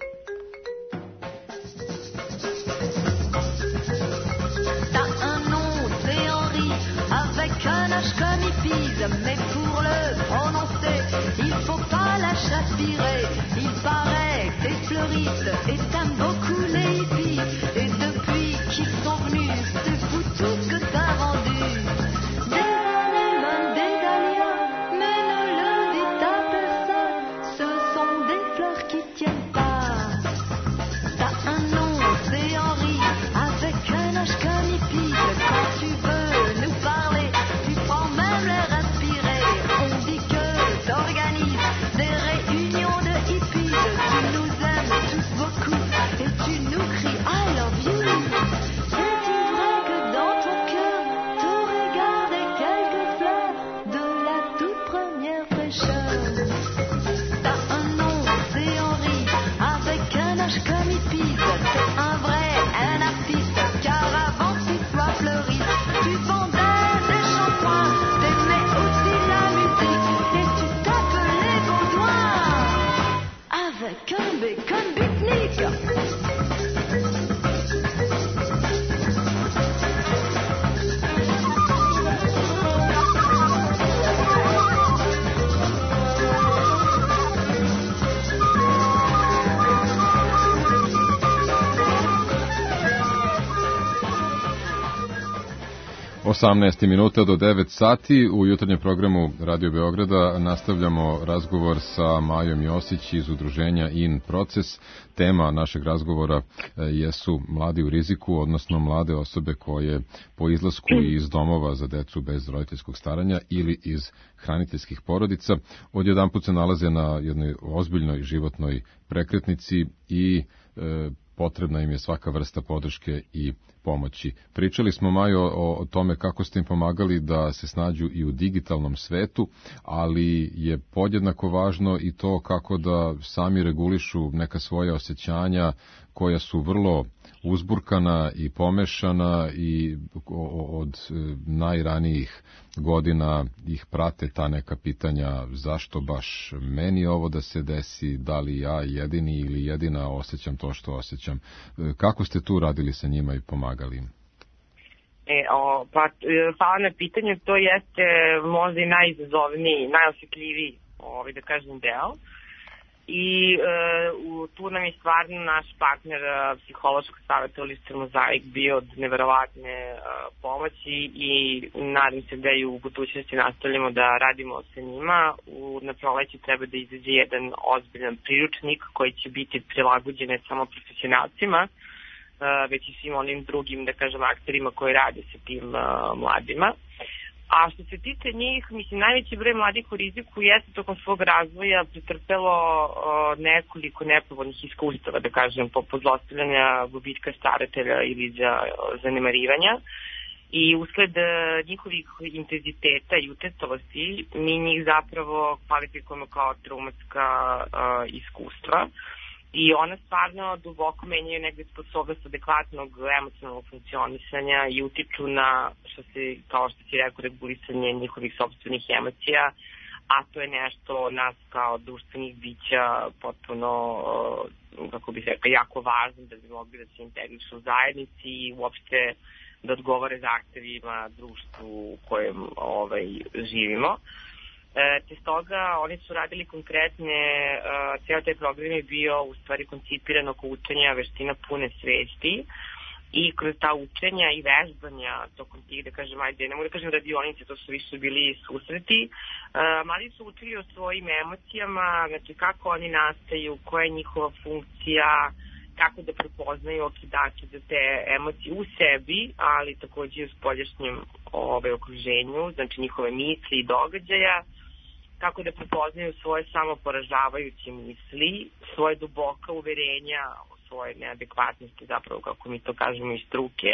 Comme il pise, mais pour le prononcer, il faut pas la chaspirer. Il paraît que les fleuristes aiment beaucoup les hippies, et depuis qu'ils sont venus, c'est fou tout ce que t'as vendu. Des anémones, des dahlias, mais ne le dites à personne, ce sont des fleurs qui tiennent pas. T'as un nom, c'est Henri, avec un âge comme il pise. Quand tu veux nous parler, même le respirer, on dit que t'organises des réunions de hippies. Tu nous aimes tous beaucoup et tu nous cries I love you. C'est-il vrai que dans ton cœur t'aurais gardé quelques fleurs de la toute première fraîcheur? T'as un nom, c'est Henri, avec un âge comme hippies. T'es un vrai, un artiste, car avant que tu sois fleuriste, tu vendais des shampoings. Avec un bacon pique-nique. osamnaest minuta do devet sati u jutarnjem programu Radio Beograda nastavljamo razgovor sa Majom Josić iz udruženja In Proces. Tema našeg razgovora jesu mladi u riziku, odnosno mlade osobe koje po izlasku iz domova za decu bez roditeljskog staranja ili iz hraniteljskih porodica odjedanput se nalaze na jednoj ozbiljnoj životnoj prekretnici i e, potrebna im je svaka vrsta podrške i pomoći. Pričali smo, Majo, o, o tome kako ste im pomagali da se snađu i u digitalnom svetu, ali je podjednako važno i to kako da sami regulišu neka svoja osjećanja koja su vrlo uzburkana i pomešana i od najranijih godina ih prate ta neka pitanja zašto baš meni ovo da se desi, da li ja jedini ili jedina osjećam to što osjećam. Kako ste tu radili sa njima i pomagali im? E, o, pa, hvala na pitanju, to jeste možda i najizazovniji, najosjetljiviji, ovaj, da kažem, deo. I e, u, tu nam je stvarno naš partner psihološkog savjetovališta Mozaik bio od neverovatne e, pomoći i nadam se da i u budućnosti nastavljamo da radimo sa njima. U, na proleće treba da izađe jedan ozbiljan priručnik koji će biti prilagođen ne samo profesionalcima, e, već i svim onim drugim, da kažem, akterima koji rade sa tim e, mladima. A što se tiče njih, mislim, najveći broj mladih u riziku jeste tokom svog razvoja pretrpelo o, nekoliko nepovoljnih iskustava, da kažem, poput zlostavljanja, gubitka staratelja ili za zanemarivanja. I usled njihovih intenziteta i učestalosti, mi njih zapravo kvalifikujemo kao traumatska o, iskustva. I ona stvarno duboko menjaju negde sposobnost adekvatnog emocionalnog funkcionisanja i utiču na, što se, kao što si rekao, regulisanje njihovih sopstvenih emocija, a to je nešto nas kao društvenih bića potpuno, kako bih rekao, jako važno da bi mogli da se integrišu u zajednici i uopšte da odgovore zahtevima društvu u kojem ovaj, živimo. E, te stoga oni su radili konkretne, e, cijel taj program je bio u stvari koncipiran oko učenja veština pune svesti i kroz ta učenja i vežbanja tokom tih, da kažem, ajde, ne mogu da kažem radionice, to su više bili susreti, e, mladi su učili o svojim emocijama, znači kako oni nastaju, koja je njihova funkcija, kako da prepoznaju okidače za te emocije u sebi, ali takođe i u spoljašnjem ove, okruženju, znači njihove misli i događaja. kako da prepoznaju svoje samoporažavajuće misli, svoje duboka uverenja o svoje neadekvatnosti, zapravo kako mi to kažemo iz struke,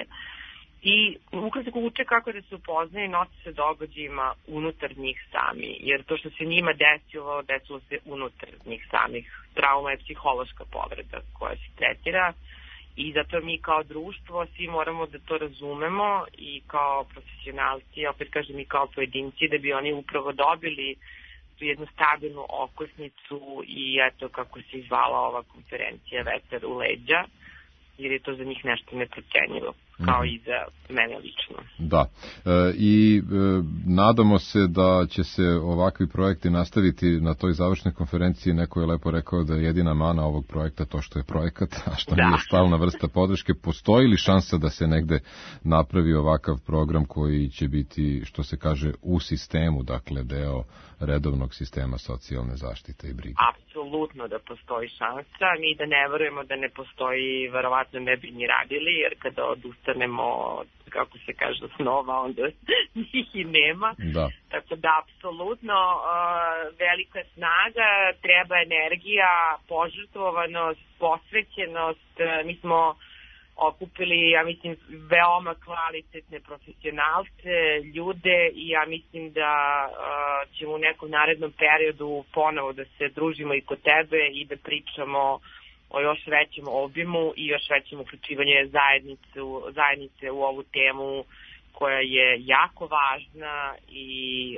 i ukratko uče kako da se upoznaju i nose se događajima unutar njih sami, jer to što se njima desilo, desilo se unutar njih samih. Trauma je psihološka povreda koja se tretira i zato mi kao društvo svi moramo da to razumemo i kao profesionalci, opet kažem i kao pojedinci, da bi oni upravo dobili tu jednu stabilnu okosnicu i eto kako se izvala ova konferencija Vetar u leđa, jer je to za njih nešto neprocenjivo, kao mm-hmm. i za mene lično. Da, e, i e, nadamo se da će se ovakvi projekti nastaviti na toj završnoj konferenciji. Neko je lepo rekao da je jedina mana ovog projekta to što je projekat, a što da. nije stalna vrsta podrške. Postoji li šansa da se negde napravi ovakav program koji će biti, što se kaže, u sistemu, dakle deo redovnog sistema socijalne zaštite i brige? Apsolutno da postoji šansa. Mi da ne verujemo da ne postoji, verovatno ne bi ni radili, jer kada odustanemo, kako se kaže, snova, onda njih i nema. Da. Tako da, apsolutno, uh, velika snaga, treba energija, požrtvovanost, posvećenost. Uh, mi smo okupili, ja mislim, veoma kvalitetne profesionalce, ljude i ja mislim da uh, ćemo u nekom narednom periodu ponovo da se družimo i kod tebe i da pričamo o još većem obimu i još većem uključivanje zajednice, zajednice u ovu temu koja je jako važna i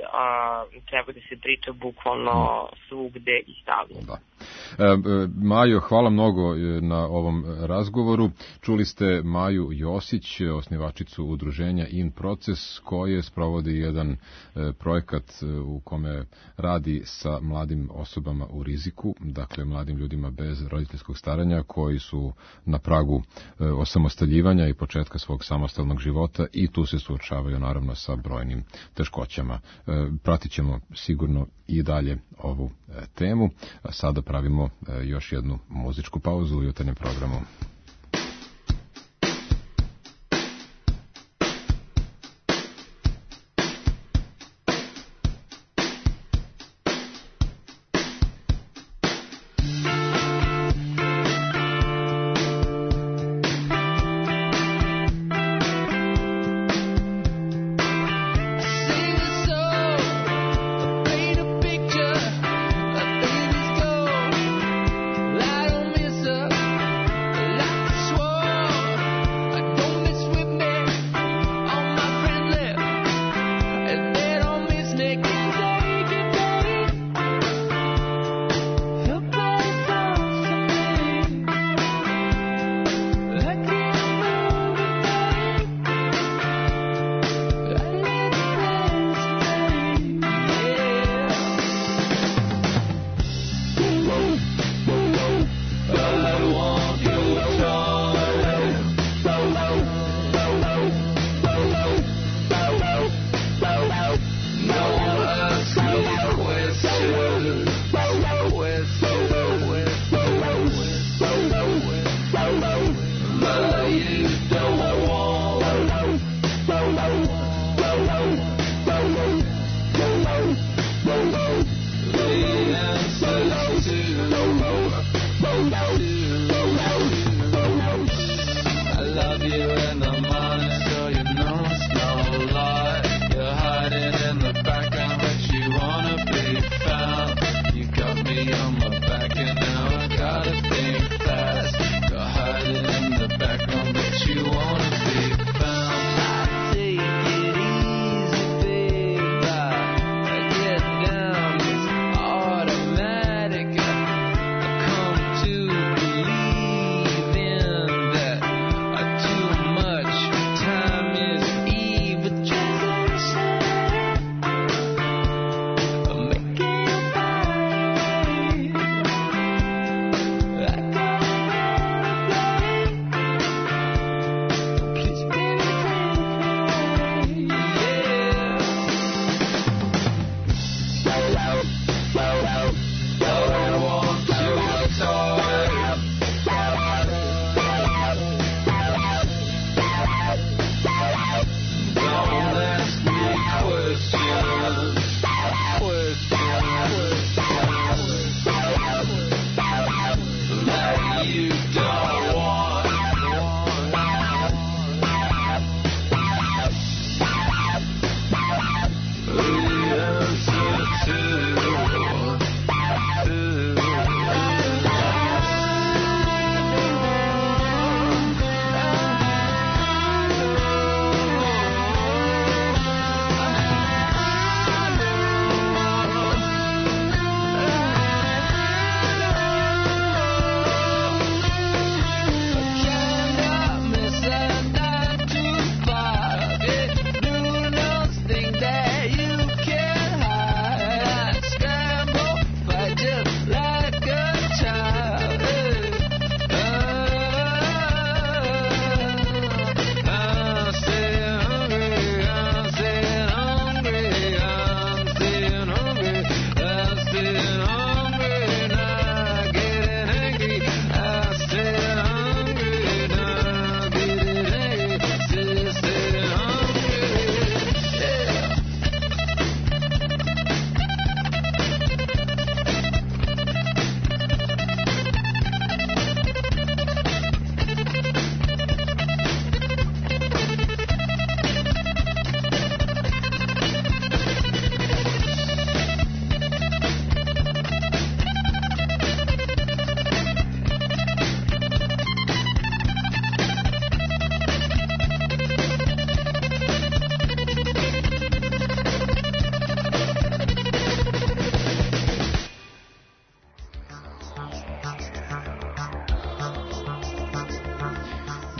uh, treba da se priča bukvalno svugde i stalno. Da. E, Majo, hvala mnogo na ovom razgovoru. Čuli ste Maju Josić, osnivačicu udruženja In Proces, koje sprovodi jedan projekat u kome radi sa mladim osobama u riziku, dakle mladim ljudima bez roditeljskog staranja koji su na pragu osamostaljivanja i početka svog samostalnog života i tu se suočavaju naravno sa brojnim teškoćama. Pratit ćemo sigurno i dalje ovu temu. A sada pravimo još jednu muzičku pauzu u jutarnjem programu. La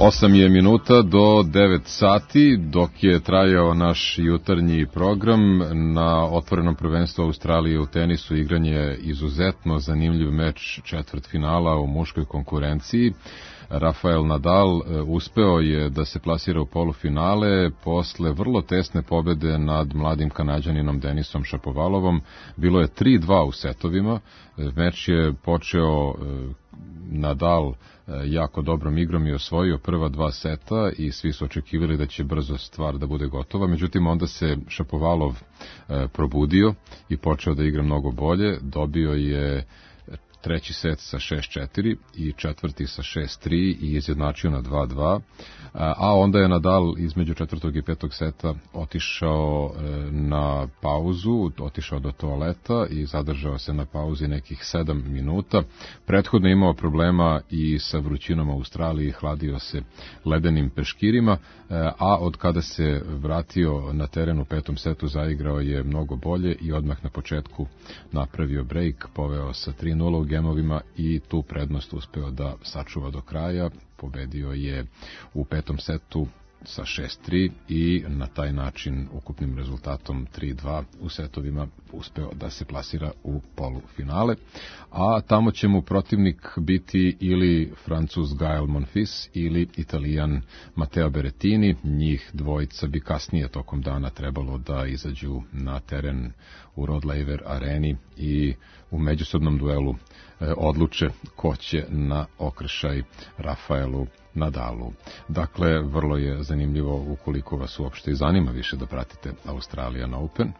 osam je minuta do devet sati, dok je trajao naš jutarnji program. Na otvorenom prvenstvu Australije u tenisu igran je izuzetno zanimljiv meč četvrtfinala u muškoj konkurenciji. Rafael Nadal uspeo je da se plasira u polufinale posle vrlo tesne pobede nad mladim Kanađaninom Denisom Šapovalovom. Bilo je tri dva u setovima. Meč je počeo Nadal jako dobrom igrom i osvojio prva dva seta i svi su očekivali da će brzo stvar da bude gotova. Međutim, onda se Šapovalov probudio i počeo da igra mnogo bolje. Dobio je treći set sa šest četiri i četvrti sa šest tri i izjednačio na dva dva, a onda je Nadal između četvrtog i petog seta otišao na pauzu, otišao do toaleta i zadržao se na pauzi nekih sedam minuta. Prethodno imao problema i sa vrućinom u Australiji, hladio se ledenim peškirima, a od kada se vratio na teren u petom setu zaigrao je mnogo bolje i odmah na početku napravio break, poveo sa tri nula u gemovima i tu prednost uspeo da sačuva do kraja. Pobedio je u petom setu sa šest tri i na taj način ukupnim rezultatom tri dva u setovima uspeo da se plasira u polufinale. A tamo će mu protivnik biti ili Francuz Gael Monfils ili Italijan Matteo Berrettini. Njih dvojica bi kasnije tokom dana trebalo da izađu na teren u Rod Laver areni i u međusobnom duelu odluče ko će na okršaj Rafaelu Nadalu. Dakle, vrlo je zanimljivo ukoliko vas uopšte i zanima više da pratite Australian Open.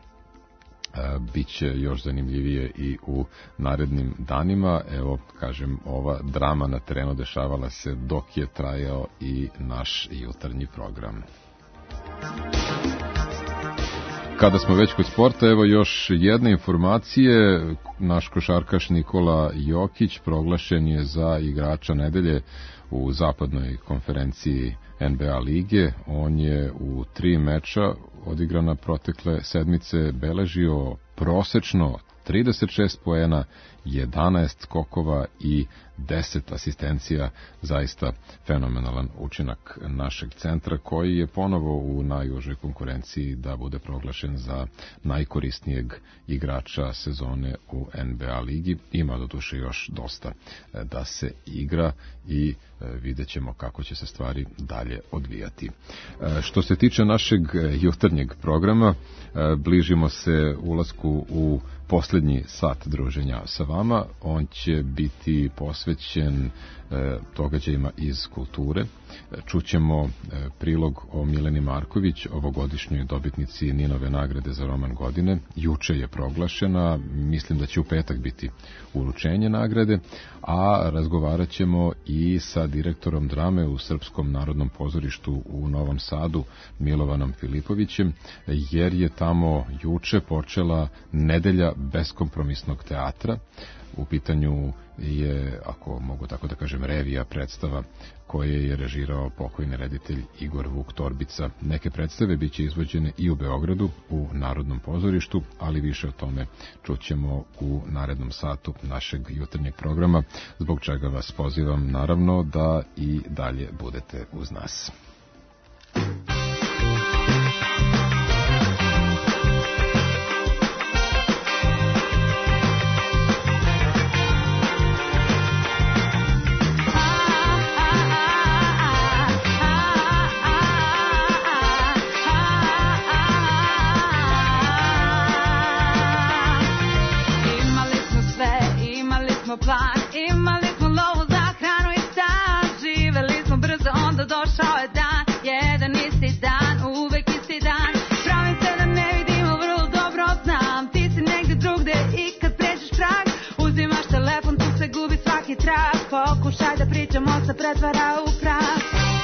Biće još zanimljivije i u narednim danima. Evo, kažem, ova drama na terenu dešavala se dok je trajao i naš jutarnji program. Kada smo već kod sporta, evo još jedne informacije. Naš košarkaš Nikola Jokić proglašen je za igrača nedelje u zapadnoj konferenciji N B A lige. On je u tri meča odigrana protekle sedmice beležio prosečno trideset šest poena, jedanaest skokova i deset asistencija. Zaista fenomenalan učinak našeg centra, koji je ponovo u najužoj konkurenciji da bude proglašen za najkorisnijeg igrača sezone u N B A ligi. Ima doduše još dosta da se igra i vidjet ćemo kako će se stvari dalje odvijati. Što se tiče našeg jutarnjeg programa, bližimo se ulasku u posljednji sat druženja sa vama. On će biti posvećen e, događajima iz kulture. Čućemo e, prilog o Mileni Marković, ovogodišnjoj dobitnici Ninove nagrade za roman godine. Juče je proglašena, mislim da će u petak biti uručenje nagrade, a razgovarat ćemo i sa direktorom drame u Srpskom narodnom pozorištu u Novom Sadu, Milovanom Filipovićem, jer je tamo juče počela nedelja beskompromisnog teatra. U pitanju je, ako mogu tako da kažem, revija predstava koje je režirao pokojni reditelj Igor Vuk Torbica. Neke predstave biće izvođene i u Beogradu u Narodnom pozorištu, ali više o tome čućemo u narednom satu našeg jutarnjeg programa, zbog čega vas pozivam naravno da i dalje budete uz nas. Plan. Imali smo lovu za hranu i stan, živeli smo brzo, onda došao je dan, jedan isti dan, uvek isti dan. Pravim se da ne vidimo, vrlo dobro znam, ti si negde drugde i kad pređeš prag, uzimaš telefon, tu se gubi svaki trag, pokušaj da pričamo, se pretvara u prah.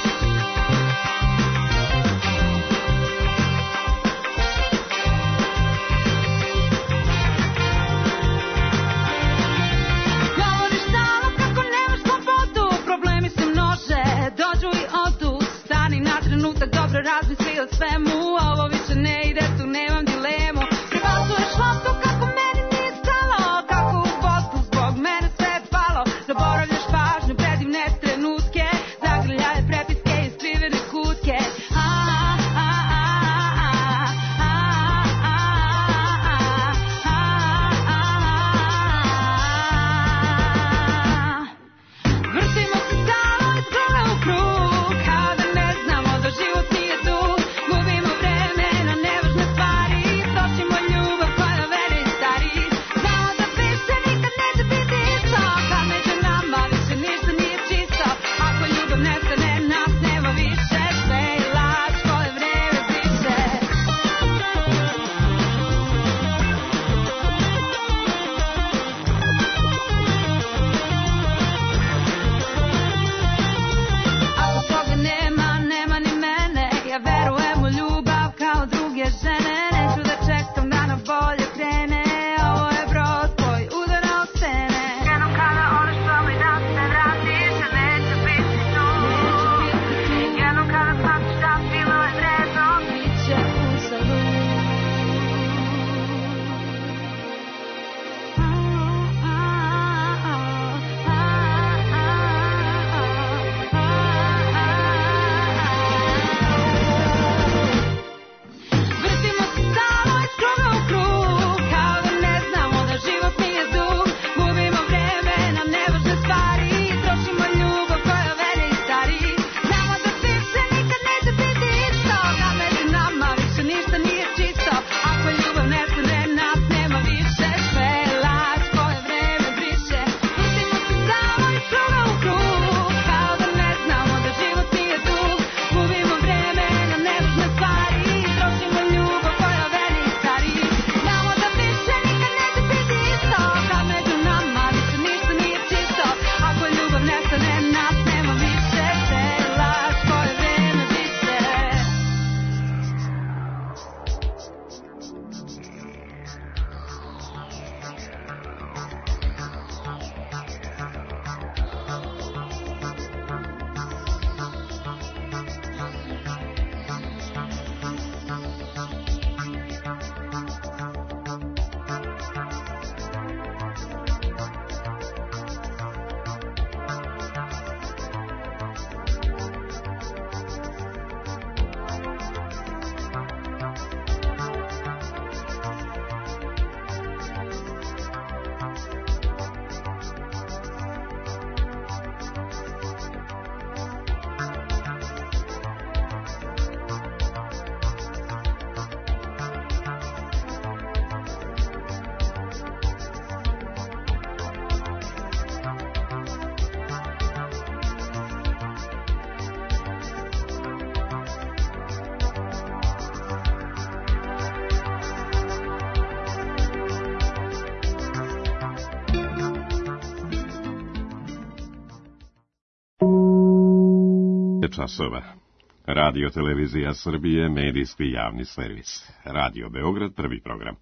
Dobro razmisli o svemu, ovo više ne ide, tu nemam dilemu. Pribacuješ loptu kako meni nije stalo, kako u Bosnu zbog mene sve je palo. Zaboravljaš pažnju, predivne trenutke, zagrljaje prepiske i časova. Radio Televizija Srbije, medijski javni servis. Radio Beograd, prvi program.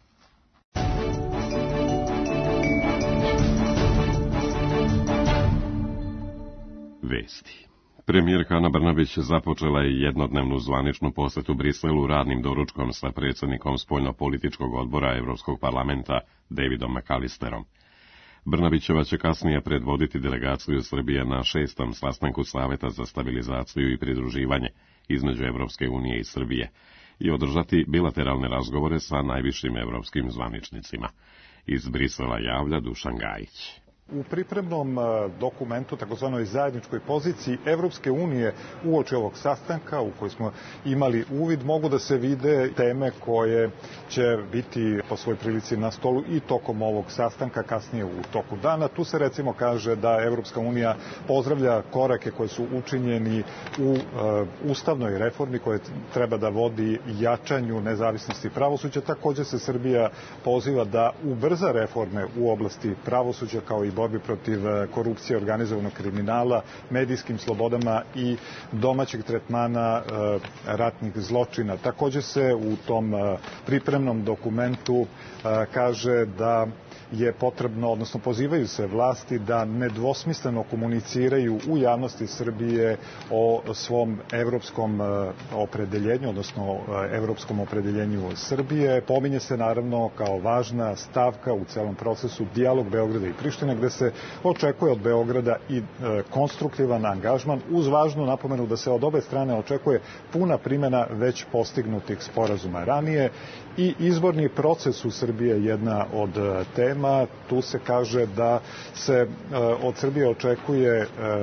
Vesti. Premijerka Ana Brnabić započela je jednodnevnu zvaničnu posetu Briselu radnim doručkom sa predsjednikom spoljno-političkog odbora Evropskog parlamenta Davidom McAllisterom. Brnabićeva će kasnije predvoditi delegaciju Srbije na šestom sastanku Saveta za stabilizaciju i pridruživanje između Evropske unije i Srbije i održati bilateralne razgovore sa najvišim evropskim zvaničnicima. Iz Brisela javlja Dušan Gajić. U pripremnom dokumentu, takozvanoj zajedničkoj poziciji Evropske unije uoči ovog sastanka u kojoj smo imali uvid, mogu da se vide teme koje će biti po svoj prilici na stolu i tokom ovog sastanka, kasnije u toku dana. Tu se recimo kaže da Evropska unija pozdravlja korake koje su učinjeni u uh, ustavnoj reformi koje treba da vodi jačanju nezavisnosti pravosuđa. Takođe se Srbija poziva da ubrza reforme u oblasti pravosuđa kao i borbi protiv korupcije, organizovanog kriminala, medijskim slobodama i domaćeg tretmana e, ratnih zločina. Takođe se u tom e, pripremnom dokumentu e, kaže da je potrebno, odnosno pozivaju se vlasti da nedvosmisleno komuniciraju u javnosti Srbije o svom evropskom opredeljenju, odnosno evropskom opredeljenju Srbije. Pominje se naravno kao važna stavka u celom procesu dijalog Beograda i Prištine, gde se očekuje od Beograda i konstruktivan angažman, uz važnu napomenu da se od obe strane očekuje puna primjena već postignutih sporazuma ranije i izborni proces u Srbiji je jedna od tema. Tu se kaže da se od Srbije očekuje,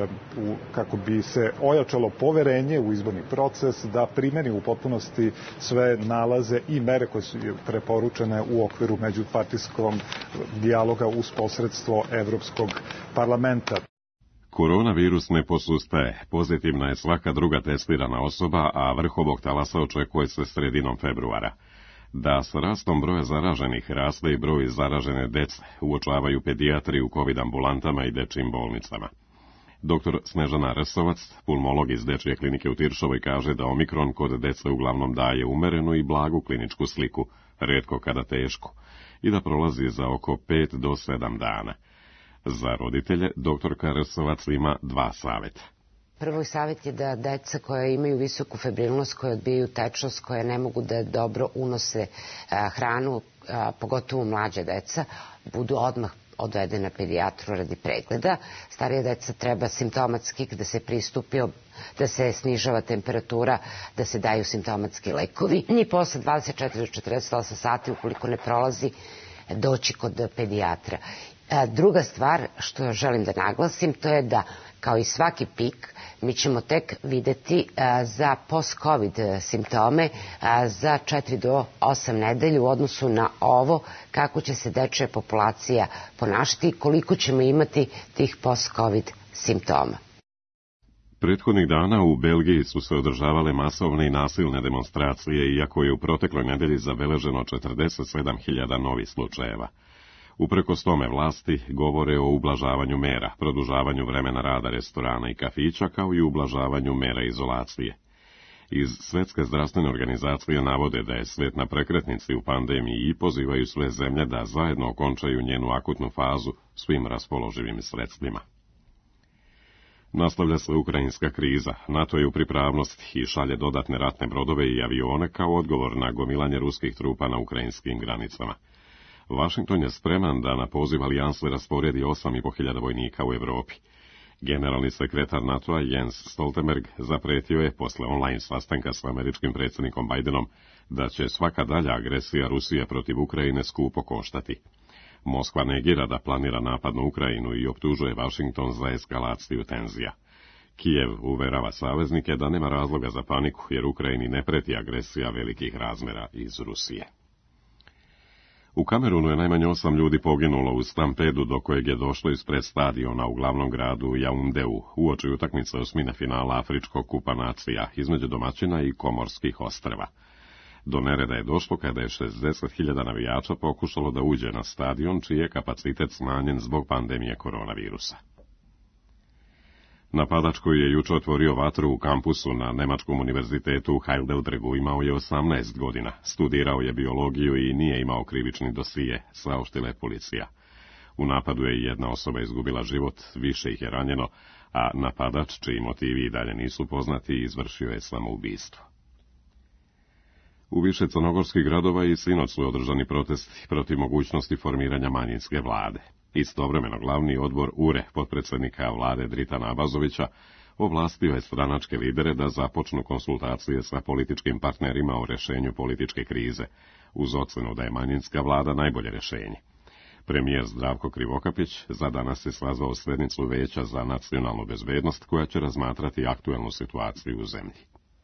kako bi se ojačalo poverenje u izborni proces, da primeni u potpunosti sve nalaze i mere koje su preporučene u okviru međupartijskog dijaloga uz posredstvo Evropskog parlamenta. Koronavirus ne posustaje. Pozitivna je svaka druga testirana osoba, a vrh ovog talasa očekuje se sredinom februara. Da s rastom broja zaraženih raste i broj zaražene dece, uočavaju pedijatri u kovid ambulantama i dečijim bolnicama. Doktor Snežana Resovac, pulmolog iz Dečije klinike u Tiršovoj, kaže da omikron kod dece uglavnom daje umerenu i blagu kliničku sliku, retko kada tešku, i da prolazi za oko pet do sedam dana. Za roditelje doktorka Resovac ima dva saveta. Prvi savjet je da deca koja imaju visoku febrilnost, koje odbijaju tečnost, koje ne mogu da dobro unose a, hranu, a, pogotovo mlađa deca, budu odmah odvedena pedijatru radi pregleda. Starija deca treba simptomatski da se pristupi, da se snižava temperatura, da se daju simptomatski lekovi. I posle dvadeset četiri do četrdeset osam sati, ukoliko ne prolazi, doći kod pedijatra. A, druga stvar što želim da naglasim, to je da kao i svaki pik, mi ćemo tek videti a, za post-covid simptome a, za četiri do osam nedelja u odnosu na ovo, kako će se dečja populacija ponašati i koliko ćemo imati tih post-covid simptoma. Prethodnih dana u Belgiji su se održavale masovne i nasilne demonstracije, iako je u protekloj nedelji zabeleženo četrdeset sedam hiljada novih slučajeva. Uprkos tome vlasti govore o ublažavanju mera, produžavanju vremena rada restorana i kafića, kao i ublažavanju mera izolacije. Iz Svetske zdravstvene organizacije navode da je svet na prekretnici u pandemiji i pozivaju sve zemlje da zajedno okončaju njenu akutnu fazu svim raspoloživim sredstvima. Nastavlja se ukrajinska kriza. NATO je u pripravnosti i šalje dodatne ratne brodove i avione kao odgovor na gomilanje ruskih trupa na ukrajinskim granicama. Washington je spreman da na poziv alijanse rasporedi osam i po hiljada vojnika u Evropi. Generalni sekretar NATO-a Jens Stoltenberg zapretio je posle online sastanka s američkim predsjednikom Bidenom da će svaka dalja agresija Rusije protiv Ukrajine skupo koštati. Moskva negira da planira napad na Ukrajinu i optužuje Washington za eskalaciju tenzija. Kijev uverava saveznike da nema razloga za paniku jer Ukrajini ne preti agresija velikih razmera iz Rusije. U Kamerunu je najmanje osam ljudi poginulo u stampedu do kojeg je došlo ispred stadiona u glavnom gradu Jaundeu uoči utakmice osmine finala Afričkog kupa nacija između domaćina i Komorskih ostrva. Do nereda je došlo kada je šezdeset hiljada navijača pokušalo da uđe na stadion čiji je kapacitet smanjen zbog pandemije koronavirusa. Napadač koji je juče otvorio vatru u kampusu na Nemačkom univerzitetu u Heidelbergu imao je osamnaest godina, studirao je biologiju i nije imao krivični dosije, saopštila je policija. U napadu je jedna osoba izgubila život, više ih je ranjeno, a napadač, čiji motivi i dalje nisu poznati, izvršio je samoubistvo. U više crnogorskih gradova i sinoć su održani protesti protiv mogućnosti formiranja manjinske vlade. Istovremeno glavni odbor U R E potpredsjednika vlade Dritana Abazovića ovlastio je stranačke lidere da započnu konsultacije sa političkim partnerima o rešenju političke krize, uz ocenu da je manjinska vlada najbolje rešenje. Premijer Zdravko Krivokapić za danas je sazvao sednicu Veća za nacionalnu bezbednost koja će razmatrati aktuelnu situaciju u zemlji.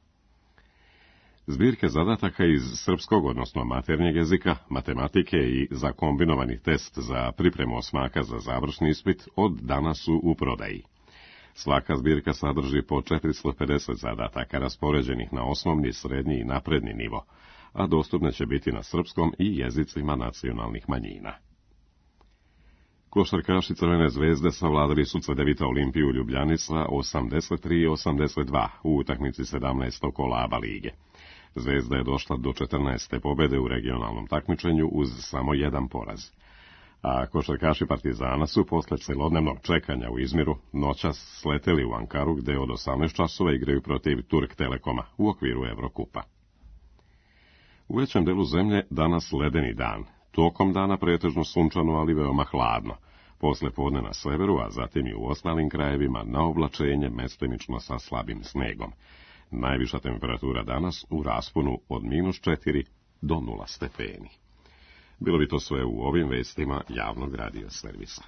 Zbirke zadataka iz srpskog, odnosno maternjeg jezika, matematike i za kombinovani test za pripremu osmaka za završni ispit od danas su u prodaji. Svaka zbirka sadrži po četiristo pedeset zadataka raspoređenih na osnovni, srednji i napredni nivo, a dostupne će biti na srpskom i jezicima nacionalnih manjina. Košarkaši Crvene zvezde savladali su Cedevita Olimpiju u Ljubljani sa osamdeset tri osamdeset dva u utakmici sedamnaestog kola ABA lige. Zvezda je došla do četrnaeste pobede u regionalnom takmičenju uz samo jedan poraz. A košarkaši Partizana su posle celodnevnog čekanja u Izmiru noćas sleteli u Ankaru gde od osamnaest časova igraju protiv Turk Telekoma u okviru Evrokupa. U većem delu zemlje danas ledeni dan. Tokom dana pretežno sunčano, ali veoma hladno. Posle podne na severu, a zatim i u ostalim krajevima na oblačenje mestimično sa slabim snegom. Najviša temperatura danas u rasponu od minus četiri do nula stepeni. Bilo bi to sve u ovim vestima javnog radio servisa.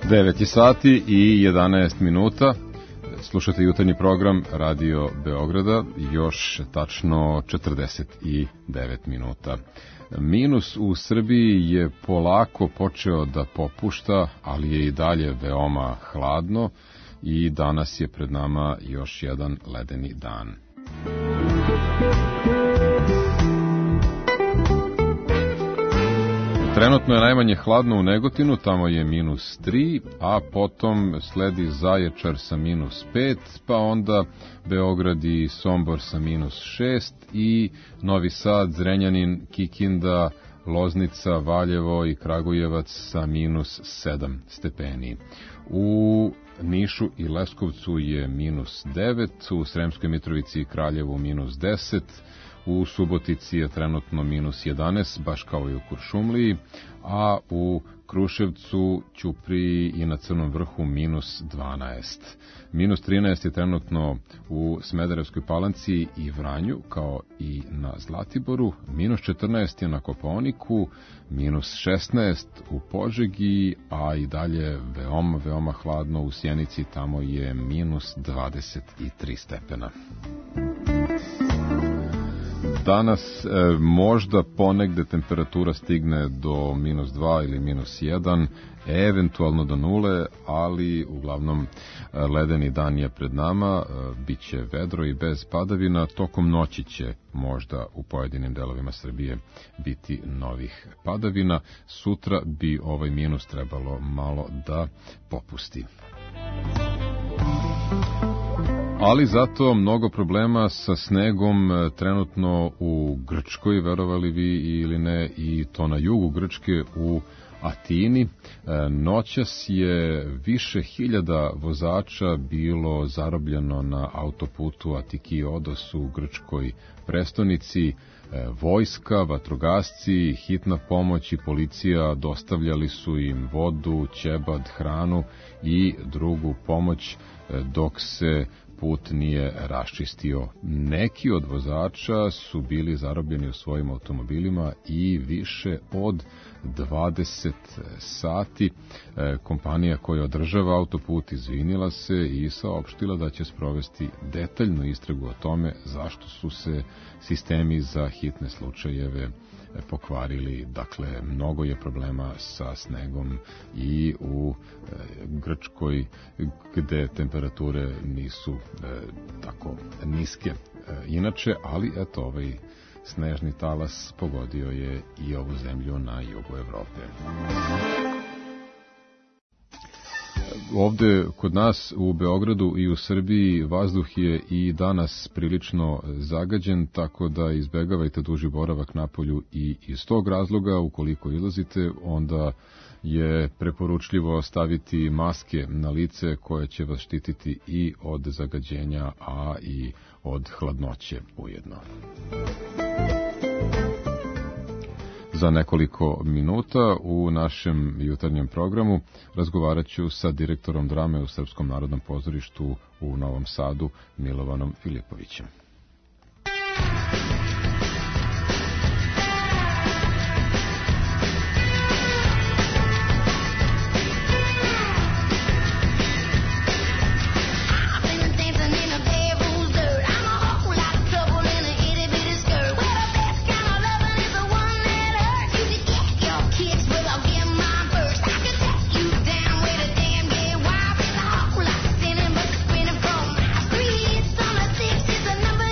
devet sati i jedanaest minuta. Slušate jutarnji program Radio Beograda, još tačno četrdeset devet minuta. Minus u Srbiji je polako počeo da popušta, ali je i dalje veoma hladno i danas je pred nama još jedan ledeni dan. Trenutno je najmanje hladno u Negotinu, tamo je minus tri, a potom sledi Zaječar sa minus pet, pa onda Beograd i Sombor sa minus šest i Novi Sad, Zrenjanin, Kikinda, Loznica, Valjevo i Kragujevac sa minus sedam stepeni. U Nišu i Leskovcu je minus devet, u Sremskoj Mitrovici i Kraljevu minus deset, u Subotici je trenutno minus jedanaest, baš kao i u Kuršumliji, a u Kruševcu, Ćupriji i na Crnom vrhu minus dvanaest. Minus trinaest je trenutno u Smederevskoj Palanci i Vranju, kao i na Zlatiboru, minus četrnaest je na Kopaoniku, minus šesnaest u Požegi, a i dalje veoma, veoma hladno u Sjenici, tamo je minus dvadeset tri stepena. Danas e, možda ponegde temperatura stigne do minus dva ili minus jedan, eventualno do nule, ali uglavnom e, ledeni dan je pred nama, e, bit će vedro i bez padavina, tokom noći će možda u pojedinim delovima Srbije biti novih padavina, sutra bi ovaj minus trebalo malo da popusti. Ali zato mnogo problema sa snegom trenutno u Grčkoj, verovali vi ili ne, i to na jugu Grčke u Atini. Noćas je više hiljada vozača bilo zarobljeno na autoputu Atiki-Odos u grčkoj prestonici. Vojska, vatrogasci, hitna pomoć i policija dostavljali su im vodu, ćebad, hranu i drugu pomoć dok se put nije raščistio. Neki od vozača su bili zarobljeni u svojim automobilima i više od dvadeset sati. Kompanija koja održava autoput izvinila se i saopštila da će sprovesti detaljnu istragu o tome zašto su se sistemi za hitne slučajeve pokvarili. Dakle, mnogo je problema sa snegom i u e, Grčkoj, gde temperature nisu e, tako niske e, inače, ali eto, ovaj snežni talas pogodio je i ovu zemlju na jugu Evrope. Ovde kod nas u Beogradu i u Srbiji vazduh je i danas prilično zagađen, tako da izbegavajte duži boravak napolju i iz tog razloga. Ukoliko izlazite, onda je preporučljivo staviti maske na lice koje će vas štititi i od zagađenja, a i od hladnoće ujedno. Za nekoliko minuta u našem jutarnjem programu razgovarat ću sa direktorom drame u Srpskom narodnom pozorištu u Novom Sadu, Milovanom Filipovićem. Number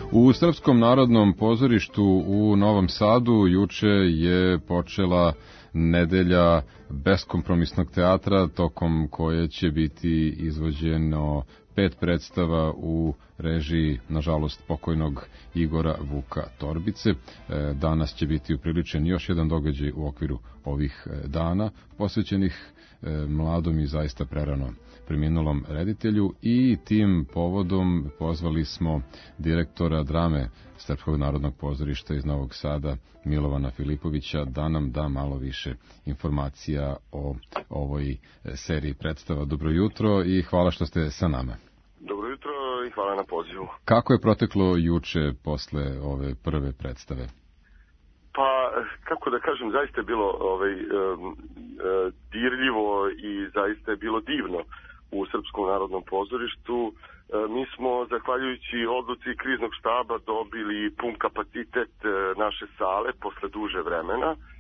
U Srpskom narodnom pozorištu u Novom Sadu juče je počela nedelja beskompromisnog teatra, tokom koje će biti izvođeno pet predstava u režiji, nažalost, pokojnog Igora Vuka Torbice. Danas će biti upriličen još jedan događaj u okviru ovih dana, posvećenih mladom i zaista prerano preminulom reditelju, i tim povodom pozvali smo direktora drame Srpskog narodnog pozorišta iz Novog Sada, Milovana Filipovića, da nam da malo više informacija o ovoj seriji predstava. Dobro jutro i hvala što ste sa nama. Dobro jutro i hvala na pozivu. Kako je proteklo juče posle ove prve predstave? Pa, kako da kažem, zaista je bilo ovaj, um, uh, dirljivo i zaista je bilo divno u Srpskom narodnom pozorištu. Uh, mi smo, zahvaljujući odluci kriznog štaba, dobili pun kapacitet uh, naše sale posle duže vremena. Uh,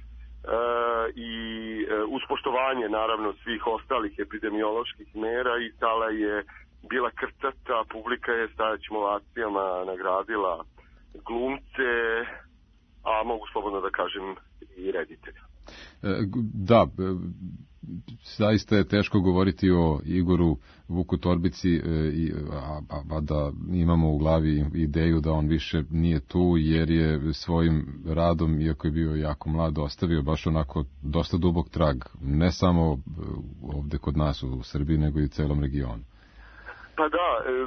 i uh, uz poštovanje, naravno, svih ostalih epidemioloških mera, i sala je bila krcata, publika je stajaćim ovacijama nagradila glumce, a mogu slobodno da kažem i reditelja. Da, zaista je teško govoriti o Igoru Vuku Torbici, a, a da imamo u glavi ideju da on više nije tu, jer je svojim radom, iako je bio jako mlad, ostavio baš onako dosta dubok trag, ne samo ovde kod nas u Srbiji, nego i u celom regionu. Pa da,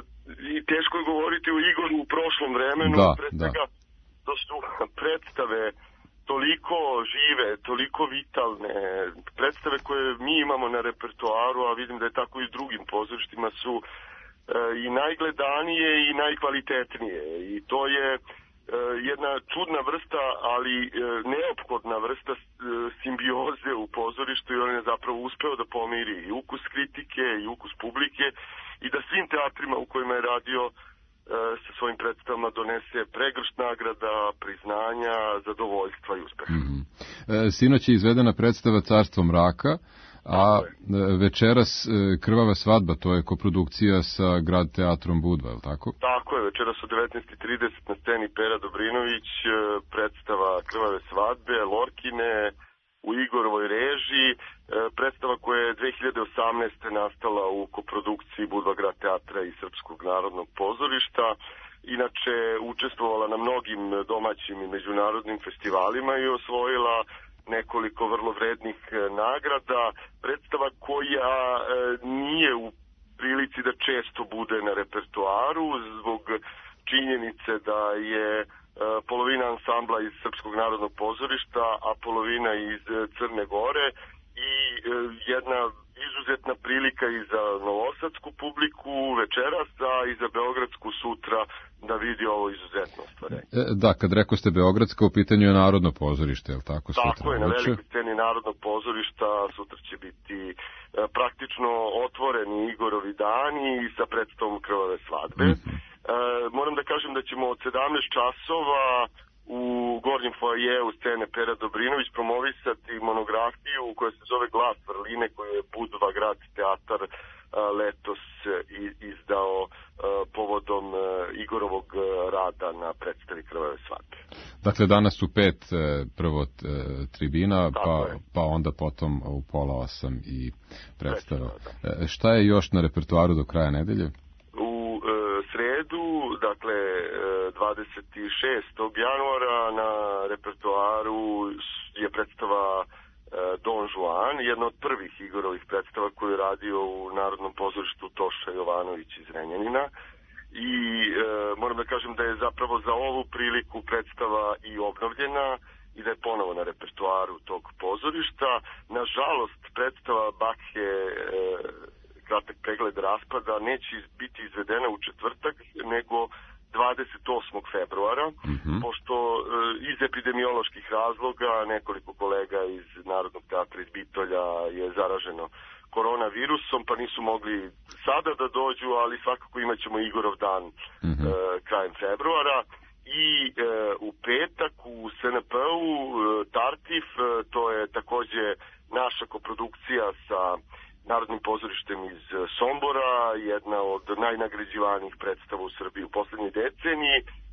i teško je govoriti o Igoru u prošlom vremenu, da, pre da. svega to su predstave toliko žive, toliko vitalne, predstave koje mi imamo na repertoaru, a vidim da je tako i s drugim pozorištima, su e, i najgledanije i najkvalitetnije. I to je e, jedna čudna vrsta, ali e, neophodna vrsta e, simbioze u pozorištu, i on je zapravo uspeo da pomiri i ukus kritike i ukus publike, i da svim teatrima u kojima je radio sa svojim predstavama donese pregršt nagrada, priznanja, zadovoljstva i uspeha. Mm-hmm. E, sinoć je izvedena predstava Carstvo mraka, a večeras Krvava svadba, to je koprodukcija sa Grad teatrom Budva, je li tako? Tako je, večeras u devetnaest i trideset na sceni Pera Dobrinović, predstava Krvave svadbe, Lorkine, u Igorovoj režiji, predstava koja je dve hiljade osamnaeste. nastala u koprodukciji Budva Grad teatra i Srpskog narodnog pozorišta. Inače, učestvovala na mnogim domaćim i međunarodnim festivalima i osvojila nekoliko vrlo vrednih nagrada. Predstava koja nije u prilici da često bude na repertoaru zbog činjenice da je polovina ansambla iz Srpskog narodnog pozorišta, a polovina iz Crne Gore, i jedna izuzetna prilika i za novosadsku publiku večeras, a i za beogradsku sutra da vidi ovo izuzetno ostvarenje. E, da, kad rekao ste beogradska, u pitanju je Narodno pozorište, je li tako? Tako je, na velikoj sceni Narodnog pozorišta sutra će biti e, praktično otvoreni Igorovi dani i sa predstavom Krvave svadbe. Mm-hmm. E, moram da kažem da ćemo od sedamnaest časova u gornjem foajeu scene Pera Dobrinović promovisati monografiju koja se zove Glas vrline, koju je Budva Grad teatar a, letos izdao a, povodom a, Igorovog rada na predstavi Krvave svadbe. Dakle, danas su pet prvo tribina, pa, pa onda potom u pola osam i predstava. Da. Šta je još na repertoaru do kraja nedelje? Sredu, dakle dvadeset šestog januara na repertoaru je predstava Don Juan, jedna od prvih Igorovih predstava koju je radio u Narodnom pozorištu Toša Jovanović iz Renjanina, i e, moram da kažem da je zapravo za ovu priliku predstava i obnovljena i da je ponovo na repertoaru tog pozorišta. Nažalost, predstava Bakhe e, kratak pregled raspada neće biti izvedena u četvrtak, nego dvadeset osmog februara, mm-hmm. pošto e, iz epidemioloških razloga nekoliko kolega iz Narodnog teatra iz Bitolja je zaraženo koronavirusom, pa nisu mogli sada da dođu, ali svakako imat ćemo Igorov dan mm-hmm. e, krajem februara. I e, u petak u S N P-u e, Tartif, e, to je takođe naša koprodukcija sa Narodnim pozorištem iz Sombora, jedna od najnagrađivanijih predstava u Srbiji u poslednjoj deceniji,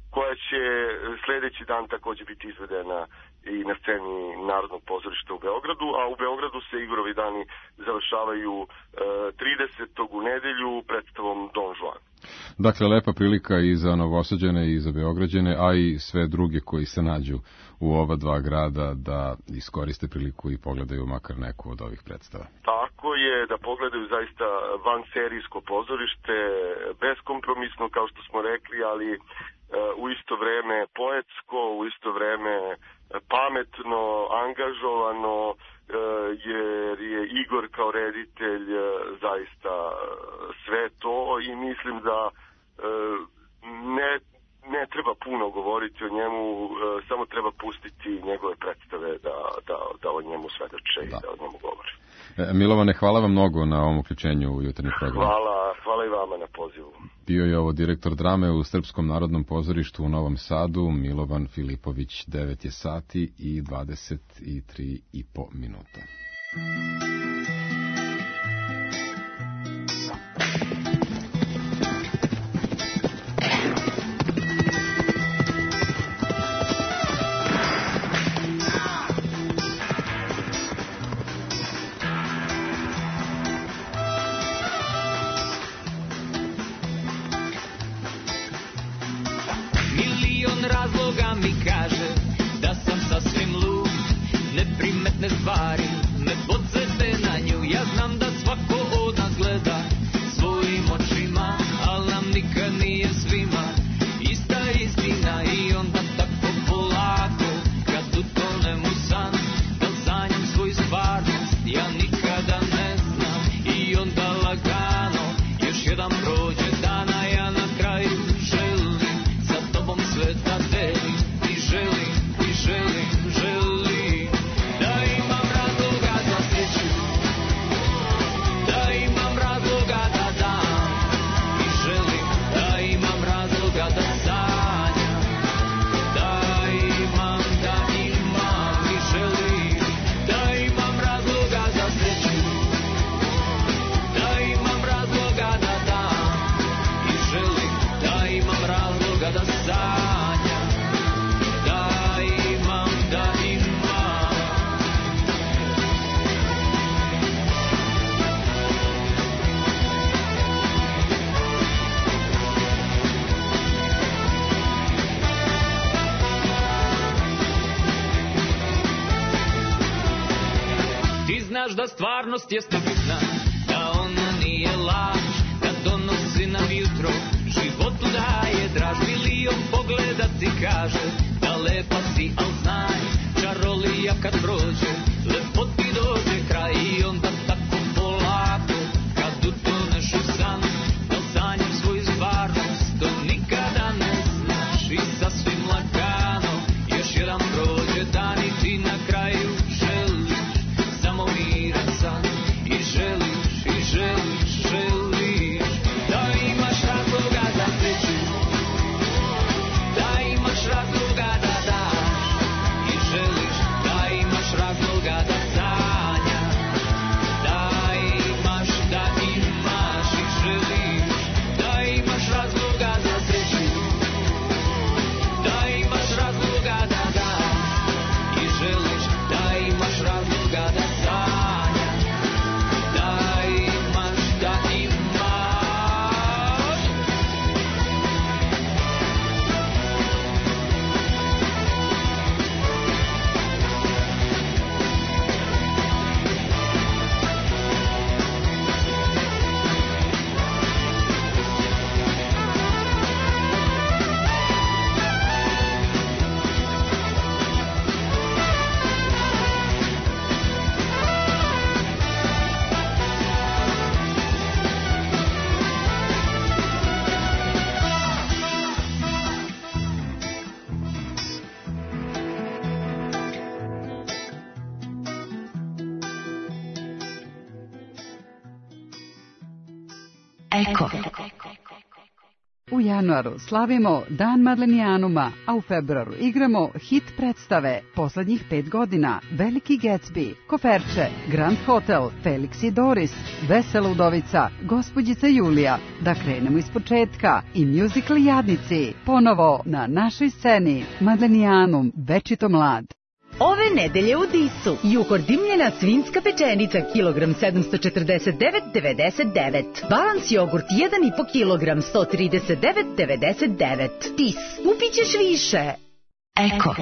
koja će sledeći dan takođe biti izvedena i na sceni Narodnog pozorišta u Beogradu, a u Beogradu se Igorovi dani završavaju tridesetog u nedelju predstavom Don Juan. Dakle, lepa prilika i za Novosađane i za Beograđane, a i sve druge koji se nađu u ova dva grada da iskoriste priliku i pogledaju makar neku od ovih predstava. Tako je, da pogledaju zaista vanserijsko pozorište, beskompromisno, kao što smo rekli, ali u isto vreme poetsko, u isto vreme pametno, angažovano, jer je Igor kao reditelj zaista sve to i mislim da ne, ne treba puno govoriti o njemu, samo treba pustiti njegove predstave da, da, da o njemu svedoče i da o njemu govori. Milovane, hvala vam mnogo na ovom uključenju u jutarnji program. Hvala, hvala i vama na pozivu. Bio je ovo direktor drame u Srpskom narodnom pozorištu u Novom Sadu, Milovan Filipović. Devet je sati i dvadeset tri i po minuta. Razloga mi kaže da sam sasvim lud, neprimetne stvari me podsete na nju. Ja znam da svako od nas gleda svojim očima, al nam nikad nije svima ista istina. I onda tako polako kad utonem u san, da sanjam svoju stvarnost ja nikada ne znam. I onda lagano još jedan prođe dana, ja na kraju želim sa tobom sve da delim i želim, i želim, želim da imam razloga za sreću, da imam razloga da dam i želim da imam razloga da sanjam, da imam, da imam i želim da imam razloga za sreću, da imam razloga da dam i želim da imam razloga da sanjam, da imam, da imam. Ti znaš da stvarnost jeste bitna, da ona nije laž, da donosi nam jutro, životu daje draž. Milion pogleda ti kaže da lepa si, al znaj, čarolija kad prođe, lepo ti dođe kraj. I onda tako polako kad utoneš u san, da sanjam svoju stvarnost, to nikada ne znaš. I sasvim lagano još jedan prođe dan i ti na kraju želiš samo miran san. I želiš, i želiš, želiš da imaš razloga za sreću, da imaš razloga da daš i želiš da imaš razloga da sanjaš, da imaš, da imaš i želiš da imaš razloga za sreću, da imaš razloga da daš i želiš da imaš razloga da sanjaš, da imaš, da imaš. Eko. U januaru slavimo Dan Madlenijanuma, a u februaru igramo hit predstave poslednjih pet godina, Veliki Gatsby, Koferče, Grand Hotel, Felix i Doris, Vesela udovica, Gospođica Julija, Da krenemo iz početka i musical Jadnici, ponovo na našoj sceni, Madlenijanum, večito mlad. Ove nedelje u Disu Juhor dimljena svinjska pečenica kilogram sedamsto četrdeset devet devedeset devet. Balans jogurt jedan i po kilogram sto trideset devet devedeset devet. Dis, upićeš više. Eko.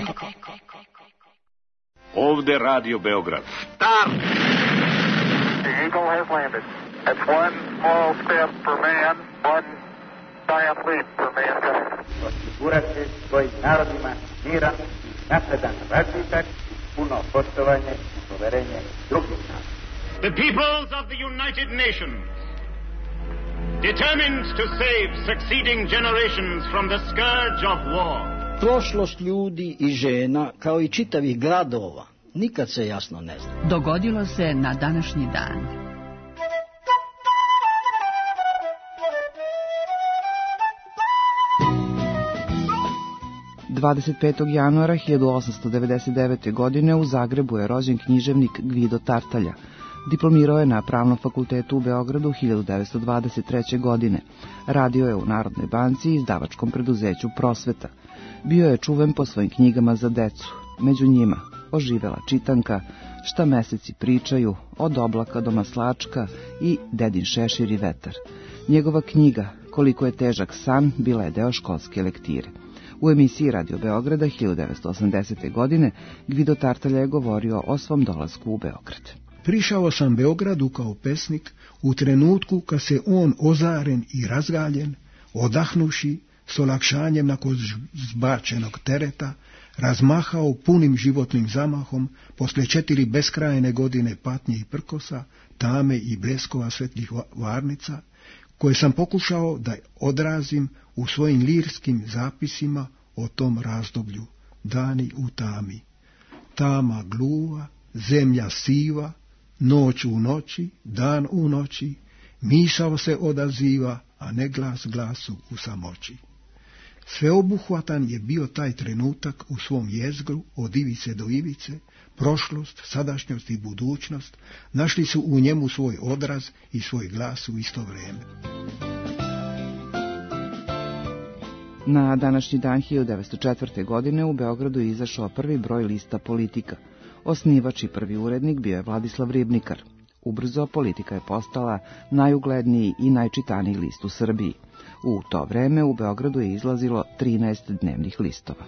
Ovde Radio Beograd. Start! The Eagle has landed. That's one small step for man, one giant leap for mankind. Osigurati svojim narodima miran, napredan razvitak, puno poštovanje i poverenje drugih naroda. The peoples of the United Nations, determined to save succeeding generations from the scourge of war. Prošlost ljudi i žena, kao i čitavih gradova, nikad se jasno ne zna. Dogodilo se na današnji dan. dvadeset petog januara hiljadu osamsto devedeset devete. godine u Zagrebu je rođen književnik Gvido Tartalja. Diplomirao je na Pravnom fakultetu u Beogradu hiljadu devetsto dvadeset treće. godine. Radio je u Narodnoj banci i izdavačkom preduzeću Prosveta. Bio je čuven po svojim knjigama za decu. Među njima Oživela čitanka, Šta meseci pričaju, Od oblaka do maslačka i Dedin šešir i vetar. Njegova knjiga Koliko je težak san bila je deo školske lektire. U emisiji Radio Beograda hiljadu devetsto osamdesete. godine Gvido Tartalja je govorio o svom dolasku u Beograd. Prišao sam Beogradu kao pesnik u trenutku kad se on ozaren i razgaljen, odahnuši s olakšanjem nakon zbačenog tereta, razmahao punim životnim zamahom posle četiri beskrajne godine patnje i prkosa, tame i bleskova svetljih varnica, koje sam pokušao da odrazim u svojim lirskim zapisima o tom razdoblju, dani u tami. Tama gluva, zemlja siva, noć u noći, dan u noći, misao se odaziva, a ne glas glasu u samoći. Sveobuhvatan je bio taj trenutak u svom jezgru od ivice do ivice, prošlost, sadašnjost i budućnost našli su u njemu svoj odraz i svoj glas u isto vrijeme. Na današnji dan hiljadu devetsto četvrte. godine u Beogradu je izašao prvi broj lista Politika. Osnivač i prvi urednik bio je Vladislav Ribnikar. Ubrzo Politika je postala najugledniji i najčitaniji list u Srbiji. U to vreme u Beogradu je izlazilo trinaest dnevnih listova.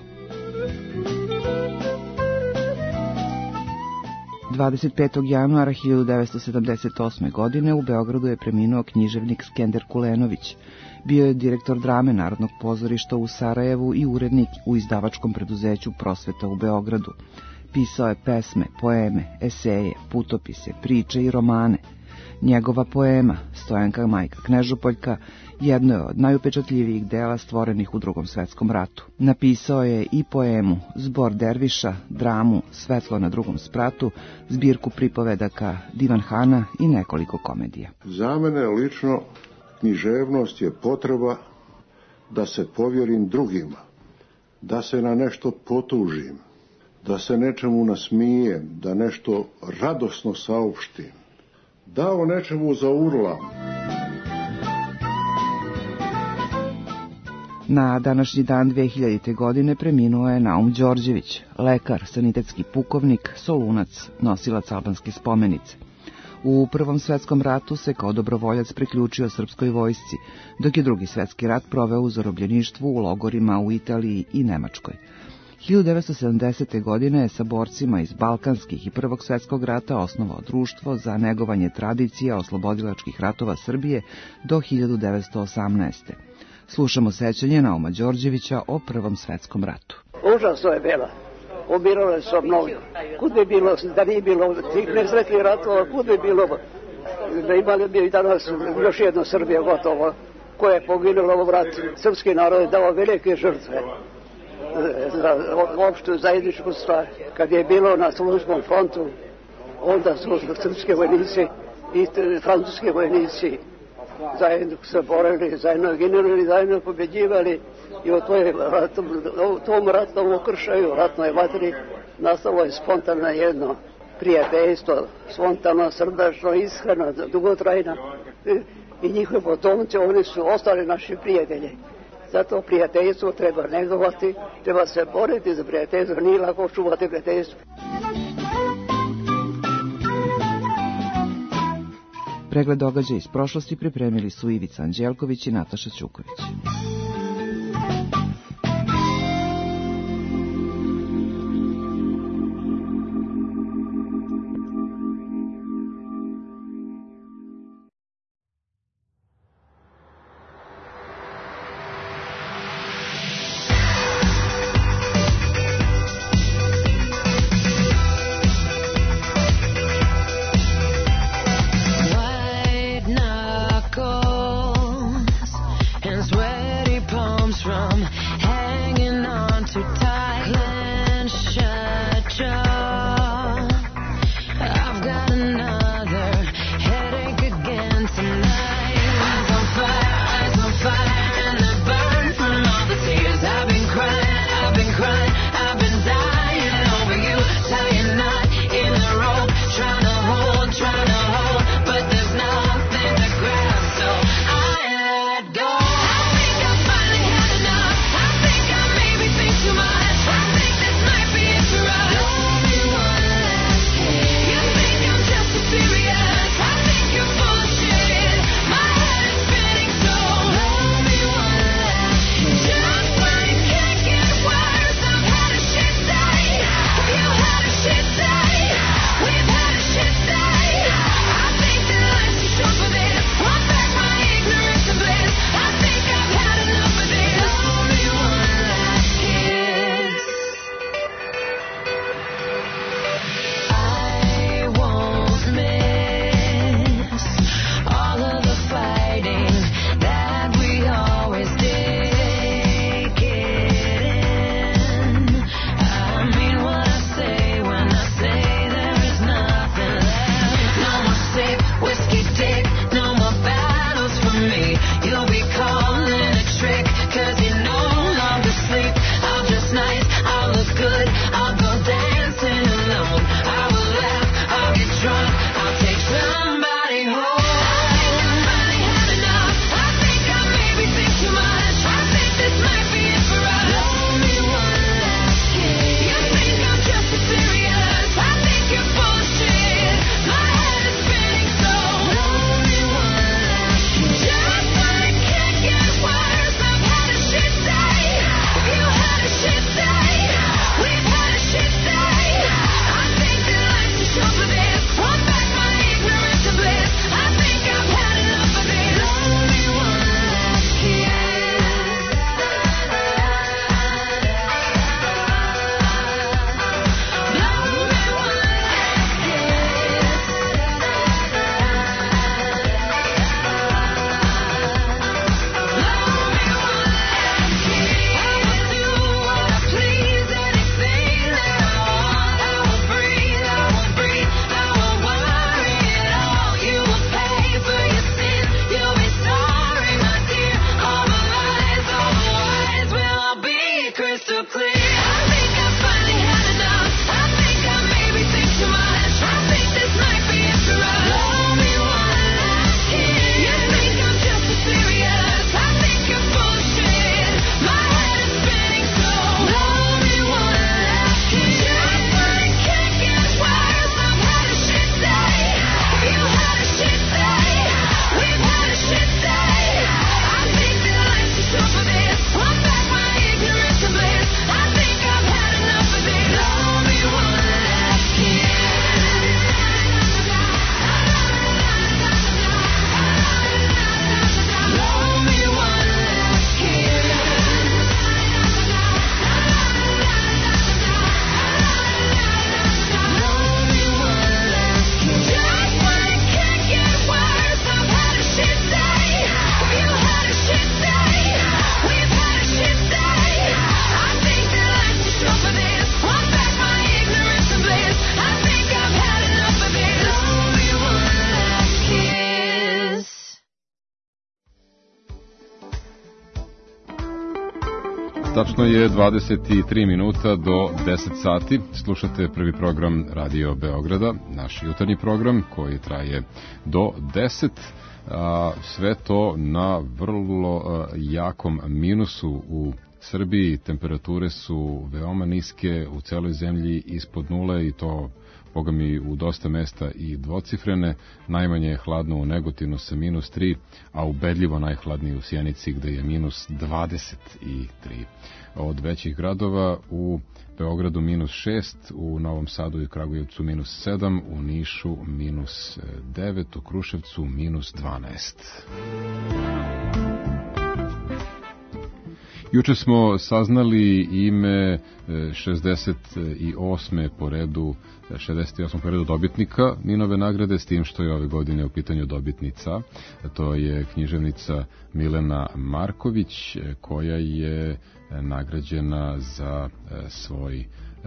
dvadeset petog januara hiljadu devetsto sedamdeset osme. godine u Beogradu je preminuo književnik Skender Kulenović. Bio je direktor drame Narodnog pozorišta u Sarajevu i urednik u izdavačkom preduzeću Prosveta u Beogradu. Pisao je pesme, poeme, eseje, putopise, priče i romane. Njegova poema, Stojanka majka Knežupoljka, jedno je od najupečatljivijih dela stvorenih u Drugom svetskom ratu. Napisao je i poemu Zbor derviša, dramu Svetlo na drugom spratu, zbirku pripovedaka Divan Hana i nekoliko komedija. Za mene lično književnost je potreba da se povjerim drugima, da se na nešto potužim, da se nečemu nasmijem, da nešto radosno saopštim, da o nečemu zaurlam. Na današnji dan dve hiljadite. godine preminuo je Naum Đorđević, lekar, sanitetski pukovnik, solunac, nosilac albanske spomenice. U Prvom svetskom ratu se kao dobrovoljac priključio srpskoj vojsci, dok je Drugi svetski rat proveo u zarobljeništvu u logorima u Italiji i Nemačkoj. hiljadu devetsto sedamdesete. godine je sa borcima iz Balkanskih i Prvog svjetskog rata osnovao društvo za negovanje tradicija oslobodilačkih ratova Srbije do hiljadu devetsto osamnaeste. Slušamo sećanje Nauma Đorđevića o Prvom svjetskom ratu. Užasno je bilo. Umirali su mnogo. Kud bi bilo, da nije bilo tih nesretnih ratova, kud bi bilo, da imali bi i danas još jedno Srbija gotovo, koja je poginula u ratu. Srpski narod je dao velike žrtve za opštu zajedničku stvar. Kad je bilo na Solunskom frontu, onda su srpske vojnici i francuski vojnici zajedno se borili, zajedno ginuli, zajedno pobjeđivali i u tom ratnom okršaju, ratnoj vatri nastalo je spontano jedno prijateljstvo, spontano, srdačno, ishrano, dugotrajno i njihove potomci, oni su ostali naši prijatelji. Zato prijateljstvo treba negovati, treba se boriti za prijateljstvo, nije lako čuvati prijateljstvo. Pregled događaja iz prošlosti pripremili su Ivica Anđelković i Nataša Ćuković. I Tačno je dvadeset tri minuta do deset sati. Slušate prvi program Radio Beograda, naš jutarnji program koji traje do deset. A, sve to na vrlo a, jakom minusu u Srbiji. Temperature su veoma niske u celoj zemlji, ispod nule, i to boga mi u dosta mesta i dvocifrene. Najmanje je hladno u Negotinu sa minus tri, a ubedljivo najhladnije u Sjenici gde je minus dvadeset tri. Od većih gradova u Beogradu minus šest, u Novom Sadu i Kragujevcu minus sedam, u Nišu minus devet, u Kruševcu minus dvanaest. Juče smo saznali ime šezdeset osme po redu, šezdeset osmog po redu dobitnika Ninove nagrade, s tim što je ove godine u pitanju dobitnica. To je književnica Milena Marković, koja je nagrađena za svoj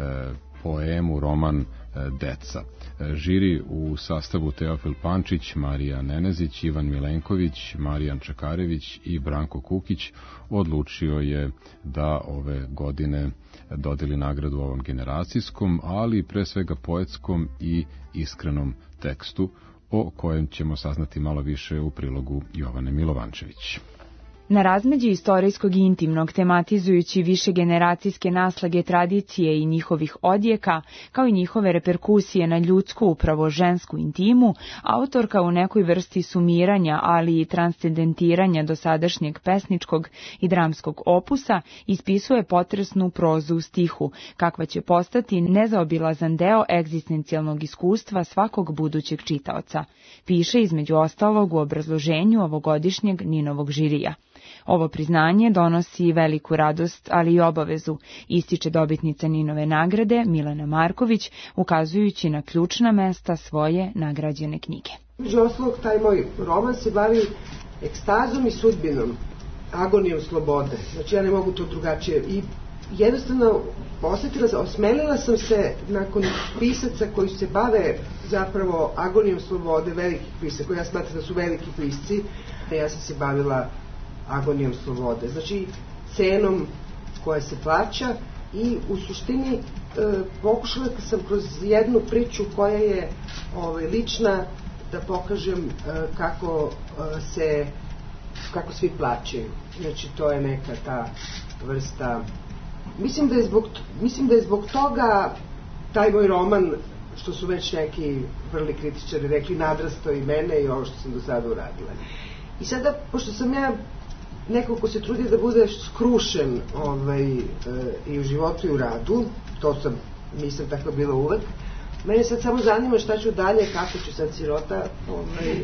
poemu, roman Deca. Žiri u sastavu Teofil Pančić, Marija Nenezić, Ivan Milenković, Marijan Čakarević i Branko Kukić odlučio je da ove godine dodeli nagradu ovom generacijskom, ali pre svega poetskom i iskrenom tekstu, o kojem ćemo saznati malo više u prilogu Jovane Milovančević. Na razmeđi istorijskog i intimnog, tematizujući višegeneracijske naslage tradicije i njihovih odjeka, kao i njihove reperkusije na ljudsku, upravo žensku intimu, autorka u nekoj vrsti sumiranja, ali i transcendentiranja dosadašnjeg pesničkog i dramskog opusa, ispisuje potresnu prozu u stihu, kakva će postati nezaobilazan deo egzistencijalnog iskustva svakog budućeg čitaoca. Piše između ostalog u obrazloženju ovogodišnjeg Ninovog žirija. Ovo priznanje donosi veliku radost, ali i obavezu, ističe dobitnica Ninove nagrade Milena Marković, ukazujući na ključna mesta svoje nagrađene knjige. Među ostalog, taj moj roman se bavi ekstazom i sudbinom, agonijom slobode. Znači, ja ne mogu to drugačije. I jednostavno osjetila, osmelila sam se nakon pisaca koji se bave zapravo agonijom slobode, velikih pisaca, koji ja smatram da su veliki pisci. Ja sam se bavila agonijom slobode, znači cenom koja se plaća, i u suštini e, pokušala sam kroz jednu priču koja je ovaj, lična, da pokažem e, kako e, se kako svi plaćaju. Znači to je neka ta vrsta, mislim da je zbog, mislim da je zbog toga taj moj roman, što su već neki vrli kritičari rekli, nadrasto i mene i ovo što sam do sada uradila. I sada, pošto sam ja neko ko se trudi da bude skrušen ovaj, e, i u životu i u radu, to sam, nisam tako bila uvek, mene sad samo zanima šta ću dalje, kako ću sad sirota, ovaj,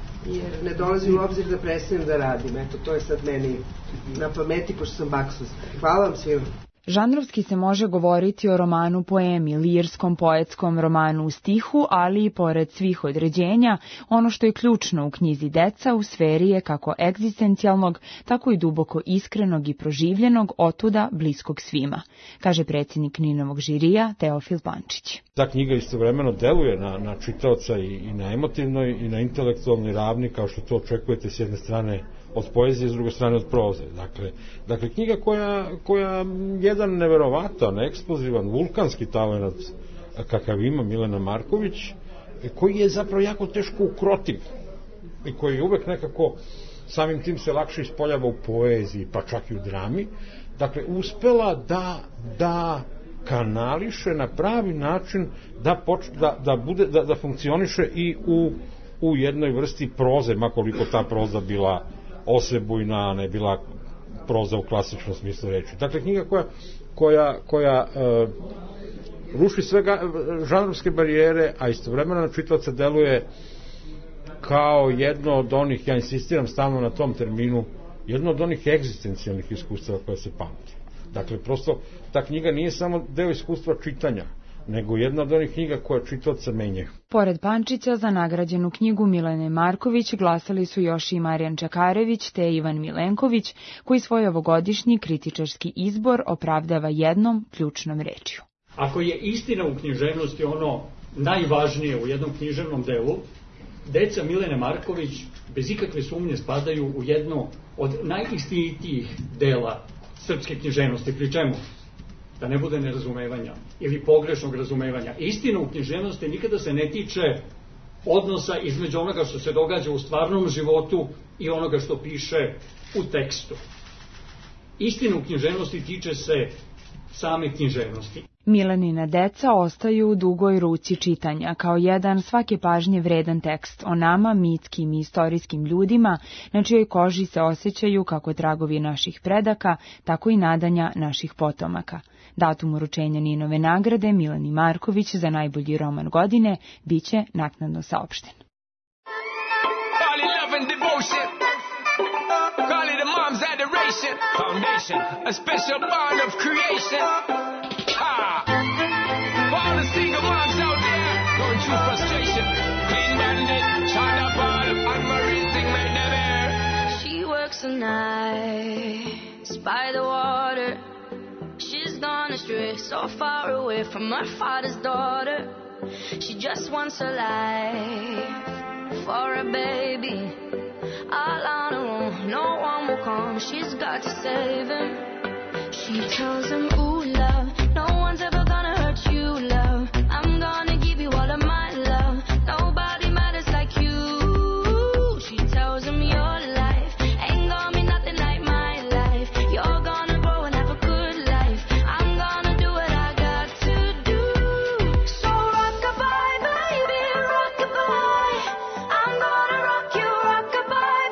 jer ne dolazi u obzir da prestanem da radim. Eto, to je sad meni na pameti, pošto sam baksuz. Hvala vam svima. Žanrovski se može govoriti o romanu poemi, lirskom, poetskom romanu u stihu, ali i pored svih određenja, ono što je ključno u knjizi Deca u sferi je kako egzistencijalnog, tako i duboko iskrenog i proživljenog, otuda bliskog svima, kaže predsjednik Ninovog žirija Teofil Pančić. Ta knjiga istovremeno deluje na, na čitaoca i, i na emotivnoj i na intelektualnoj ravni, kao što to očekujete s jedne strane od poezije, s druge strane od proze. Dakle, dakle knjiga koja, koja jedan neverovatan, eksplozivan, vulkanski talenat kakav ima Milena Marković, koji je zapravo jako teško ukrotiv i koji uvek nekako samim tim se lakše ispoljava u poeziji, pa čak i u drami. Dakle, uspela da, da kanališe na pravi način, da, poč, da, da, bude, da, da funkcioniše i u, u jednoj vrsti proze, makoliko ta proza bila osebujna, ne bila proza u klasičnom smislu reči. Dakle, knjiga koja, koja, koja e, ruši svega žanrovske barijere, a istovremeno na čitaoca deluje kao jedno od onih, ja insistiram stalno na tom terminu, jedno od onih egzistencijalnih iskustava koja se pamti. Dakle, prosto, ta knjiga nije samo deo iskustva čitanja, nego jedna od onih knjiga koja čitaoca menja. Pored Pančića, za nagrađenu knjigu Milene Marković glasali su još i Marijan Čakarević te Ivan Milenković, koji svoj ovogodišnji kritičarski izbor opravdava jednom ključnom rečju. Ako je istina u književnosti ono najvažnije u jednom književnom delu, Deca Milene Marković bez ikakve sumnje spadaju u jedno od najistinitijih dela srpske književnosti, pri čemu? Da ne bude nerazumevanja ili pogrešnog razumevanja. Istina u književnosti nikada se ne tiče odnosa između onoga što se događa u stvarnom životu i onoga što piše u tekstu. Istina u književnosti tiče se same književnosti. Milanina deca ostaju u dugoj ruci čitanja kao jedan svake pažnje vredan tekst o nama, mitskim i istorijskim ljudima, na čijoj koži se osjećaju kako tragovi naših predaka, tako i nadanja naših potomaka. Datum uručenja Ninove nagrade Milani Marković za najbolji roman godine biće naknadno saopšten. Call it a mom's adoration. Foundation, a special bond of creation. Ha! For all the single moms out there going through frustration. Clean bandit, China ball, and Marie thing made them air. She works the nights by the water. She's gone astray, so far away from her father's daughter. She just wants a life for a baby. All on her own, no one will come. She's got to save him. She tells him, ooh, love, no one's ever gonna hurt you, love. I'm gonna give you all of my love. Nobody matters like you. She tells him your life ain't gonna be nothing like my life. You're gonna grow and have a good life. I'm gonna do what I got to do. So rock-a-bye, baby, rock-a-bye. I'm gonna rock you, rock-a-bye.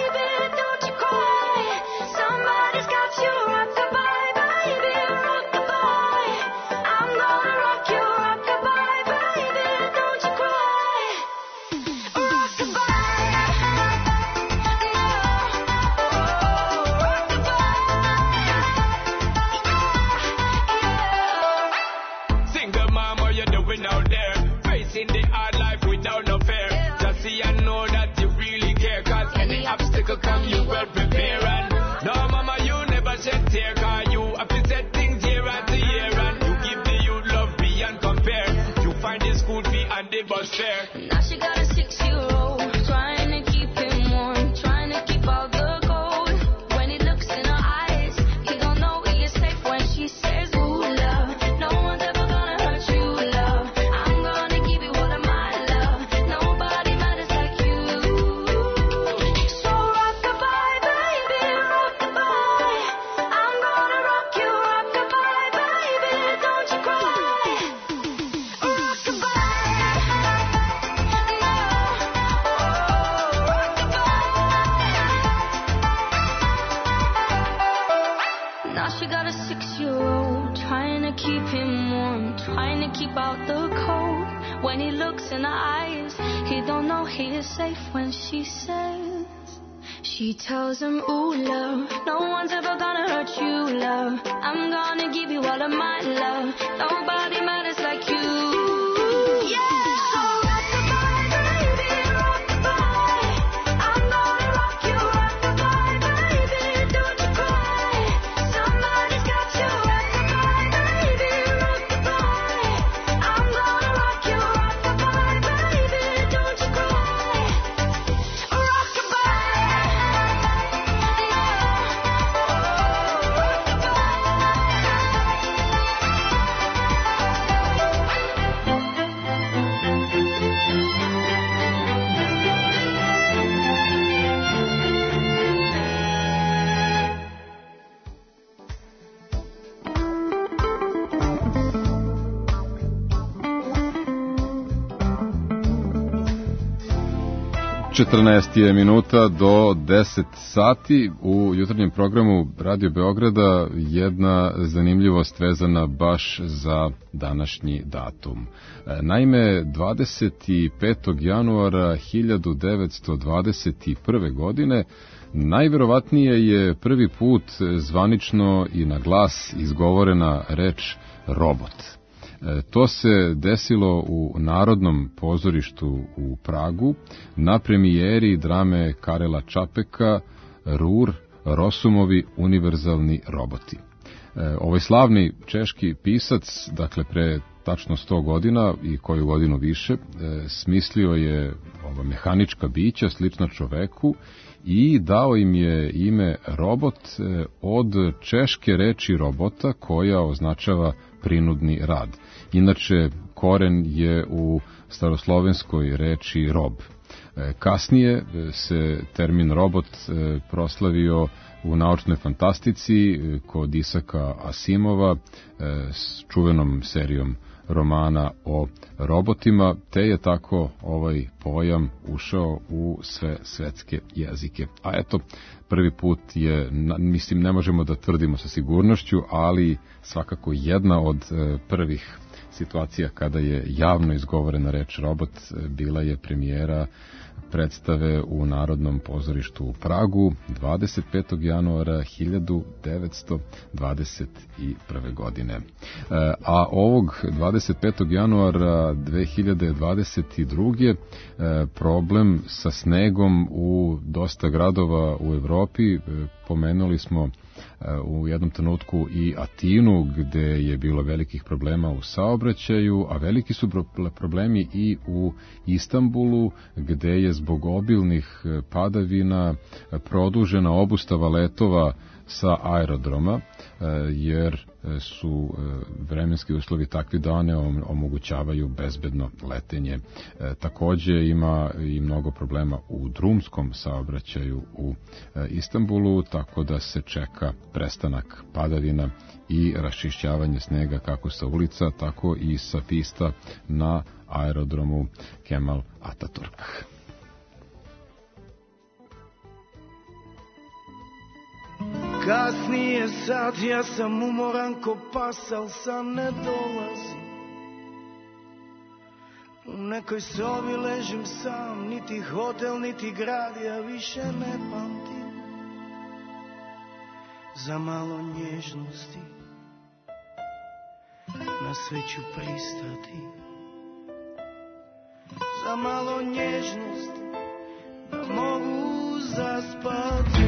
Come you well prepare and no mama you never shed tear cause you have to set things year after year and you give the youth love beyond compare. You find the school fee and the bus fare. Now she got a six-year-old trying to keep him warm, trying to keep out the cold. When he looks in her eyes, he don't know he is safe when she says, ooh, love, no one's ever gonna hurt you, love. I'm gonna give you all of my love. Nobody matters like you. So rock-a-bye, baby, rock-a-bye. I'm gonna rock you, rock-a-bye, baby, don't you cry. Rock-a-bye. Now she got a six-year-old trying to keep him warm, trying to keep out the cold. When he looks in her eyes, he don't know he is safe when she says, she tells him, ooh, love, no one's ever gonna hurt you, love. I'm gonna give you all of my love. Nobody matters like you. Yeah. So rock-a-bye, baby, rock-a-bye. I'm gonna rock you, rock-a-bye, baby, don't you cry. Somebody's got you, rock-a-bye, baby, rock-a-bye. I'm gonna rock you, rock-a-bye, baby, don't you cry. Rock-a-bye. četrnaest je minuta do deset sati u jutarnjem programu Radio Beograda. Jedna zanimljivost vezana baš za današnji datum. Naime, dvadeset petog januara hiljadu devetsto dvadeset prve. godine najverovatnije je prvi put zvanično i na glas izgovorena reč robot. To se desilo u Narodnom pozorištu u Pragu na premijeri drame Karela Čapeka Rur, Rosumovi univerzalni roboti. Ovaj slavni češki pisac, dakle pre tačno sto godina i koju godinu više, smislio je ova mehanička bića slična čoveku i dao im je ime robot od češke reči robota koja označava prinudni rad. Inače, koren je u staroslovenskoj reči rob. Kasnije se termin robot proslavio u naučnoj fantastici kod Isaka Asimova s čuvenom serijom romana o robotima, te je tako ovaj pojam ušao u sve svetske jezike. A eto, prvi put je, mislim, ne možemo da tvrdimo sa sigurnošću, ali svakako jedna od prvih situacija kada je javno izgovorena reč robot bila je premijera predstave u Narodnom pozorištu u Pragu dvadeset petog januara hiljadu devetsto dvadeset prve. godine. A ovog dvadeset petog januara dve hiljade dvadeset druge. problem sa snegom u dosta gradova u Evropi, pomenuli smo u jednom trenutku i Atinu, gde je bilo velikih problema u saobraćaju, a veliki su problemi i u Istanbulu, gde je zbog obilnih padavina produžena obustava letova sa aerodroma, jer su vremenski uslovi takvi da ne omogućavaju bezbedno letenje. Takođe ima i mnogo problema u drumskom saobraćaju u Istanbulu, tako da se čeka prestanak padavina i raščišćavanje snega kako sa ulica, tako i sa pista na aerodromu Kemal Ataturk. Kasni je sad, ja sam umoran ko pas, al sam ne dolazim. U nekoj sobi ležim sam, niti hotel, niti grad, ja više ne pamtim. Za malo nježnosti na sve ću pristati. Za malo nježnosti da mogu zaspati.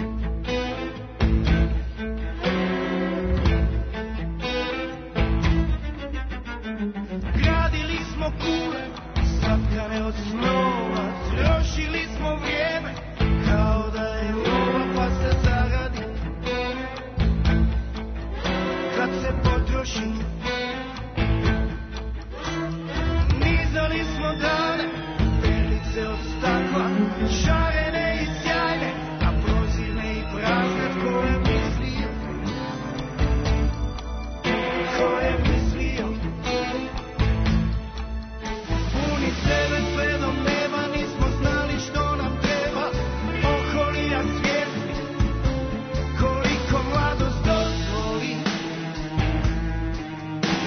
Gradili smo kule, satkane od snova, trošili smo vrijeme, kao da je lova pa se zaradi. Kad se potroši, nizali smo dane, perlice od stakla, šarene i sjajne, a prozirne i prazne, tko je mislio, tko je mislio. Sebe sve do neba, nismo znali što nam treba, oholija svjesni, koliko mladost dozvoli.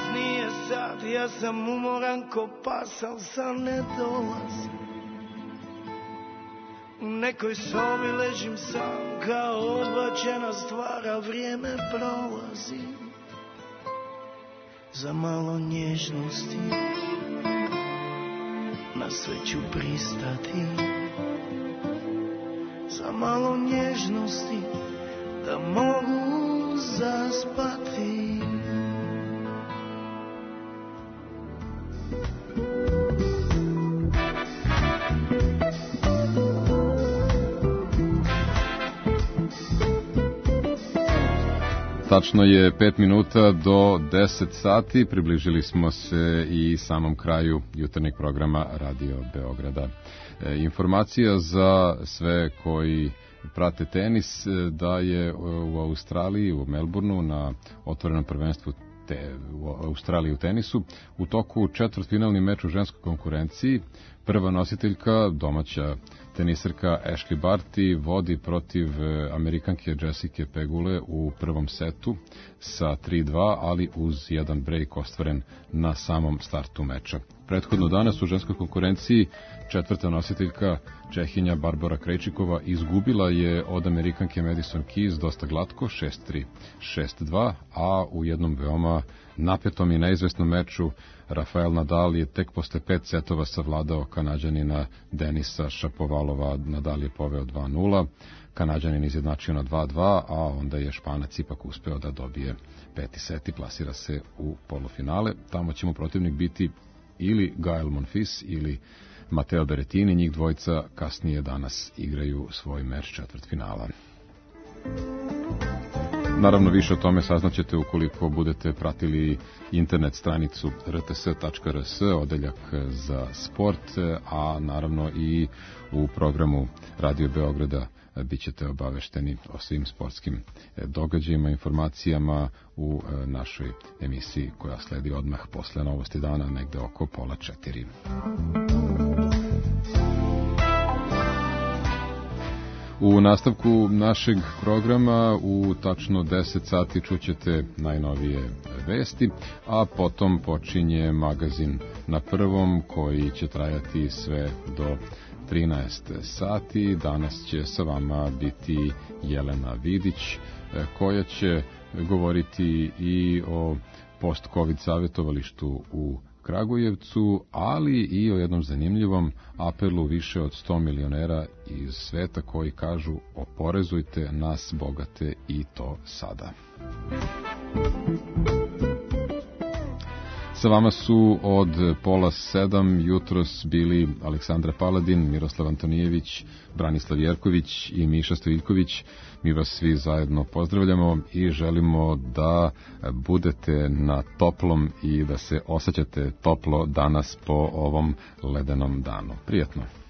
kasnije sad, ja sam umoran ko pas, al san ne dolazi. U nekoj sobi ležim sam, kao odbačena stvar, a vrijeme prolazi. Za malo nježnosti na sve ću pristati. Za malo nježnosti da mogu zaspati. Tačno je pet minuta do deset sati, približili smo se i samom kraju jutarnjeg programa Radio Beograda. E, informacija za sve koji prate tenis, da je u Australiji, u Melbourneu, na otvorenom prvenstvu te, u Australiji u tenisu, u toku četvrtfinalni meč u ženskoj konkurenciji. Prva nositeljka, domaća tenisarka Ashley Barty, vodi protiv Amerikanke Jessica Pegule u prvom setu sa tri dva, ali uz jedan break ostvaren na samom startu meča. Prethodno danas u ženskoj konkurenciji četvrta nositeljka Čehinja Barbora Krejčikova izgubila je od Amerikanke Madison Keys dosta glatko, šest tri, šest dva, a u jednom veoma napetom i neizvesnom meču Rafael Nadal je tek posle pet setova savladao Kanađanina Denisa Šapovalova. Nadal je poveo dva nula, Kanađanin izjednačio na dva dva, a onda je Španac ipak uspeo da dobije peti set i plasira se u polufinale. Tamo će mu protivnik biti ili Gael Monfils ili Matteo Berrettini, njih dvojica kasnije danas igraju svoj meč četvrtfinala. Naravno, više o tome saznaćete ukoliko budete pratili internet stranicu r t s tačka r s, odeljak za sport, a naravno i u programu Radio Beograda bit ćete obavešteni o svim sportskim događajima, informacijama u našoj emisiji koja sledi odmah posle Novosti dana, negde oko pola četiri. U nastavku našeg programa u tačno deset sati čućete najnovije vesti, a potom počinje magazin na prvom koji će trajati sve do trinaest sati. Danas će sa vama biti Jelena Vidić, koja će govoriti i o post-covid savjetovalištu u Kragujevcu, ali i o jednom zanimljivom apelu više od sto milionera iz sveta koji kažu oporezujte nas bogate i to sada. Sa vama su od pola sedam jutros bili Aleksandra Paladin, Miroslav Antonijević, Branislav Jerković i Miša Stojiljković. Mi vas svi zajedno pozdravljamo i želimo da budete na toplom i da se osjećate toplo danas po ovom ledenom danu. Prijetno!